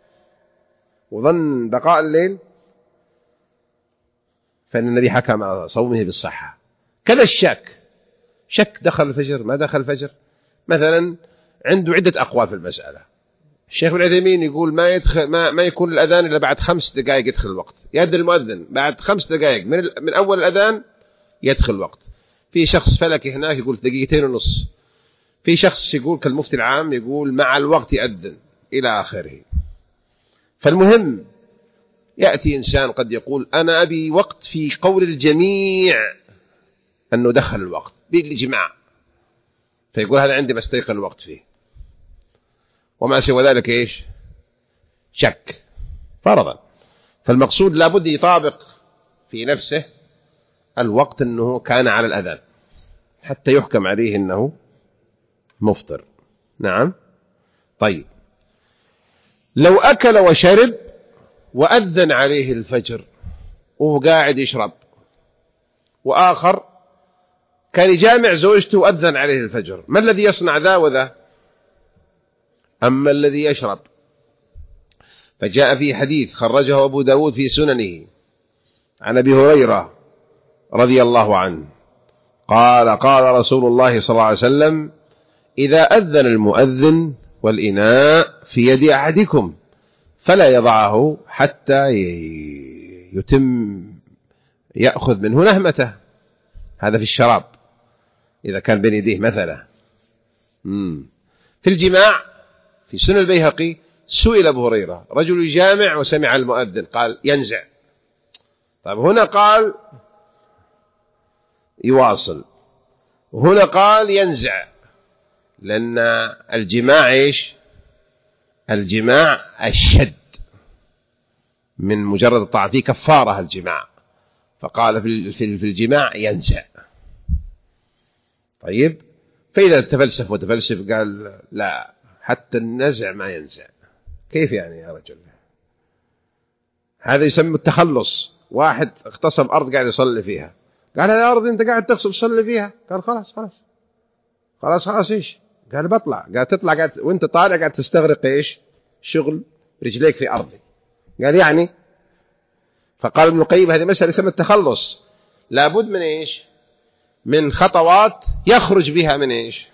وظن بقاء الليل، فإن النبي حكم على صومه بالصحة. كذا الشك، شك دخل الفجر ما دخل الفجر، مثلا عنده عدة أقوال في المسألة. الشيخ ابن عثيمين يقول ما يكون الأذان إلا بعد 5 دقائق يدخل الوقت، يأذن المؤذن بعد 5 دقائق من أول الأذان يدخل الوقت. في شخص فلكي هناك يقول 2.5 دقائق، في شخص يقول كالمفتي العام يقول مع الوقت يأذن إلى آخره. فالمهم يأتي إنسان قد يقول أنا أبي وقت في قول الجميع أنه دخل الوقت بالإجماع، فيقول هذا عندي بستيقن الوقت فيه، وما سوى ذلك شك فرضا. فالمقصود لابد يطابق في نفسه الوقت أنه كان على الأذان حتى يحكم عليه أنه مفطر. نعم. طيب لو أكل وشرب وأذن عليه الفجر وهو قاعد يشرب، وآخر كان يجامع زوجته وأذن عليه الفجر، ما الذي يصنع ذا وذا؟ أما الذي يشرب فجاء في حديث خرجه أبو داود في سننه عن أبي هريرة رضي الله عنه قال قال رسول الله صلى الله عليه وسلم: إذا أذن المؤذن والإناء في يد أحدكم فلا يضعه حتى يتم يأخذ منه نهمته. هذا في الشراب إذا كان بين يديه مثلا. في الجماع في سنن البيهقي سئل أبو هريرة رجل يجامع وسمع المؤذن قال ينزع. طيب هنا قال يواصل وهنا قال ينزع، لأن الجماع إيش؟ الجماع أشد من مجرد الطاعة، فيه كفارة الجماع، فقال في الجماع ينزع. طيب فإذا تفلسف وتفلسف قال لا حتى النزع ما ينزع. كيف يعني يا رجل؟ هذا يسمى التخلص. واحد اغتصب أرض قاعد يصلي فيها، قال يا أرض أنت قاعد تغصب تصلي فيها، قال خلاص إيش؟ قال بطلع. قال تطلع قاعد وانت طالع قاعد تستغرق إيش؟ شغل رجليك في أرضي. قال يعني. فقال ابن القيم هذه مسألة يسمى التخلص، لابد من إيش؟ من خطوات يخرج بها من إيش؟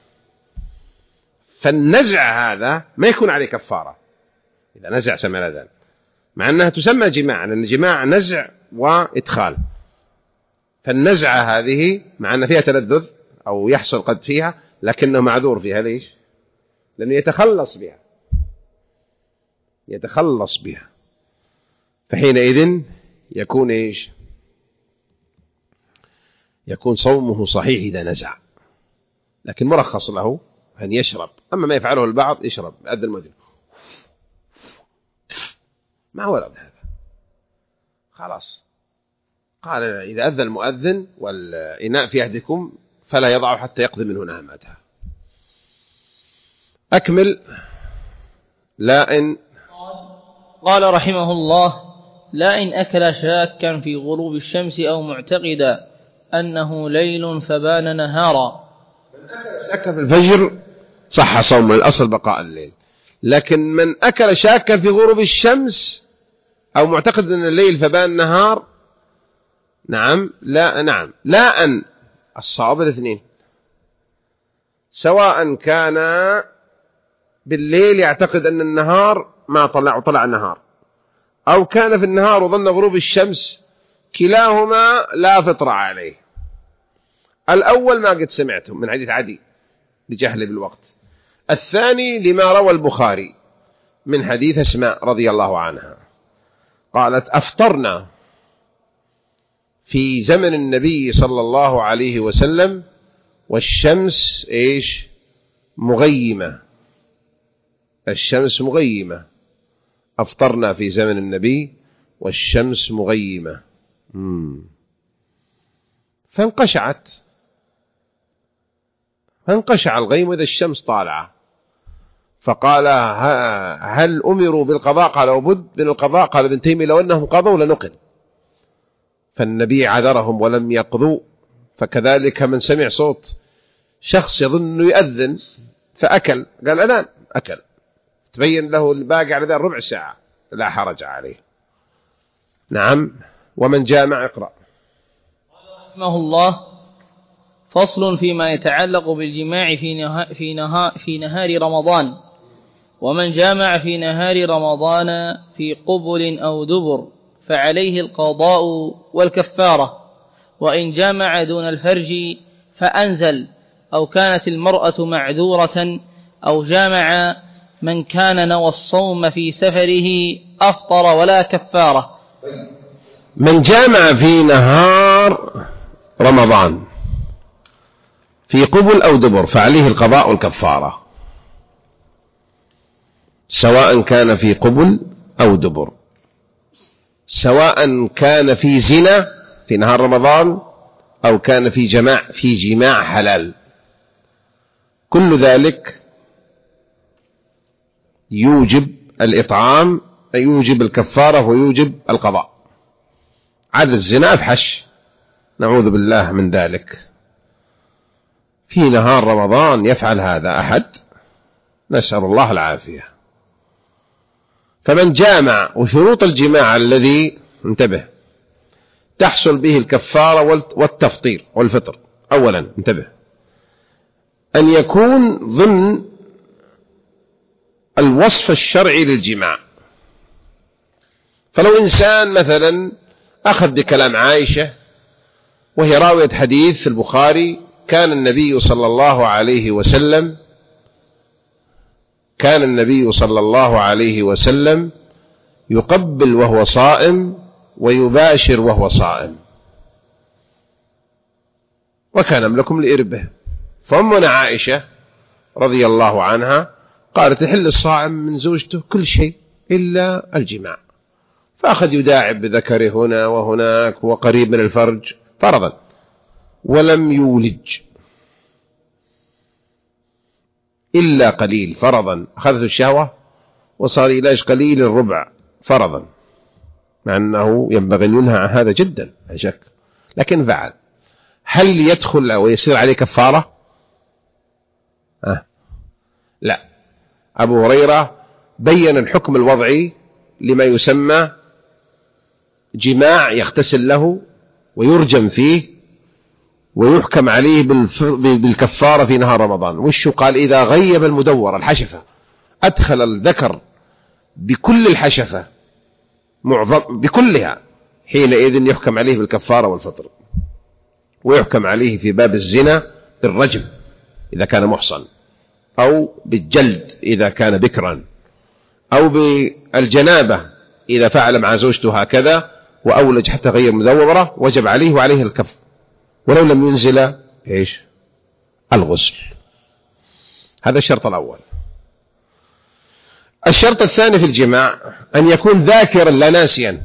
فالنزع هذا ما يكون عليه كفارة إذا نزع سمع الأذان، مع أنها تسمى جماع، لأن الجماع نزع وإدخال. فالنزعة هذه مع أن فيها تلذذ أو يحصل قد فيها، لكنه معذور فيها. ليش؟ لأنه يتخلص بها. فحينئذ يكون إيش؟ يكون صومه صحيح إذا نزع، لكن مرخص له أن يشرب. أما ما يفعله البعض يشرب أذن المؤذن ما ورد هذا، خلاص. قال إذا أذن المؤذن والإناء في أحدكم فلا يضع حتى يقضي منه نهمتها. أكمل. لا إن قال رحمه الله: لا إن أكل شاكا في غروب الشمس أو معتقدا أنه ليل فبان نهارا. من أكل شاكا في الفجر صح صوم، الأصل بقاء الليل. لكن من أكل شاكا في غروب الشمس أو معتقد أن الليل فبان نهار، نعم لا أن الصواب الاثنين، سواء كان بالليل يعتقد أن النهار ما طلع النهار، أو كان في النهار وظن غروب الشمس، كلاهما لا فطر عليه. الأول ما قد سمعته من حديث عدي لجهل بالوقت، الثاني لما روى البخاري من حديث أسماء رضي الله عنها قالت: أفطرنا في زمن النبي صلى الله عليه وسلم والشمس إيش؟ مغيمة. الشمس مغيمة. أفطرنا في زمن النبي والشمس مغيمة. فانقشع الغيم إذا الشمس طالعة. فقال: هل أمروا بالقضاء؟ قال: وبد من القضاء. قال ابن تيمية: لو أنهم قضوا لنقل. فالنبي عذرهم ولم يقضوا. فكذلك من سمع صوت شخص يظن أنه يؤذن فأكل، قال أذان، أكل، تبين له الباقي على ذا ربع ساعة، لا حرج عليه. نعم. ومن جامع اقرأ. رحمه الله: فصل فيما يتعلق بالجماع في نهار رمضان. ومن جامع في نهار رمضان في قبل أو دبر فعليه القضاء والكفارة، وإن جامع دون الفرج فأنزل، أو كانت المرأة معذورة، أو جامع من كان نوى الصوم في سفره أفطر ولا كفارة. من جامع في نهار رمضان في قبل أو دبر فعليه القضاء والكفارة، سواء كان في قبل أو دبر، سواء كان في زنا في نهار رمضان أو كان في جماع حلال، كل ذلك يوجب الإطعام، يوجب الكفارة ويوجب القضاء. عاد الزنا أفحش، نعوذ بالله من ذلك. في نهار رمضان يفعل هذا أحد؟ نسأل الله العافية. فمن جامع، وشروط الجماع الذي انتبه تحصل به الكفارة والتفطير والفطر، أولا انتبه أن يكون ضمن الوصف الشرعي للجماع. فلو إنسان مثلا أخذ بكلام عائشة وهي راوية حديث في البخاري: كان النبي صلى الله عليه وسلم يقبل وهو صائم ويباشر وهو صائم، وكان أملكم لإربه. فأمنا عائشة رضي الله عنها قالت: يحل الصائم من زوجته كل شيء إلا الجماع. فأخذ يداعب بذكره هنا وهناك وقريب من الفرج فرضا، ولم يولج إلا قليل فرضا. أخذت الشهوة وصار إلاج قليل الربع فرضا، مع أنه ينبغي أن ينهى عن هذا جدا لا شك، لكن فعل. هل يدخل أو يصير عليه كفارة؟ لا. أبو هريرة بين الحكم الوضعي لما يسمى جماع يغتسل له ويرجم فيه ويحكم عليه بالكفارة في نهار رمضان. وش قال؟ إذا غيب المدور الحشفة، أدخل الذكر بكل الحشفة بكلها، حينئذ يحكم عليه بالكفارة والفطر، ويحكم عليه في باب الزنا بالرجم إذا كان محصن، أو بالجلد إذا كان بكرا، أو بالجنابة إذا فعل مع زوجته هكذا وأولج حتى غير مدورة، وجب عليه وعليه الكف، ولو لم ينزل الغسل. هذا الشرط الأول. الشرط الثاني في الجماع أن يكون ذاكرا لا ناسيا.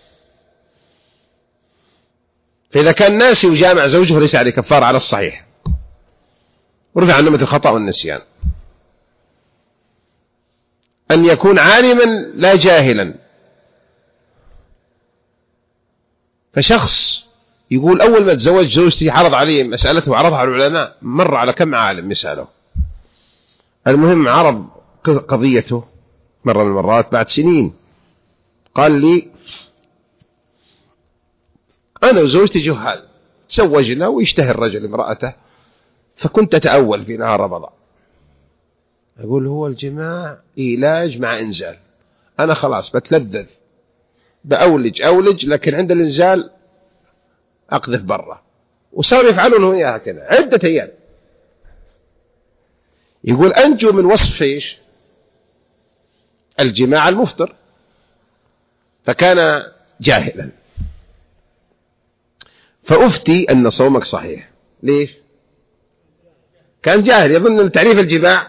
فإذا كان ناسي وجامع زوجه ليس عليه كفارة على الصحيح، ورفع عنه مثل الخطأ والنسيان. أن يكون عالما لا جاهلا. فشخص يقول أول ما تزوج زوجتي عرض عليه مسألته وعرضها على العلماء، مر على كم عالم يسأله، المهم عرض قضيته مرة من المرات بعد سنين، قال لي: أنا وزوجتي جهال، تزوجنا ويشتهي الرجل امرأته، فكنت أتأول في نهار رمضان. أقول: هو الجماع علاج مع إنزال، أنا خلاص بتلذذ بأولج، لكن عند الإنزال أقذف برا. وصاروا يفعلونه إياها كذا عدة أيام. يقول: أنجو من وصف إيش؟ الجماع المفطر. فكان جاهلا، فأفتي أن صومك صحيح. ليش؟ كان جاهل، يظن أن تعريف الجماع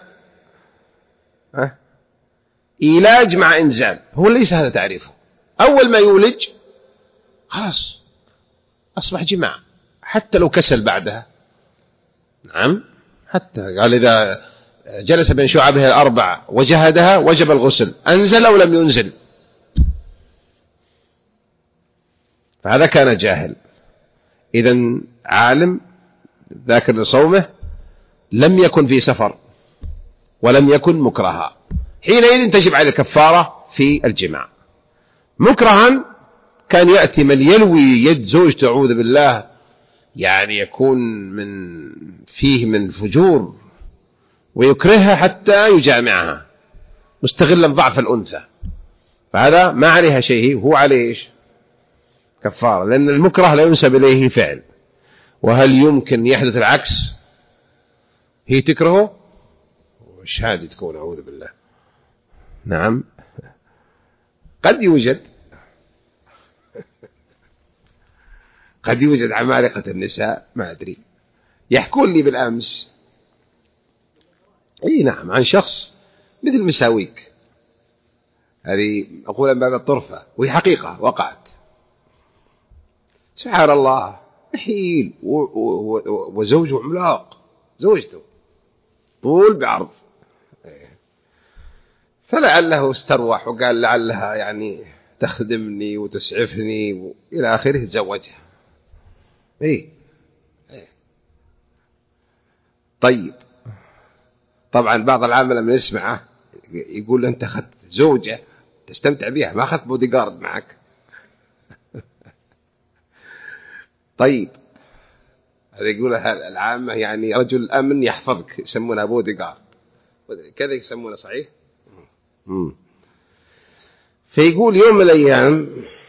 علاج مع إنزال، هو ليس هذا تعريفه. أول ما يولج خلاص أصبح جماع، حتى لو كسل بعدها. نعم، حتى قال: إذا جلس بين شعبها الأربع وجهدها وجب الغسل، أنزل أو لم ينزل. فهذا كان جاهل. إذن عالم ذاكر لصومه، لم يكن في سفر ولم يكن مكرها، حينئذ تجب عليه الكفارة في الجماع. مكرها كان يأتي من يلوي يد زوجته، أعوذ بالله، يعني يكون فيه من فجور، ويكرهها حتى يجامعها مستغلا ضعف الأنثى، فهذا ما عليها شيء، هو عليه إيش؟ كفارة، لأن المكره لا ينسب إليه فعل. وهل يمكن يحدث العكس؟ هي تكرهه وش هذه تكون؟ أعوذ بالله. نعم، قد يوجد عمالقة النساء، ما أدري، يحكون لي بالأمس نعم عن شخص مثل مساويك، هذه أقول من باب الطرفة، وهي حقيقة وقعت. سبحان الله، نحيل وزوجه عملاق، زوجته طول بعرض. فلعله استروح وقال لعلها يعني تخدمني وتسعفني إلى آخره، تزوجها. طيب، طبعا بعض العامة لما يسمعه يقول أنت أخذت زوجة تستمتع بها، ما أخذت بودي جارد معك. طيب، هذا يقول العامة يعني رجل الأمن يحفظك، يسمونه بودي جارد كذا يسمونه، صحيح؟ فيقول يوم من الأيام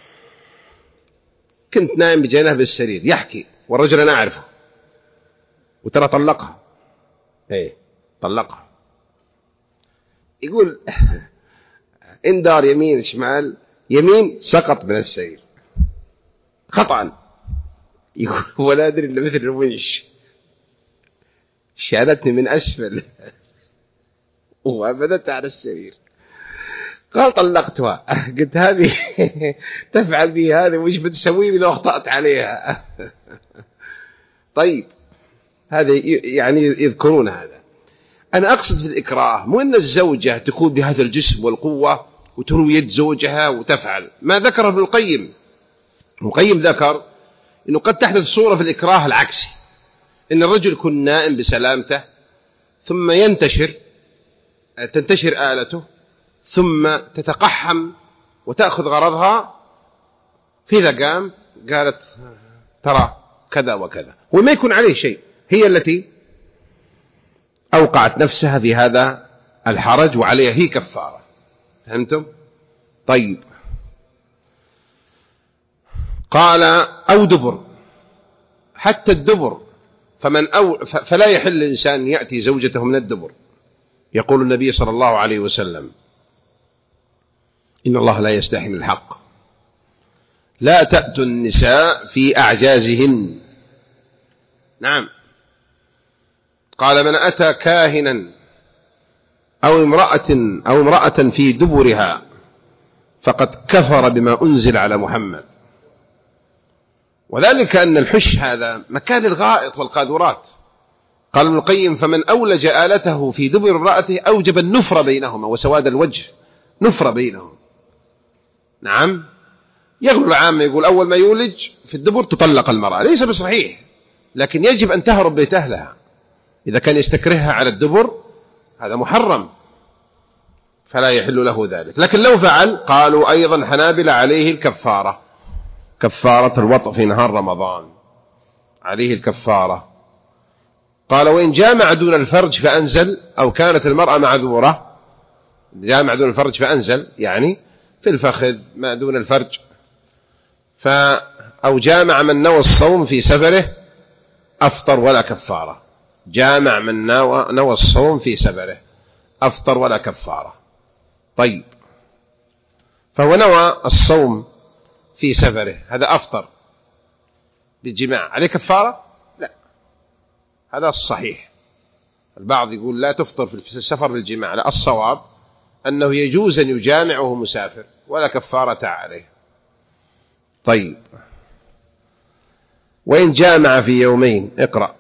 كنت نائم بجانبه بالسرير يحكي، والرجل أنا أعرفه، وترى طلقها. طلقها. يقول إن دار يمين شمال، يمين سقط من السرير خطأ. يقول ولا أدري إلا مثل الونش شالتني من أسفل وأبدت على السرير. قال طلقتها. قلت هذه تفعل بي هذه، وش بتسوي لي لو أخطأت عليها؟ طيب، هذا يعني يذكرون هذا. أنا أقصد في الإكراه مو أن الزوجة تكون بهذا الجسم والقوة وتروي يد زوجها وتفعل ما ذكره ابن القيم. ابن القيم ذكر أنه قد تحدث صورة في الإكراه العكسي، أن الرجل يكون نائم بسلامته ثم تنتشر آلته ثم تتقحم وتأخذ غرضها، فإذا قام قالت ترى كذا وكذا، وما يكون عليه شيء، هي التي أوقعت نفسها في هذا الحرج وعليها هي كفارة. فهمتم؟ طيب، قال أو دبر، حتى الدبر، فلا يحل الإنسان يأتي زوجته من الدبر. يقول النبي صلى الله عليه وسلم إن الله لا يستحي من الحق، لا تأتوا النساء في أعجازهن. نعم. قال من أتى كاهنا أو امرأة في دبرها فقد كفر بما أنزل على محمد. وذلك أن الحش هذا مكان الغائط والقاذورات. قال ابن القيم فمن أولج آلته في دبر امرأته أوجب النفر بينهما وسواد الوجه، نفر بينهم. نعم. يغلو العامة يقول أول ما يولج في الدبر تطلق المرأة، ليس بصحيح، لكن يجب أن تهرب بيت أهلها. إذا كان يستكرهها على الدبر هذا محرم، فلا يحل له ذلك. لكن لو فعل، قالوا أيضا حنابلة عليه الكفارة، كفارة الوطء في نهار رمضان، عليه الكفارة. قال وإن جامع دون الفرج فأنزل، أو كانت المرأة معذورة، جامع دون الفرج فأنزل يعني في الفخذ ما دون الفرج، أو جامع من نوى الصوم في سفره أفطر ولا كفارة. جامع من نوى الصوم في سفره أفطر ولا كفارة. طيب، فهو نوى الصوم في سفره، هذا أفطر بالجماع، عليه كفارة؟ لا، هذا الصحيح. البعض يقول لا تفطر في السفر بالجماع، لا، الصواب أنه يجوز أن يجامع وهو مسافر ولا كفارة عليه. طيب، وإن جامع في يومين، اقرأ.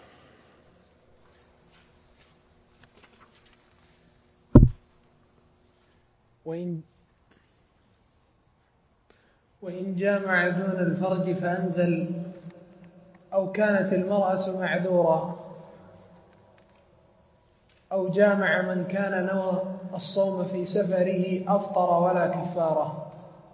وإن جامع دون الفرج فأنزل، أو كانت المرأة معذورة، أو جامع من كان نوى الصوم في سفره أفطر ولا كفارة.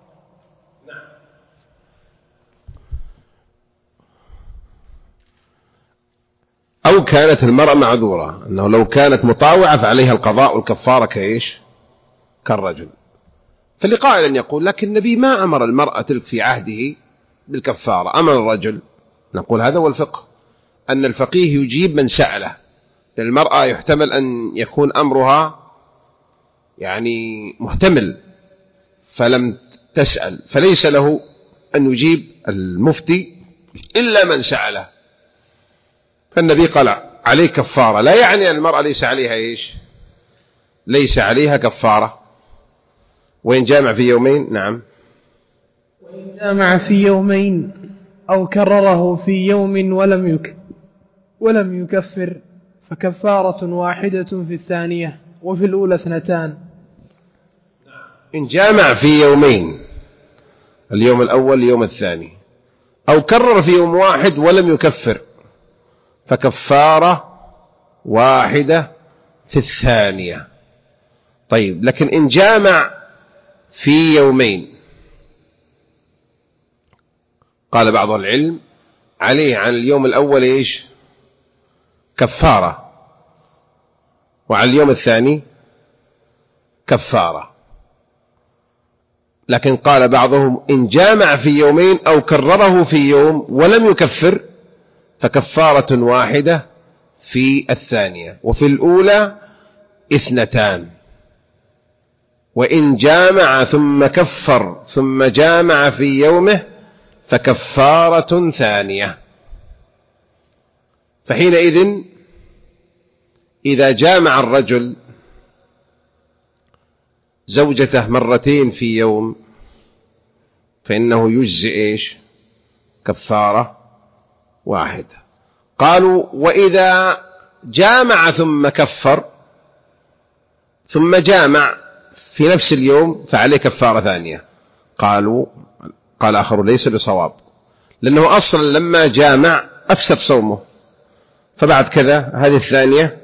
أو كانت المرأة معذورة، أنه لو كانت مطاوعة فعليها القضاء والكفارة كإيش؟ كالرجل. فاللي قائل يقول لكن النبي ما أمر المرأة تلك في عهده بالكفارة، أمر الرجل. نقول هذا هو الفقه، أن الفقيه يجيب من سأله. للمرأة يحتمل أن يكون أمرها يعني محتمل فلم تسأل، فليس له أن يجيب المفتي إلا من سأله. فالنبي قال عليه كفارة، لا يعني أن المرأة ليس عليها إيش؟ ليس عليها كفارة. وإن جامع في يومين، نعم، وإن جامع في يومين أو كرره في يوم ولم يكفر فكفارة واحدة في الثانية وفي الأولى 2. إن جامع في يومين، اليوم الأول اليوم الثاني، أو كرر في يوم واحد ولم يكفر فكفارة واحدة في الثانية. طيب، لكن إن جامع في يومين، قال بعض العلم عليه عن اليوم الأول إيش؟ كفارة، وعلى اليوم الثاني كفارة. لكن قال بعضهم إن جامع في يومين أو كرره في يوم ولم يكفر فكفارة واحدة في الثانية وفي الأولى 2. وإن جامع ثم كفر ثم جامع في يومه فكفارة ثانية. فحينئذ إذا جامع الرجل زوجته مرتين في يوم فإنه يجزئ إيش؟ كفارة واحدة. قالوا وإذا جامع ثم كفر ثم جامع في نفس اليوم فعليه كفارة ثانية. قال آخر ليس بصواب، لأنه أصلا لما جامع أفسد صومه، فبعد كذا هذه الثانية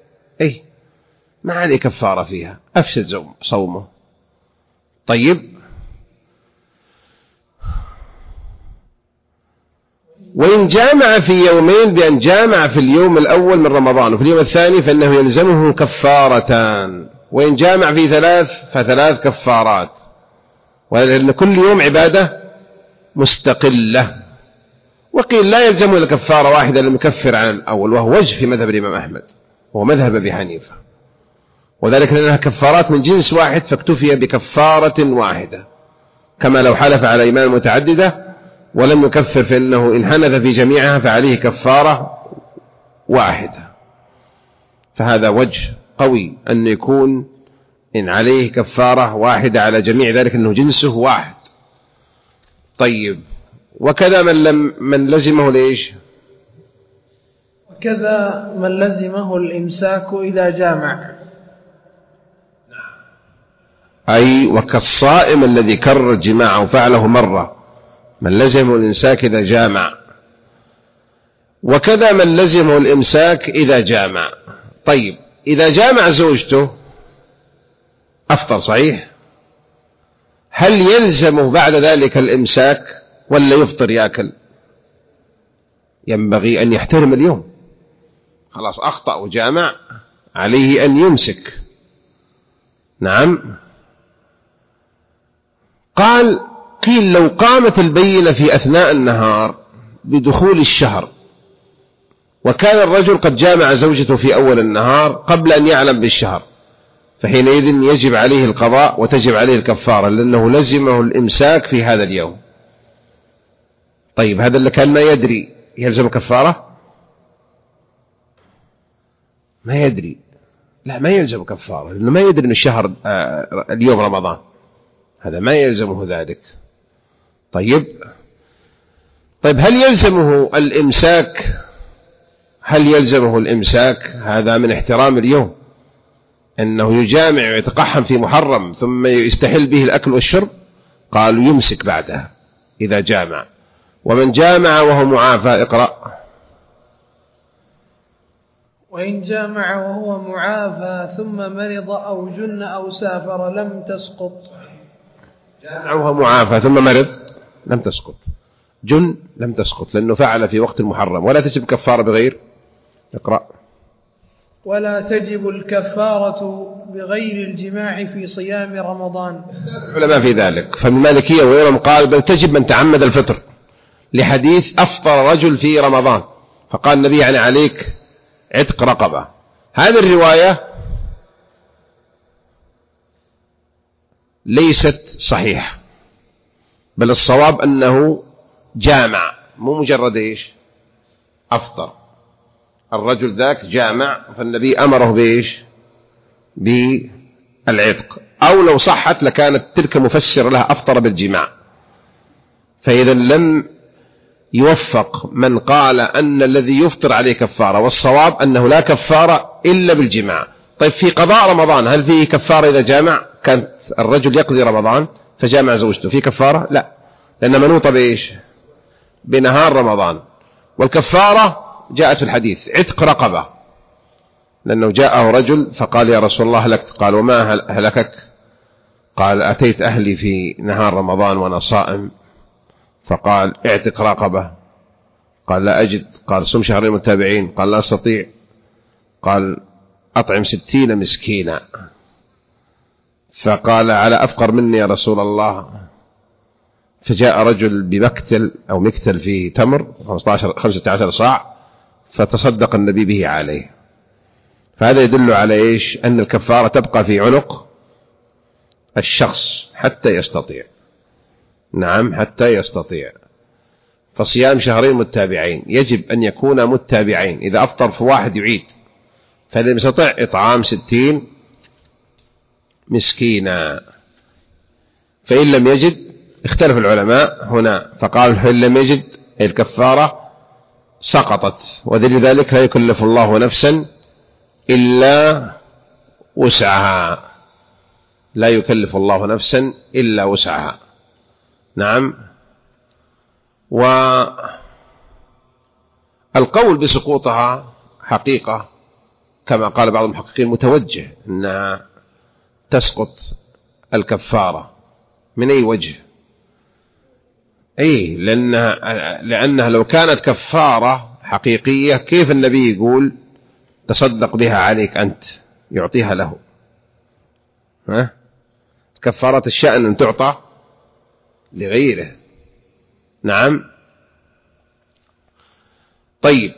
ما عليه كفارة فيها، أفسد صومه. طيب، وإن جامع في يومين بأن جامع في اليوم الأول من رمضان وفي اليوم الثاني فإنه يلزمه كفارتان، وإن جامع في 3 ف3 كفارات، ولأن كل يوم عبادة مستقلة. وقيل لا يلزمه إلا كفارة واحدة لم يكفر عن الأول، وهو وجه في مذهب الإمام أحمد ومذهب أبي حنيفة، وذلك لأنها كفارات من جنس واحد فاكتفي بكفارة واحدة، كما لو حلف على إيمان متعددة ولم يكفر فإنه إن حنث في جميعها فعليه كفارة واحدة. فهذا وجه قوي أن يكون إن عليه كفارة واحدة على جميع ذلك أنه جنسه واحد. طيب، وكذا من لزمه ليش؟ وكذا من لزمه الإمساك إذا جامع، أي وكالصائم الذي كرر جماعه فعله مرة من لزمه الإمساك إذا جامع، وكذا من لزمه الإمساك إذا جامع. طيب، إذا جامع زوجته أفطر صحيح، هل يلزمه بعد ذلك الإمساك ولا يفطر يأكل؟ ينبغي أن يحترم اليوم، خلاص أخطأ وجامع، عليه أن يمسك. نعم. قيل لو قامت البينة في أثناء النهار بدخول الشهر وكان الرجل قد جامع زوجته في أول النهار قبل أن يعلم بالشهر، فحينئذ يجب عليه القضاء وتجب عليه الكفارة، لأنه لزمه الإمساك في هذا اليوم. طيب، هذا اللي كان ما يدري يلزم كفارة؟ ما يدري، لا ما يلزم كفارة، لأنه ما يدري أن الشهر اليوم رمضان، هذا ما يلزمه ذلك. طيب، هل يلزمه الإمساك؟ هل يلزمه الإمساك؟ هذا من احترام اليوم، أنه يجامع ويتقحم في محرم ثم يستحل به الأكل والشرب. قالوا يمسك بعدها إذا جامع. ومن جامع وهو معافى، اقرأ. وإن جامع وهو معافى ثم مرض أو جن أو سافر لم تسقط. جامع وهو معافى ثم مرض لم تسقط، جن لم تسقط، لأنه فعل في وقت المحرم، ولا تجب كفارة بغير. اقرأ. ولا تجب الكفارة بغير الجماع في صيام رمضان. العلماء في ذلك، فالمالكية وغيرهم قال بل تجب من تعمد الفطر، لحديث أفطر رجل في رمضان فقال النبي يعني عليك عتق رقبة. هذه الرواية ليست صحيحة، بل الصواب أنه جامع، مو مجرد إيش أفطر. الرجل ذاك جامع فالنبي أمره بإيش؟ بالعتق، أو لو صحت لكانت تلك مفسر لها أفطر بالجماع. فإذا لم يوفق من قال أن الذي يفطر عليه كفارة، والصواب أنه لا كفارة إلا بالجماع. طيب في قضاء رمضان هل فيه كفارة إذا جامع؟ كان الرجل يقضي رمضان فجامع زوجته، في كفارة؟ لا، لأن منوطة بإيش؟ بنهار رمضان. والكفارة جاءت في الحديث عتق رقبة، لأنه جاءه رجل فقال يا رسول الله هلكت، قال وما هلكك؟ قال أتيت أهلي في نهار رمضان وأنا صائم، فقال اعتق رقبة، قال لا أجد، قال صم شهرين متابعين، قال لا أستطيع، قال أطعم 60 مسكينا، فقال على أفقر مني يا رسول الله. فجاء رجل بمكتل أو مكتل فيه تمر 15 صاع فتصدق النبي به عليه. فهذا يدل على إيش؟ أن الكفارة تبقى في عنق الشخص حتى يستطيع. نعم حتى يستطيع. فصيام شهرين متابعين يجب أن يكون متابعين، إذا أفطر في واحد يعيد، فإذا يستطيع إطعام 60 مسكينا. فإن لم يجد اختلف العلماء هنا، فقال فإن لم يجد الكفارة سقطت، ولذلك لا يكلف الله نفسا إلا وسعها، لا يكلف الله نفسا إلا وسعها. نعم. والقول بسقوطها حقيقة كما قال بعض المحققين متوجه، أنها تسقط الكفارة. من أي وجه؟ أي لأنها لو كانت كفارة حقيقية كيف النبي يقول تصدق بها عليك أنت، يعطيها له؟ كفارة الشأن أن تعطى لغيره. نعم. طيب،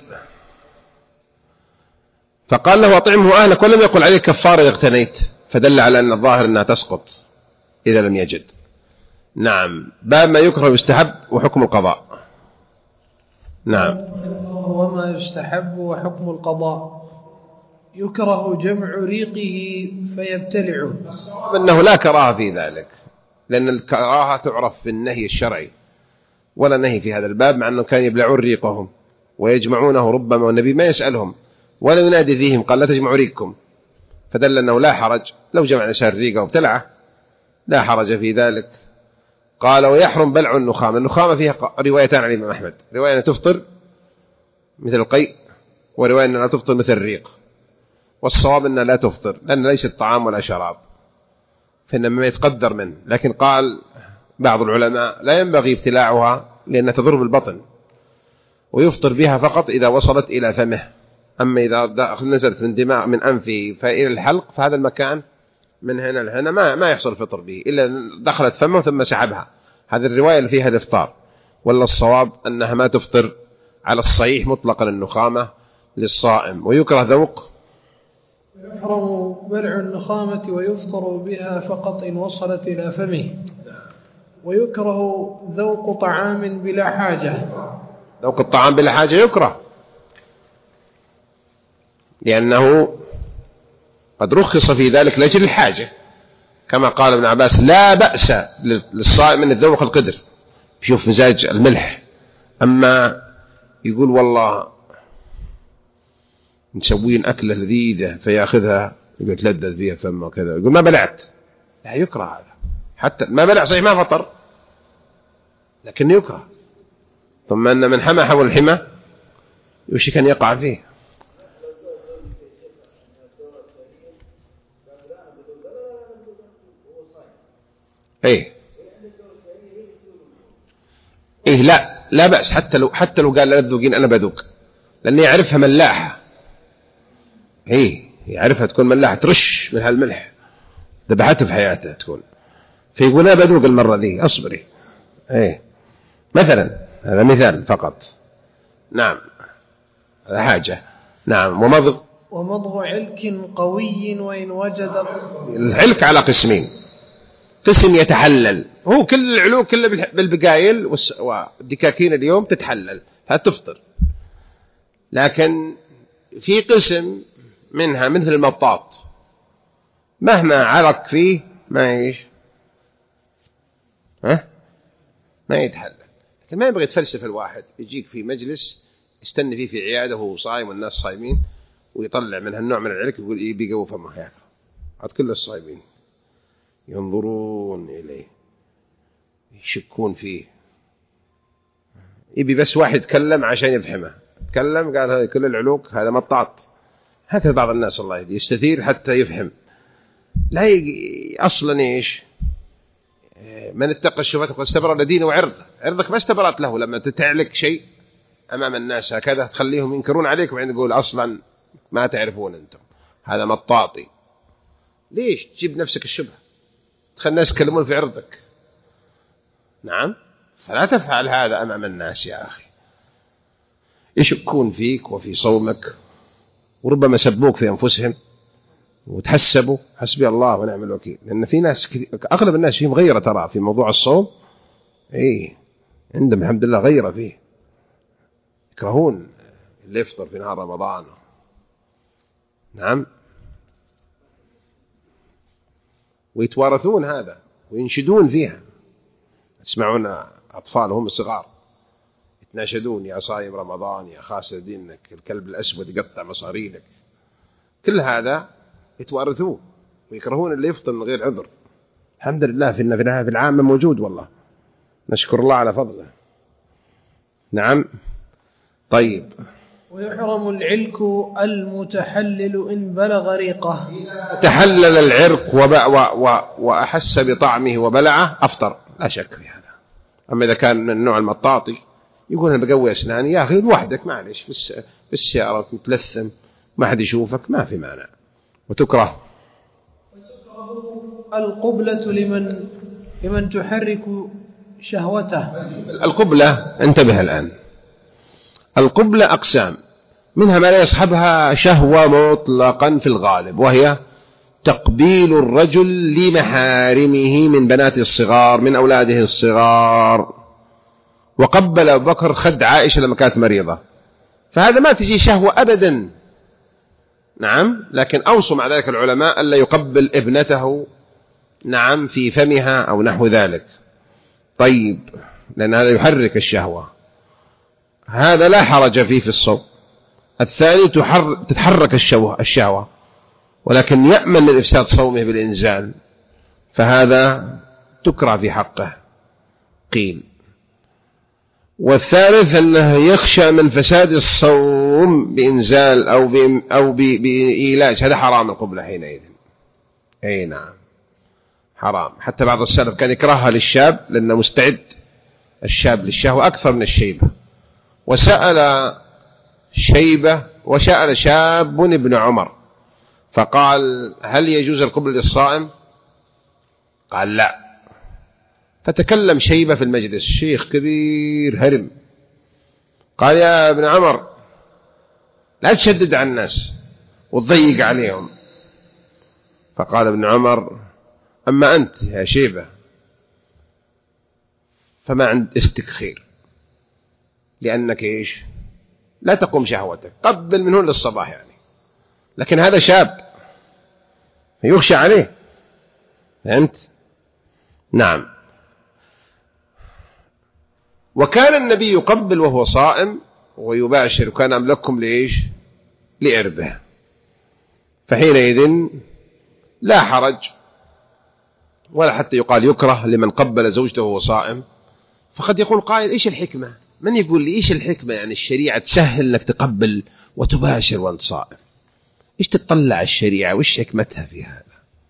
فقال له أطعمه أهلك، ولم يقل عليك كفارة إذا اغتنيت، فدل على أن الظاهر أنها تسقط إذا لم يجد. نعم. باب ما يكره ويستحب وحكم القضاء. نعم. وما يستحب وحكم القضاء. يكره جمع ريقه فيبتلعه. أنه لا كراهة في ذلك، لأن الكراهة تعرف بالنهي الشرعي، ولا نهي في هذا الباب، مع أنه كان يبلعون ريقهم ويجمعونه ربما، والنبي ما يسألهم ولا ينادي فيهم، قال لا تجمعوا ريقكم، فدل أنه لا حرج لو جمع الإنسان ريقه وابتلعه، لا حرج في ذلك. قال ويحرم بلع النخامة. النخامة فيها روايتان عن الإمام أحمد، رواية أنها تفطر مثل القيء، ورواية أنها لا تفطر مثل الريق. والصواب أنها لا تفطر، لأن ليست طعام ولا شراب، فإنما يتقدر منه. لكن قال بعض العلماء لا ينبغي ابتلاعها لأنها تضر بالبطن، ويفطر بها فقط إذا وصلت إلى فمه. أما إذا نزلت من دماغ من أنفه فإلى الحلق، فهذا المكان من هنا لهنا ما يحصل فطر به إلا دخلت فمه ثم سحبها. هذه الرواية اللي فيها الإفطار. ولا الصواب أنها ما تفطر على الصحيح مطلقا النخامة للصائم. ويكره ذوق. يحرم بلع النخامة ويفطر بها فقط إن وصلت إلى فمه. ويكره ذوق طعام بلا حاجة. ذوق الطعام بلا حاجة يكره، لأنه قد رخص في ذلك لأجل الحاجة، كما قال ابن عباس لا بأس للصائم من الذوق القدر، يشوف مزاج الملح. أما يقول والله نسوين أكلة لذيذة فيأخذها يتلذذ فيها فما كذا، يقول ما بلعت، لا يكره هذا. حتى ما بلع صحيح ما فطر، لكن يكره. ثم أن من حمى حول الحمى يوشك أن يقع فيه. إيه لا بأس، حتى لو قال لا تذوقين أنا بذوق، لأنه يعرفها ملاحة. يعرفها تكون ملاحة، ترش من هالملح، ذبحته في حياته تكون، فيقول أنا بذوق المرة دي أصبري. مثلا هذا مثال فقط. نعم. هذا حاجة. نعم. ومضغ علك قوي وإن وجد. العلك على قسمين، قسم يتحلل، هو كل العلوك كله بالبقايل والدكاكين اليوم تتحلل فتفطر، لكن في قسم منها مثل المطاط مهما عرق فيه ما يتحلل، لكن ما يبغى يتفلسف الواحد يجيك في مجلس يستنى فيه في عياده وهو صايم والناس صايمين ويطلع من هالنوع من العلك يقول إيه بيقوى فمه ياكل. عاد كل الصايمين ينظرون إليه يشكون فيه، يبي بس واحد يتكلم عشان يفهمه. تكلم قال هذا كل العلوق هذا مطاط. هكذا بعض الناس الله يهديه يستثير حتى يفهم. لا أصلا إيش من اتقى الشبهات واستبرأ لدينه وعرضه. عرضك ما استبرأت له لما تتعلق شيء أمام الناس هكذا تخليهم ينكرون عليك وبعدين تقول أصلا ما تعرفون أنتم هذا مطاطي. ليش تجيب نفسك الشبهة؟ تخلي الناس يتكلمون في عرضك. نعم، فلا تفعل هذا أمام الناس يا أخي. يشكون فيك وفي صومك وربما سبوك في أنفسهم وتحسبوا حسبي الله ونعم الوكيل. لأن في ناس أغلب الناس فيهم غيرة ترى في موضوع الصوم. إيه عندهم الحمد لله غيرة فيه، يكرهون اللي يفطر في نهار رمضان. نعم، ويتوارثون هذا وينشدون فيها. تسمعون أطفالهم الصغار يتناشدون يا صايم رمضان يا خاسر دينك الكلب الأسود يقطع مصارينك. كل هذا يتوارثوه ويكرهون اللي يفطر من غير عذر. الحمد لله في العام موجود والله، نشكر الله على فضله. نعم. طيب، ويحرم العلك المتحلل إن بلغ ريقه. تحلل العرق وأحس بطعمه وبلعه أفطر لا شك في هذا. أما إذا كان من النوع المطاطي يقول أنا بقوي أسناني يا أخي لوحدك معلش في السيارة متلثم ما حد يشوفك ما في مانع. وتكره القبلة لمن تحرك شهوته. القبلة انتبه الآن، القبلة أقسام، منها ما لا يصحبها شهوة مطلقا في الغالب، وهي تقبيل الرجل لمحارمه من بنات الصغار من أولاده الصغار. وقبل أبو بكر خد عائشة لما كانت مريضة، فهذا ما تجي شهوة أبدا. نعم، لكن أوصوا مع ذلك العلماء ألا يقبل ابنته نعم في فمها أو نحو ذلك. طيب، لأن هذا يحرك الشهوة، هذا لا حرج فيه في الصوم. الثاني تتحرك الشهوة ولكن يأمن من إفساد صومه بالإنزال، فهذا تكره في حقه قيل. والثالث أنه يخشى من فساد الصوم بإنزال أو بإيلاج، هذا حرام القبلة حينئذ. أي نعم حرام. حتى بعض السلف كان يكرهها للشاب لأنه مستعد الشاب للشهوة أكثر من الشيبة. وسأل شاب ابن عمر فقال هل يجوز القبلة للصائم؟ قال لا. فتكلم شيبة في المجلس، شيخ كبير هرم، قال يا ابن عمر لا تشدد على الناس وتضيق عليهم. فقال ابن عمر أما أنت يا شيبة فما عند استك خير، لأنك إيش لا تقوم شهوتك، قبل منه للصباح يعني. لكن هذا شاب يخشى عليه، فهمت؟ نعم. وكان النبي يقبل وهو صائم ويباشر، وكان أملككم لإيش لإربه، فحينئذ لا حرج ولا حتى يقال يكره لمن قبل زوجته وهو صائم. فقد يقول قائل إيش الحكمة؟ من يقول لي إيش الحكمة؟ يعني الشريعة تسهل لك تقبل وتباشر وانت صائم، إيش تطلع الشريعة وإيش حكمتها في هذا؟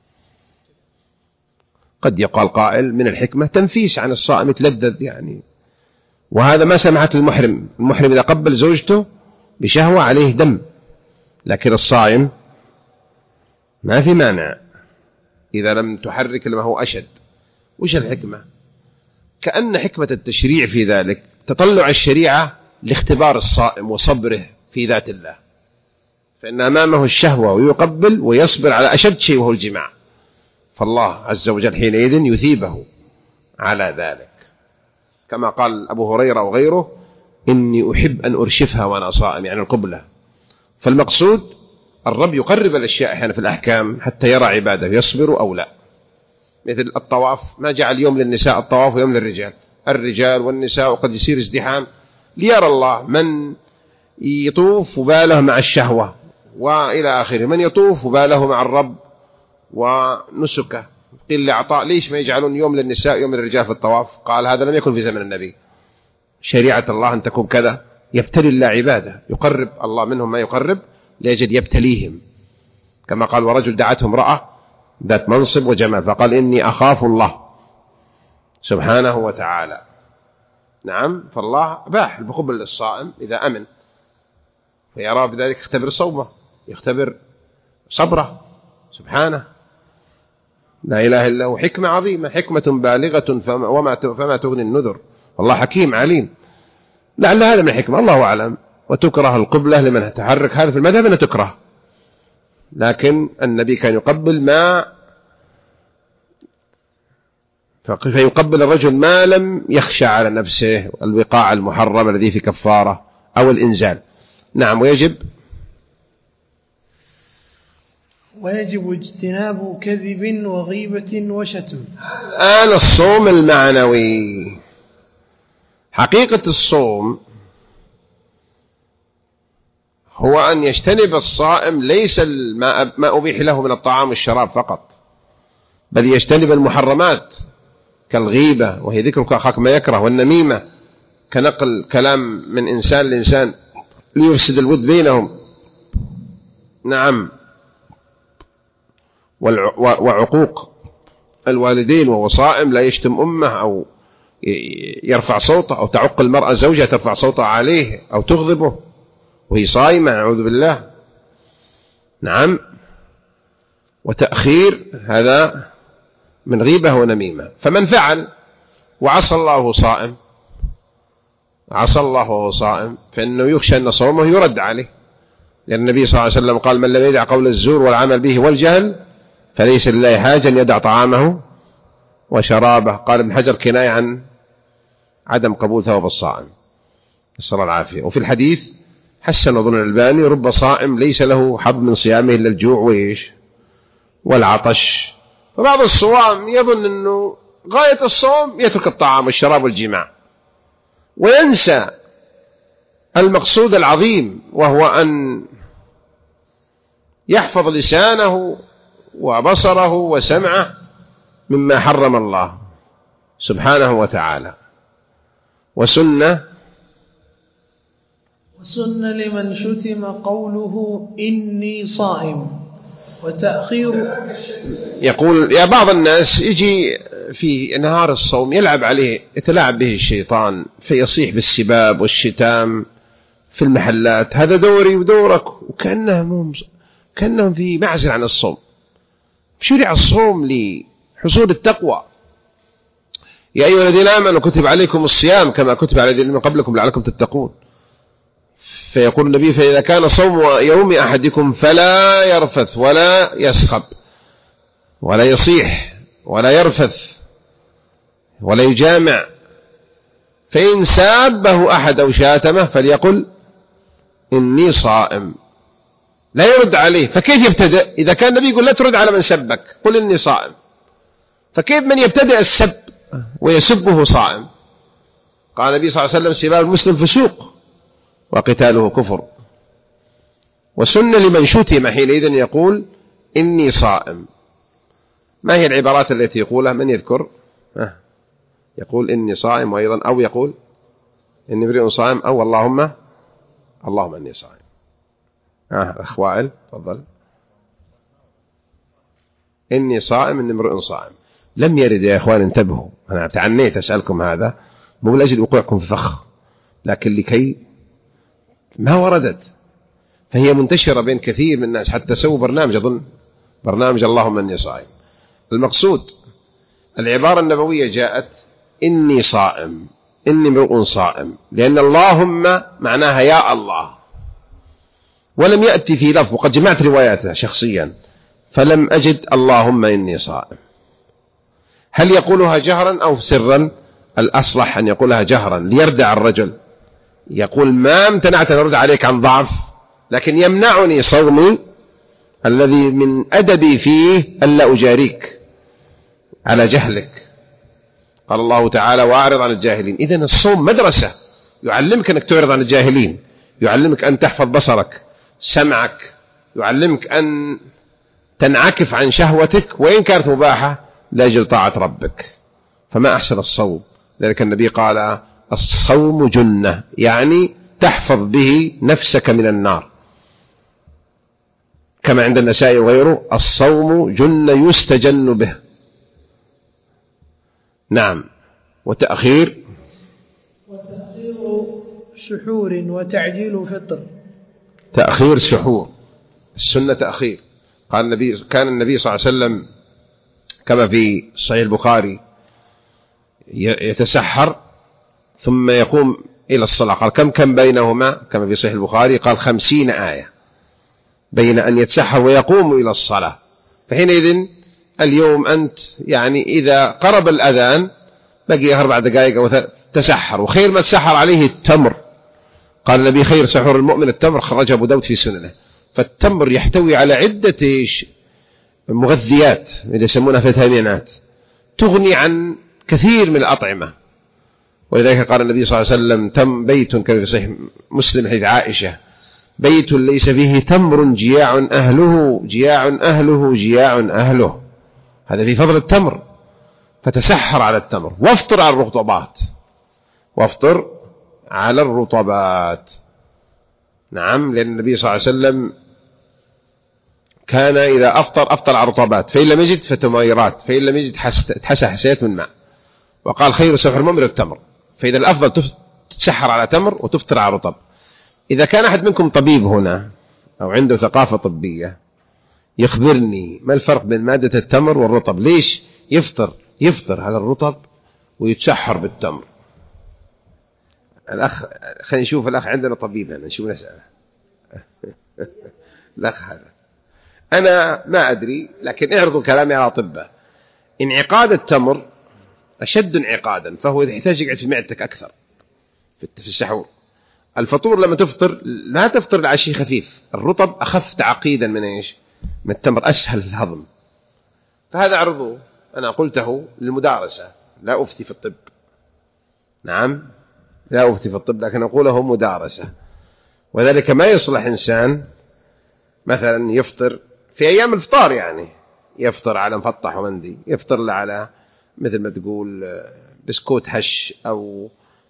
قد يقال قائل من الحكمة تنفيس عن الصائم يتلذذ يعني، وهذا ما سمحت المحرم إذا قبل زوجته بشهوة عليه دم، لكن الصائم ما في مانع إذا لم تحرك لما هو أشد. وش الحكمة؟ كأن حكمة التشريع في ذلك تطلع الشريعة لاختبار الصائم وصبره في ذات الله، فإن أمامه الشهوة ويقبل ويصبر على أشد شيء وهو الجماع، فالله عز وجل حينئذ يثيبه على ذلك، كما قال أبو هريرة وغيره إني أحب أن أرشفها وأنا صائم، يعني القبلة. فالمقصود الرب يقرب الأشياء أحيانا في الأحكام حتى يرى عباده يصبر أو لا. مثل الطواف، ما جعل يوم للنساء الطواف ويوم للرجال، الرجال والنساء، وقد يصير ازدحام، ليرى الله من يطوف وباله مع الشهوة وإلى آخره، من يطوف وباله مع الرب ونسكه. قيل لعطاء ليش ما يجعلون يوم للنساء يوم للرجال في الطواف؟ قال هذا لم يكن في زمن النبي، شريعة الله أن تكون كذا، يبتلي الله عباده، يقرب الله منهم ما يقرب لأجل يبتليهم، كما قال ورجل دعته امرأة ذات منصب وجمال فقال إني أخاف الله سبحانه وتعالى. نعم، فالله باح بقبل للصائم إذا أمن، فيرى بذلك يختبر صومه، يختبر صبره سبحانه. لا إله إلا هو، حكمة عظيمة، حكمة بالغة فما تغني النذر، والله حكيم عليم. لعل هذا من الحكمة، الله أعلم. وتكره القبلة لمن تحرك، هذا في المذهب أنه تكره، لكن النبي كان يقبل ما فيقبل الرجل ما لم يخشى على نفسه الوقاع المحرم الذي في كفارة أو الإنزال. نعم. ويجب اجتناب كذب وغيبة وشتم. الآن الصوم المعنوي، حقيقة الصوم هو أن يجتنب الصائم ليس ما أبيح له من الطعام والشراب فقط، بل يجتنب المحرمات كالغيبة وهي ذكرك أخاك ما يكره، والنميمة كنقل كلام من إنسان لإنسان ليفسد الود بينهم. نعم. وعقوق الوالدين، وهو صائم لا يشتم أمه أو يرفع صوته، أو تعق المرأة زوجها ترفع صوتها عليه أو تغضبه وهي صائمة، أعوذ بالله. نعم. وتأخير هذا من غيبة ونميمة. فمن فعل وعصى الله وهو صائم، عصى الله وهو صائم، فإنه يخشى أن صومه يرد عليه، لأن النبي صلى الله عليه وسلم قال من لم يدع قول الزور والعمل به والجهل فليس لله حاجة أن يدع طعامه وشرابه. قال ابن حجر كناية عن عدم قبول ثواب الصائم، نسأل الله العافية. وفي الحديث حسن ابن الألباني رب صائم ليس له حظ من صيامه إلا الجوع والعطش. فبعض الصوام يظن أنه غاية الصوم يترك الطعام والشراب والجماع، وينسى المقصود العظيم، وهو أن يحفظ لسانه وبصره وسمعه مما حرم الله سبحانه وتعالى. وسنة لمن شتم قوله إني صائم. وتأخير، يقول يا بعض الناس يجي في نهار الصوم يلعب عليه، يتلاعب به الشيطان فيصيح بالسباب والشتام في المحلات، هذا دوري ودورك، وكأنهم في معزل عن الصوم. شرع الصوم لحصول التقوى. يا أيها الذين آمنوا كتب عليكم الصيام كما كتب على الذين من قبلكم لعلكم تتقون. فيقول النبي فإذا كان صوم يوم أحدكم فلا يرفث ولا يسخب ولا يصيح ولا يرفث ولا يجامع، فإن سابه أحد أو شاتمه فليقل إني صائم، لا يرد عليه. فكيف يبتدأ إذا كان النبي يقول لا ترد على من سبك، قل إني صائم، فكيف من يبتدأ السب ويسبه صائم؟ قال النبي صلى الله عليه وسلم سباب المسلم فسوق وقتاله كفر. وسن لمن شتم حينئذ يقول إني صائم. ما هي العبارات التي يقولها؟ من يذكر؟ يقول إني صائم، وأيضا أو يقول إني امرئ صائم، أو اللهم إني صائم. أخ وائل تفضل. إني صائم، إني امرئ صائم. لم يرد يا إخوان، انتبهوا، أنا تعنيت أسألكم هذا مو لأجل وقوعكم في فخ، لكن لكي ما وردت، فهي منتشرة بين كثير من الناس، حتى سووا برنامج، أظن برنامج اللهم إني صائم. المقصود العبارة النبوية جاءت إني صائم، إني امرؤ صائم، لأن اللهم معناها يا الله، ولم يأتي في لفظ، وقد جمعت رواياتها شخصيا فلم أجد اللهم إني صائم. هل يقولها جهرا أو سرا؟ الأصلح أن يقولها جهرا ليردع الرجل، يقول ما امتنعت أن أرد عليك عن ضعف، لكن يمنعني صومي الذي من أدبي فيه ألا أجاريك على جهلك، قال الله تعالى وأعرض عن الجاهلين. إذن الصوم مدرسة يعلمك أنك تعرض عن الجاهلين، يعلمك أن تحفظ بصرك سمعك، يعلمك أن تنعكف عن شهوتك وإن كانت مباحة لأجل طاعة ربك. فما أحسن الصوم. لذلك النبي قال الصوم جنة، يعني تحفظ به نفسك من النار، كما عند النسائي وغيره الصوم جنة يستجن به. نعم. وتأخير سحور وتعجيل فطر. تأخير سحور السنة تأخير. كان النبي صلى الله عليه وسلم كما في صحيح البخاري يتسحر ثم يقوم إلى الصلاة. قال كم بينهما؟ كما في صحيح البخاري قال 50 آية بين أن يتسحر ويقوم إلى الصلاة. فحينئذ اليوم أنت يعني إذا قرب الأذان بقي 4 دقائق أو تسحر، وخير ما تسحر عليه التمر. قال النبي خير سحور المؤمن التمر، خرجه أبو داود في سننه. فالتمر يحتوي على عدة مغذيات اللي يسمونها فيتامينات تغني عن كثير من الأطعمة. ولذلك قال النبي صلى الله عليه وسلم بيت كما في صحيح مسلم حديث عائشة بيت ليس فيه تمر جياع أهله جياع أهله جياع أهله. هذا في فضل التمر. فتسحر على التمر وافطر على الرطبات، وافطر على الرطبات. نعم. لأن النبي صلى الله عليه وسلم كان إذا أفطر على الرطبات، فإن لم يجد فتميرات، فإن لم يجد تحسى حسيات من ماء. وقال خير سحر المؤمن التمر. فإذا الأفضل تسحر على تمر وتفطر على رطب. إذا كان أحد منكم طبيب هنا أو عنده ثقافة طبية يخبرني ما الفرق بين مادة التمر والرطب؟ ليش يفطر على الرطب ويتسحر بالتمر؟ الأخ خلينا نشوف الأخ عندنا طبيب هنا نشوف نسأله. الأخ هذا أنا ما أدري، لكن اعرضوا كلامي على أطباء. انعقاد التمر أشد انعقادا، فهو يحتاج يقعد في معدتك أكثر في السحور. الفطور لما تفطر لا تفطر العشي خفيف، الرطب أخف تعقيدا من إيش؟ من التمر، أسهل في الهضم. فهذا عرضه أنا قلته للمدارسة، لا أفتي في الطب. نعم لا أفتي في الطب، لكن أقوله مدارسة. وذلك ما يصلح إنسان مثلا يفطر في أيام الفطار، يعني يفطر على مفطح ومندي، يفطر على مثل ما تقول بسكوت هش أو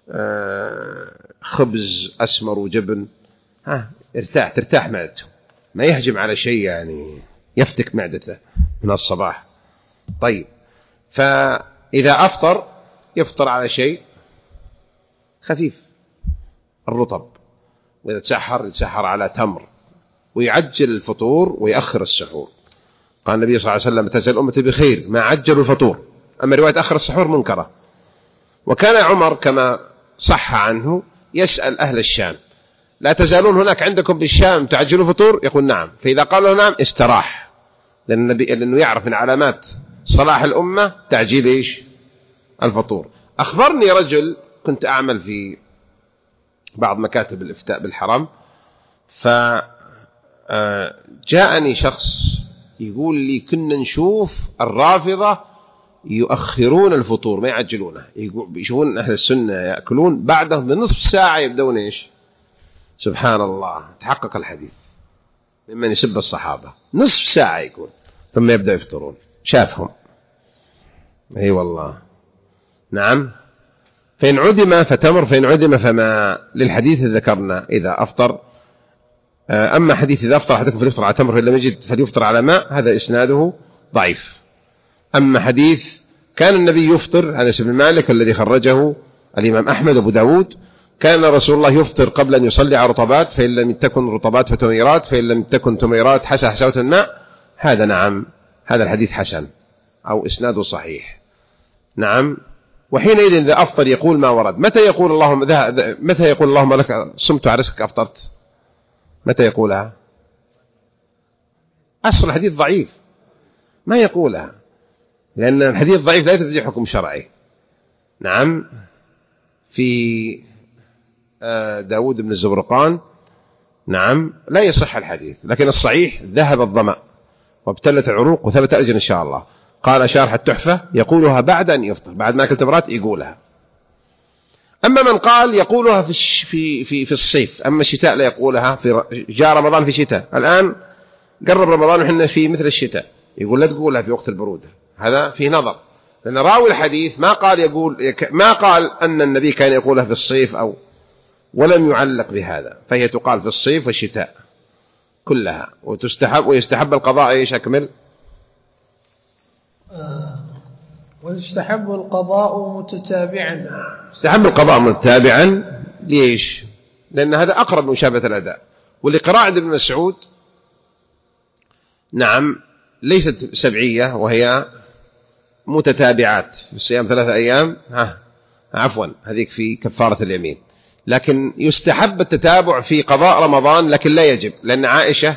خبز أسمر وجبن. ترتاح معدته، ما يهجم على شيء يعني يفتك معدته من الصباح. طيب، فإذا أفطر يفطر على شيء خفيف الرطب، وإذا يتسحر على تمر، ويعجل الفطور ويأخر السحور. قال النبي صلى الله عليه وسلم تزال أمتي بخير ما عجلوا الفطور. أما رواية أخر السحور منكرة. وكان عمر كما صح عنه يسأل أهل الشام لا تزالون هناك عندكم بالشام تعجلوا الفطور؟ يقول نعم. فإذا قالوا نعم استراح، لأنه يعرف من علامات صلاح الأمة تعجيل إيش؟ الفطور. أخبرني رجل كنت أعمل في بعض مكاتب الإفتاء بالحرم، فجاءني شخص يقول لي كنا نشوف الرافضة يؤخرون الفطور ما يعجلونه، يشوفون أهل السنة يأكلون بعده بنصف ساعة يبدون إيش؟ سبحان الله، تحقق الحديث ممن يسب الصحابة، نصف ساعة يكون ثم يبدأ يفطرون. شافهم أي والله. نعم. فإن عدم فتمر، فإن عدم فما، للحديث ذكرنا إذا أفطر. أما حديث إذا أفطر أحدكم فليفطر على تمر، فإن لم يجد فليفطر على ماء، هذا إسناده ضعيف. أما حديث كان النبي يفطر، هذا ابن مالك الذي خرجه الإمام أحمد وأبو داود، كان رسول الله يفطر قبل أن يصلي على رطبات، فإن لم تكن رطبات فتميرات، فإن لم تكن تميرات حسى حساوة الماء. هذا نعم، هذا الحديث حسن أو إسناده صحيح. نعم. وحينئذ إذا أفطر يقول ما ورد. متى يقول اللهم لك صمت على رزقك أفطرت؟ متى يقولها؟ أصل الحديث ضعيف ما يقولها، لأن الحديث ضعيف لا يتبع حكم شرعي. نعم. في داود بن الزبرقان نعم لا يصح الحديث، لكن الصحيح ذهب الظمأ وابتلت العروق وثبت أجر إن شاء الله. قال شارح التحفة يقولها بعد أن يفطر، بعد ما أكل تمرات يقولها. أما من قال يقولها في الصيف، أما الشتاء لا يقولها. جاء رمضان في شتاء، الآن قرب رمضان وحنا في مثل الشتاء، يقول لا تقولها في وقت البرودة. هذا فيه نظر، لأن راوي الحديث ما قال أن النبي كان يقولها في الصيف ولم يعلق بهذا، فهي تقال في الصيف والشتاء كلها. ويستحب القضاء. ايش أكمل؟ ويستحب القضاء متتابعا. يستحب القضاء متتابعا. ليش؟ لأن هذا أقرب مشابهة الأداء. ولقراءة ابن مسعود نعم ليست سبعية، وهي متتابعات في الصيام 3 أيام. عفوا هذيك في كفارة اليمين. لكن يستحب التتابع في قضاء رمضان، لكن لا يجب، لأن عائشة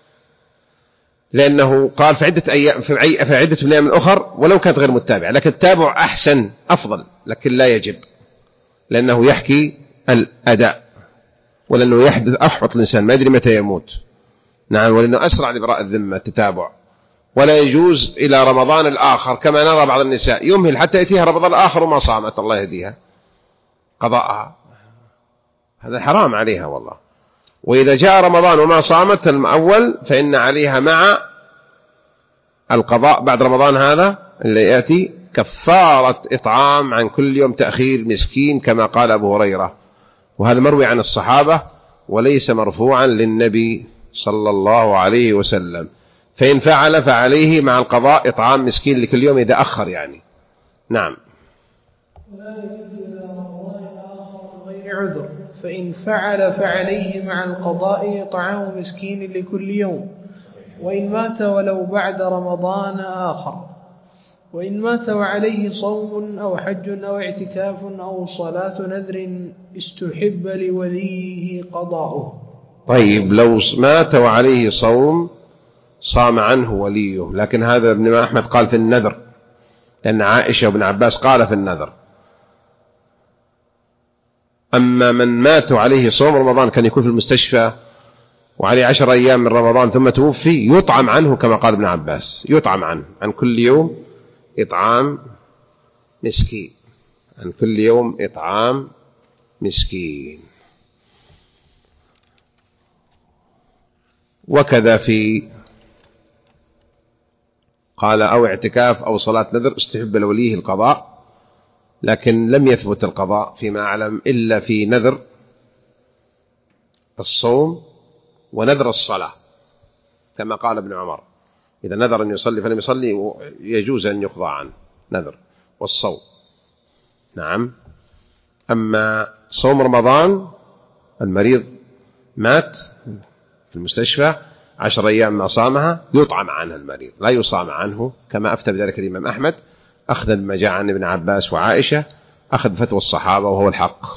لأنه قال في عدة أيام في عدة أيام الأخر ولو كانت غير متابعة، لكن التابع أحسن أفضل، لكن لا يجب، لأنه يحكي الأداء، ولأنه يحدث أحوط الإنسان ما يدري متى يموت. نعم، ولأنه أسرع لبراء الذمة التتابع. ولا يجوز إلى رمضان الآخر كما نرى بعض النساء يمهل حتى يأتيها رمضان الآخر وما صامت، الله يهديها، قضاءها، هذا حرام عليها والله. وإذا جاء رمضان وما صامت الأول فإن عليها مع القضاء بعد رمضان هذا اللي يأتي كفارة إطعام عن كل يوم تأخير مسكين، كما قال أبو هريرة. وهذا مروي عن الصحابة وليس مرفوعا للنبي صلى الله عليه وسلم. فإن فعل فعليه مع القضاء إطعام مسكين لكل يوم إذا أخر يعني. نعم. غير عذر، فإن فعل فعليه مع القضاء إطعام مسكين لكل يوم، وإن مات ولو بعد رمضان آخر، وإن مات وعليه صوم أو حج أو اعتكاف أو صلاة نذر استحب لوليه قضاؤه. طيب لو مات وعليه صوم صام عنه وليه، لكن هذا ابن أحمد قال في النذر، لأن عائشة وابن عباس قال في النذر. أما من مات عليه صوم رمضان كان يكون في المستشفى وعليه 10 أيام من رمضان ثم توفي يطعم عنه كما قال ابن عباس، يطعم عنه عن كل يوم إطعام مسكين، عن كل يوم إطعام مسكين. وكذا في قال أو اعتكاف أو صلاة نذر استحب لوليه القضاء، لكن لم يثبت القضاء فيما أعلم إلا في نذر الصوم ونذر الصلاة، كما قال ابن عمر إذا نذر أن يصلي فلم يصلي يجوز أن يقضى عنه نذر والصوم. نعم. أما صوم رمضان المريض مات في المستشفى 10 أيام ما صامها يطعم عنها المريض، لا يصام عنه، كما أفتى بذلك الإمام أحمد أخذا بما جاء عن ابن عباس وعائشة، أخذ فتوى الصحابة وهو الحق.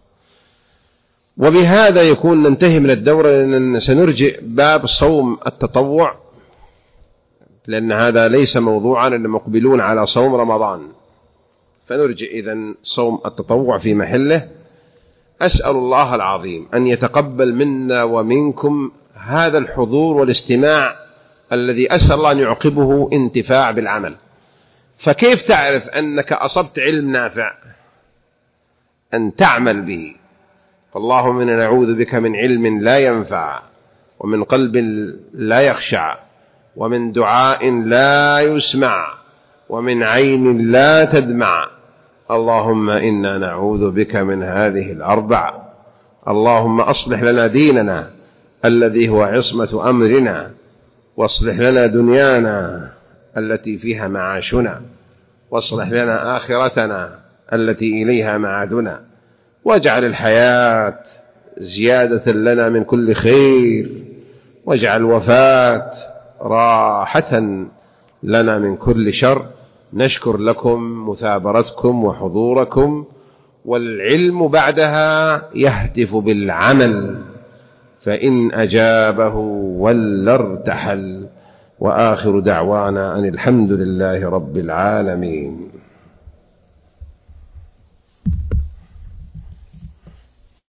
وبهذا يكون ننتهي من الدورة، لأن سنرجع باب صوم التطوع، لأن هذا ليس موضوعا، لأن مقبلون على صوم رمضان، فنرجع إذن صوم التطوع في محله. أسأل الله العظيم أن يتقبل منا ومنكم هذا الحضور والاستماع الذي أسأل الله أن يعقبه انتفاع بالعمل. فكيف تعرف أنك أصبت علم نافع؟ أن تعمل به. فاللهم إنا نعوذ بك من علم لا ينفع، ومن قلب لا يخشع، ومن دعاء لا يسمع، ومن عين لا تدمع. اللهم إنا نعوذ بك من هذه الأربع. اللهم أصلح لنا ديننا الذي هو عصمة أمرنا، واصلح لنا دنيانا التي فيها معاشنا، واصلح لنا آخرتنا التي إليها معادنا، واجعل الحياة زيادة لنا من كل خير، واجعل الوفاة راحة لنا من كل شر. نشكر لكم مثابرتكم وحضوركم، والعلم بعدها يهتف بالعمل، فإن أجابه ولا ارتحل. وآخر دعوانا أن الحمد لله رب العالمين.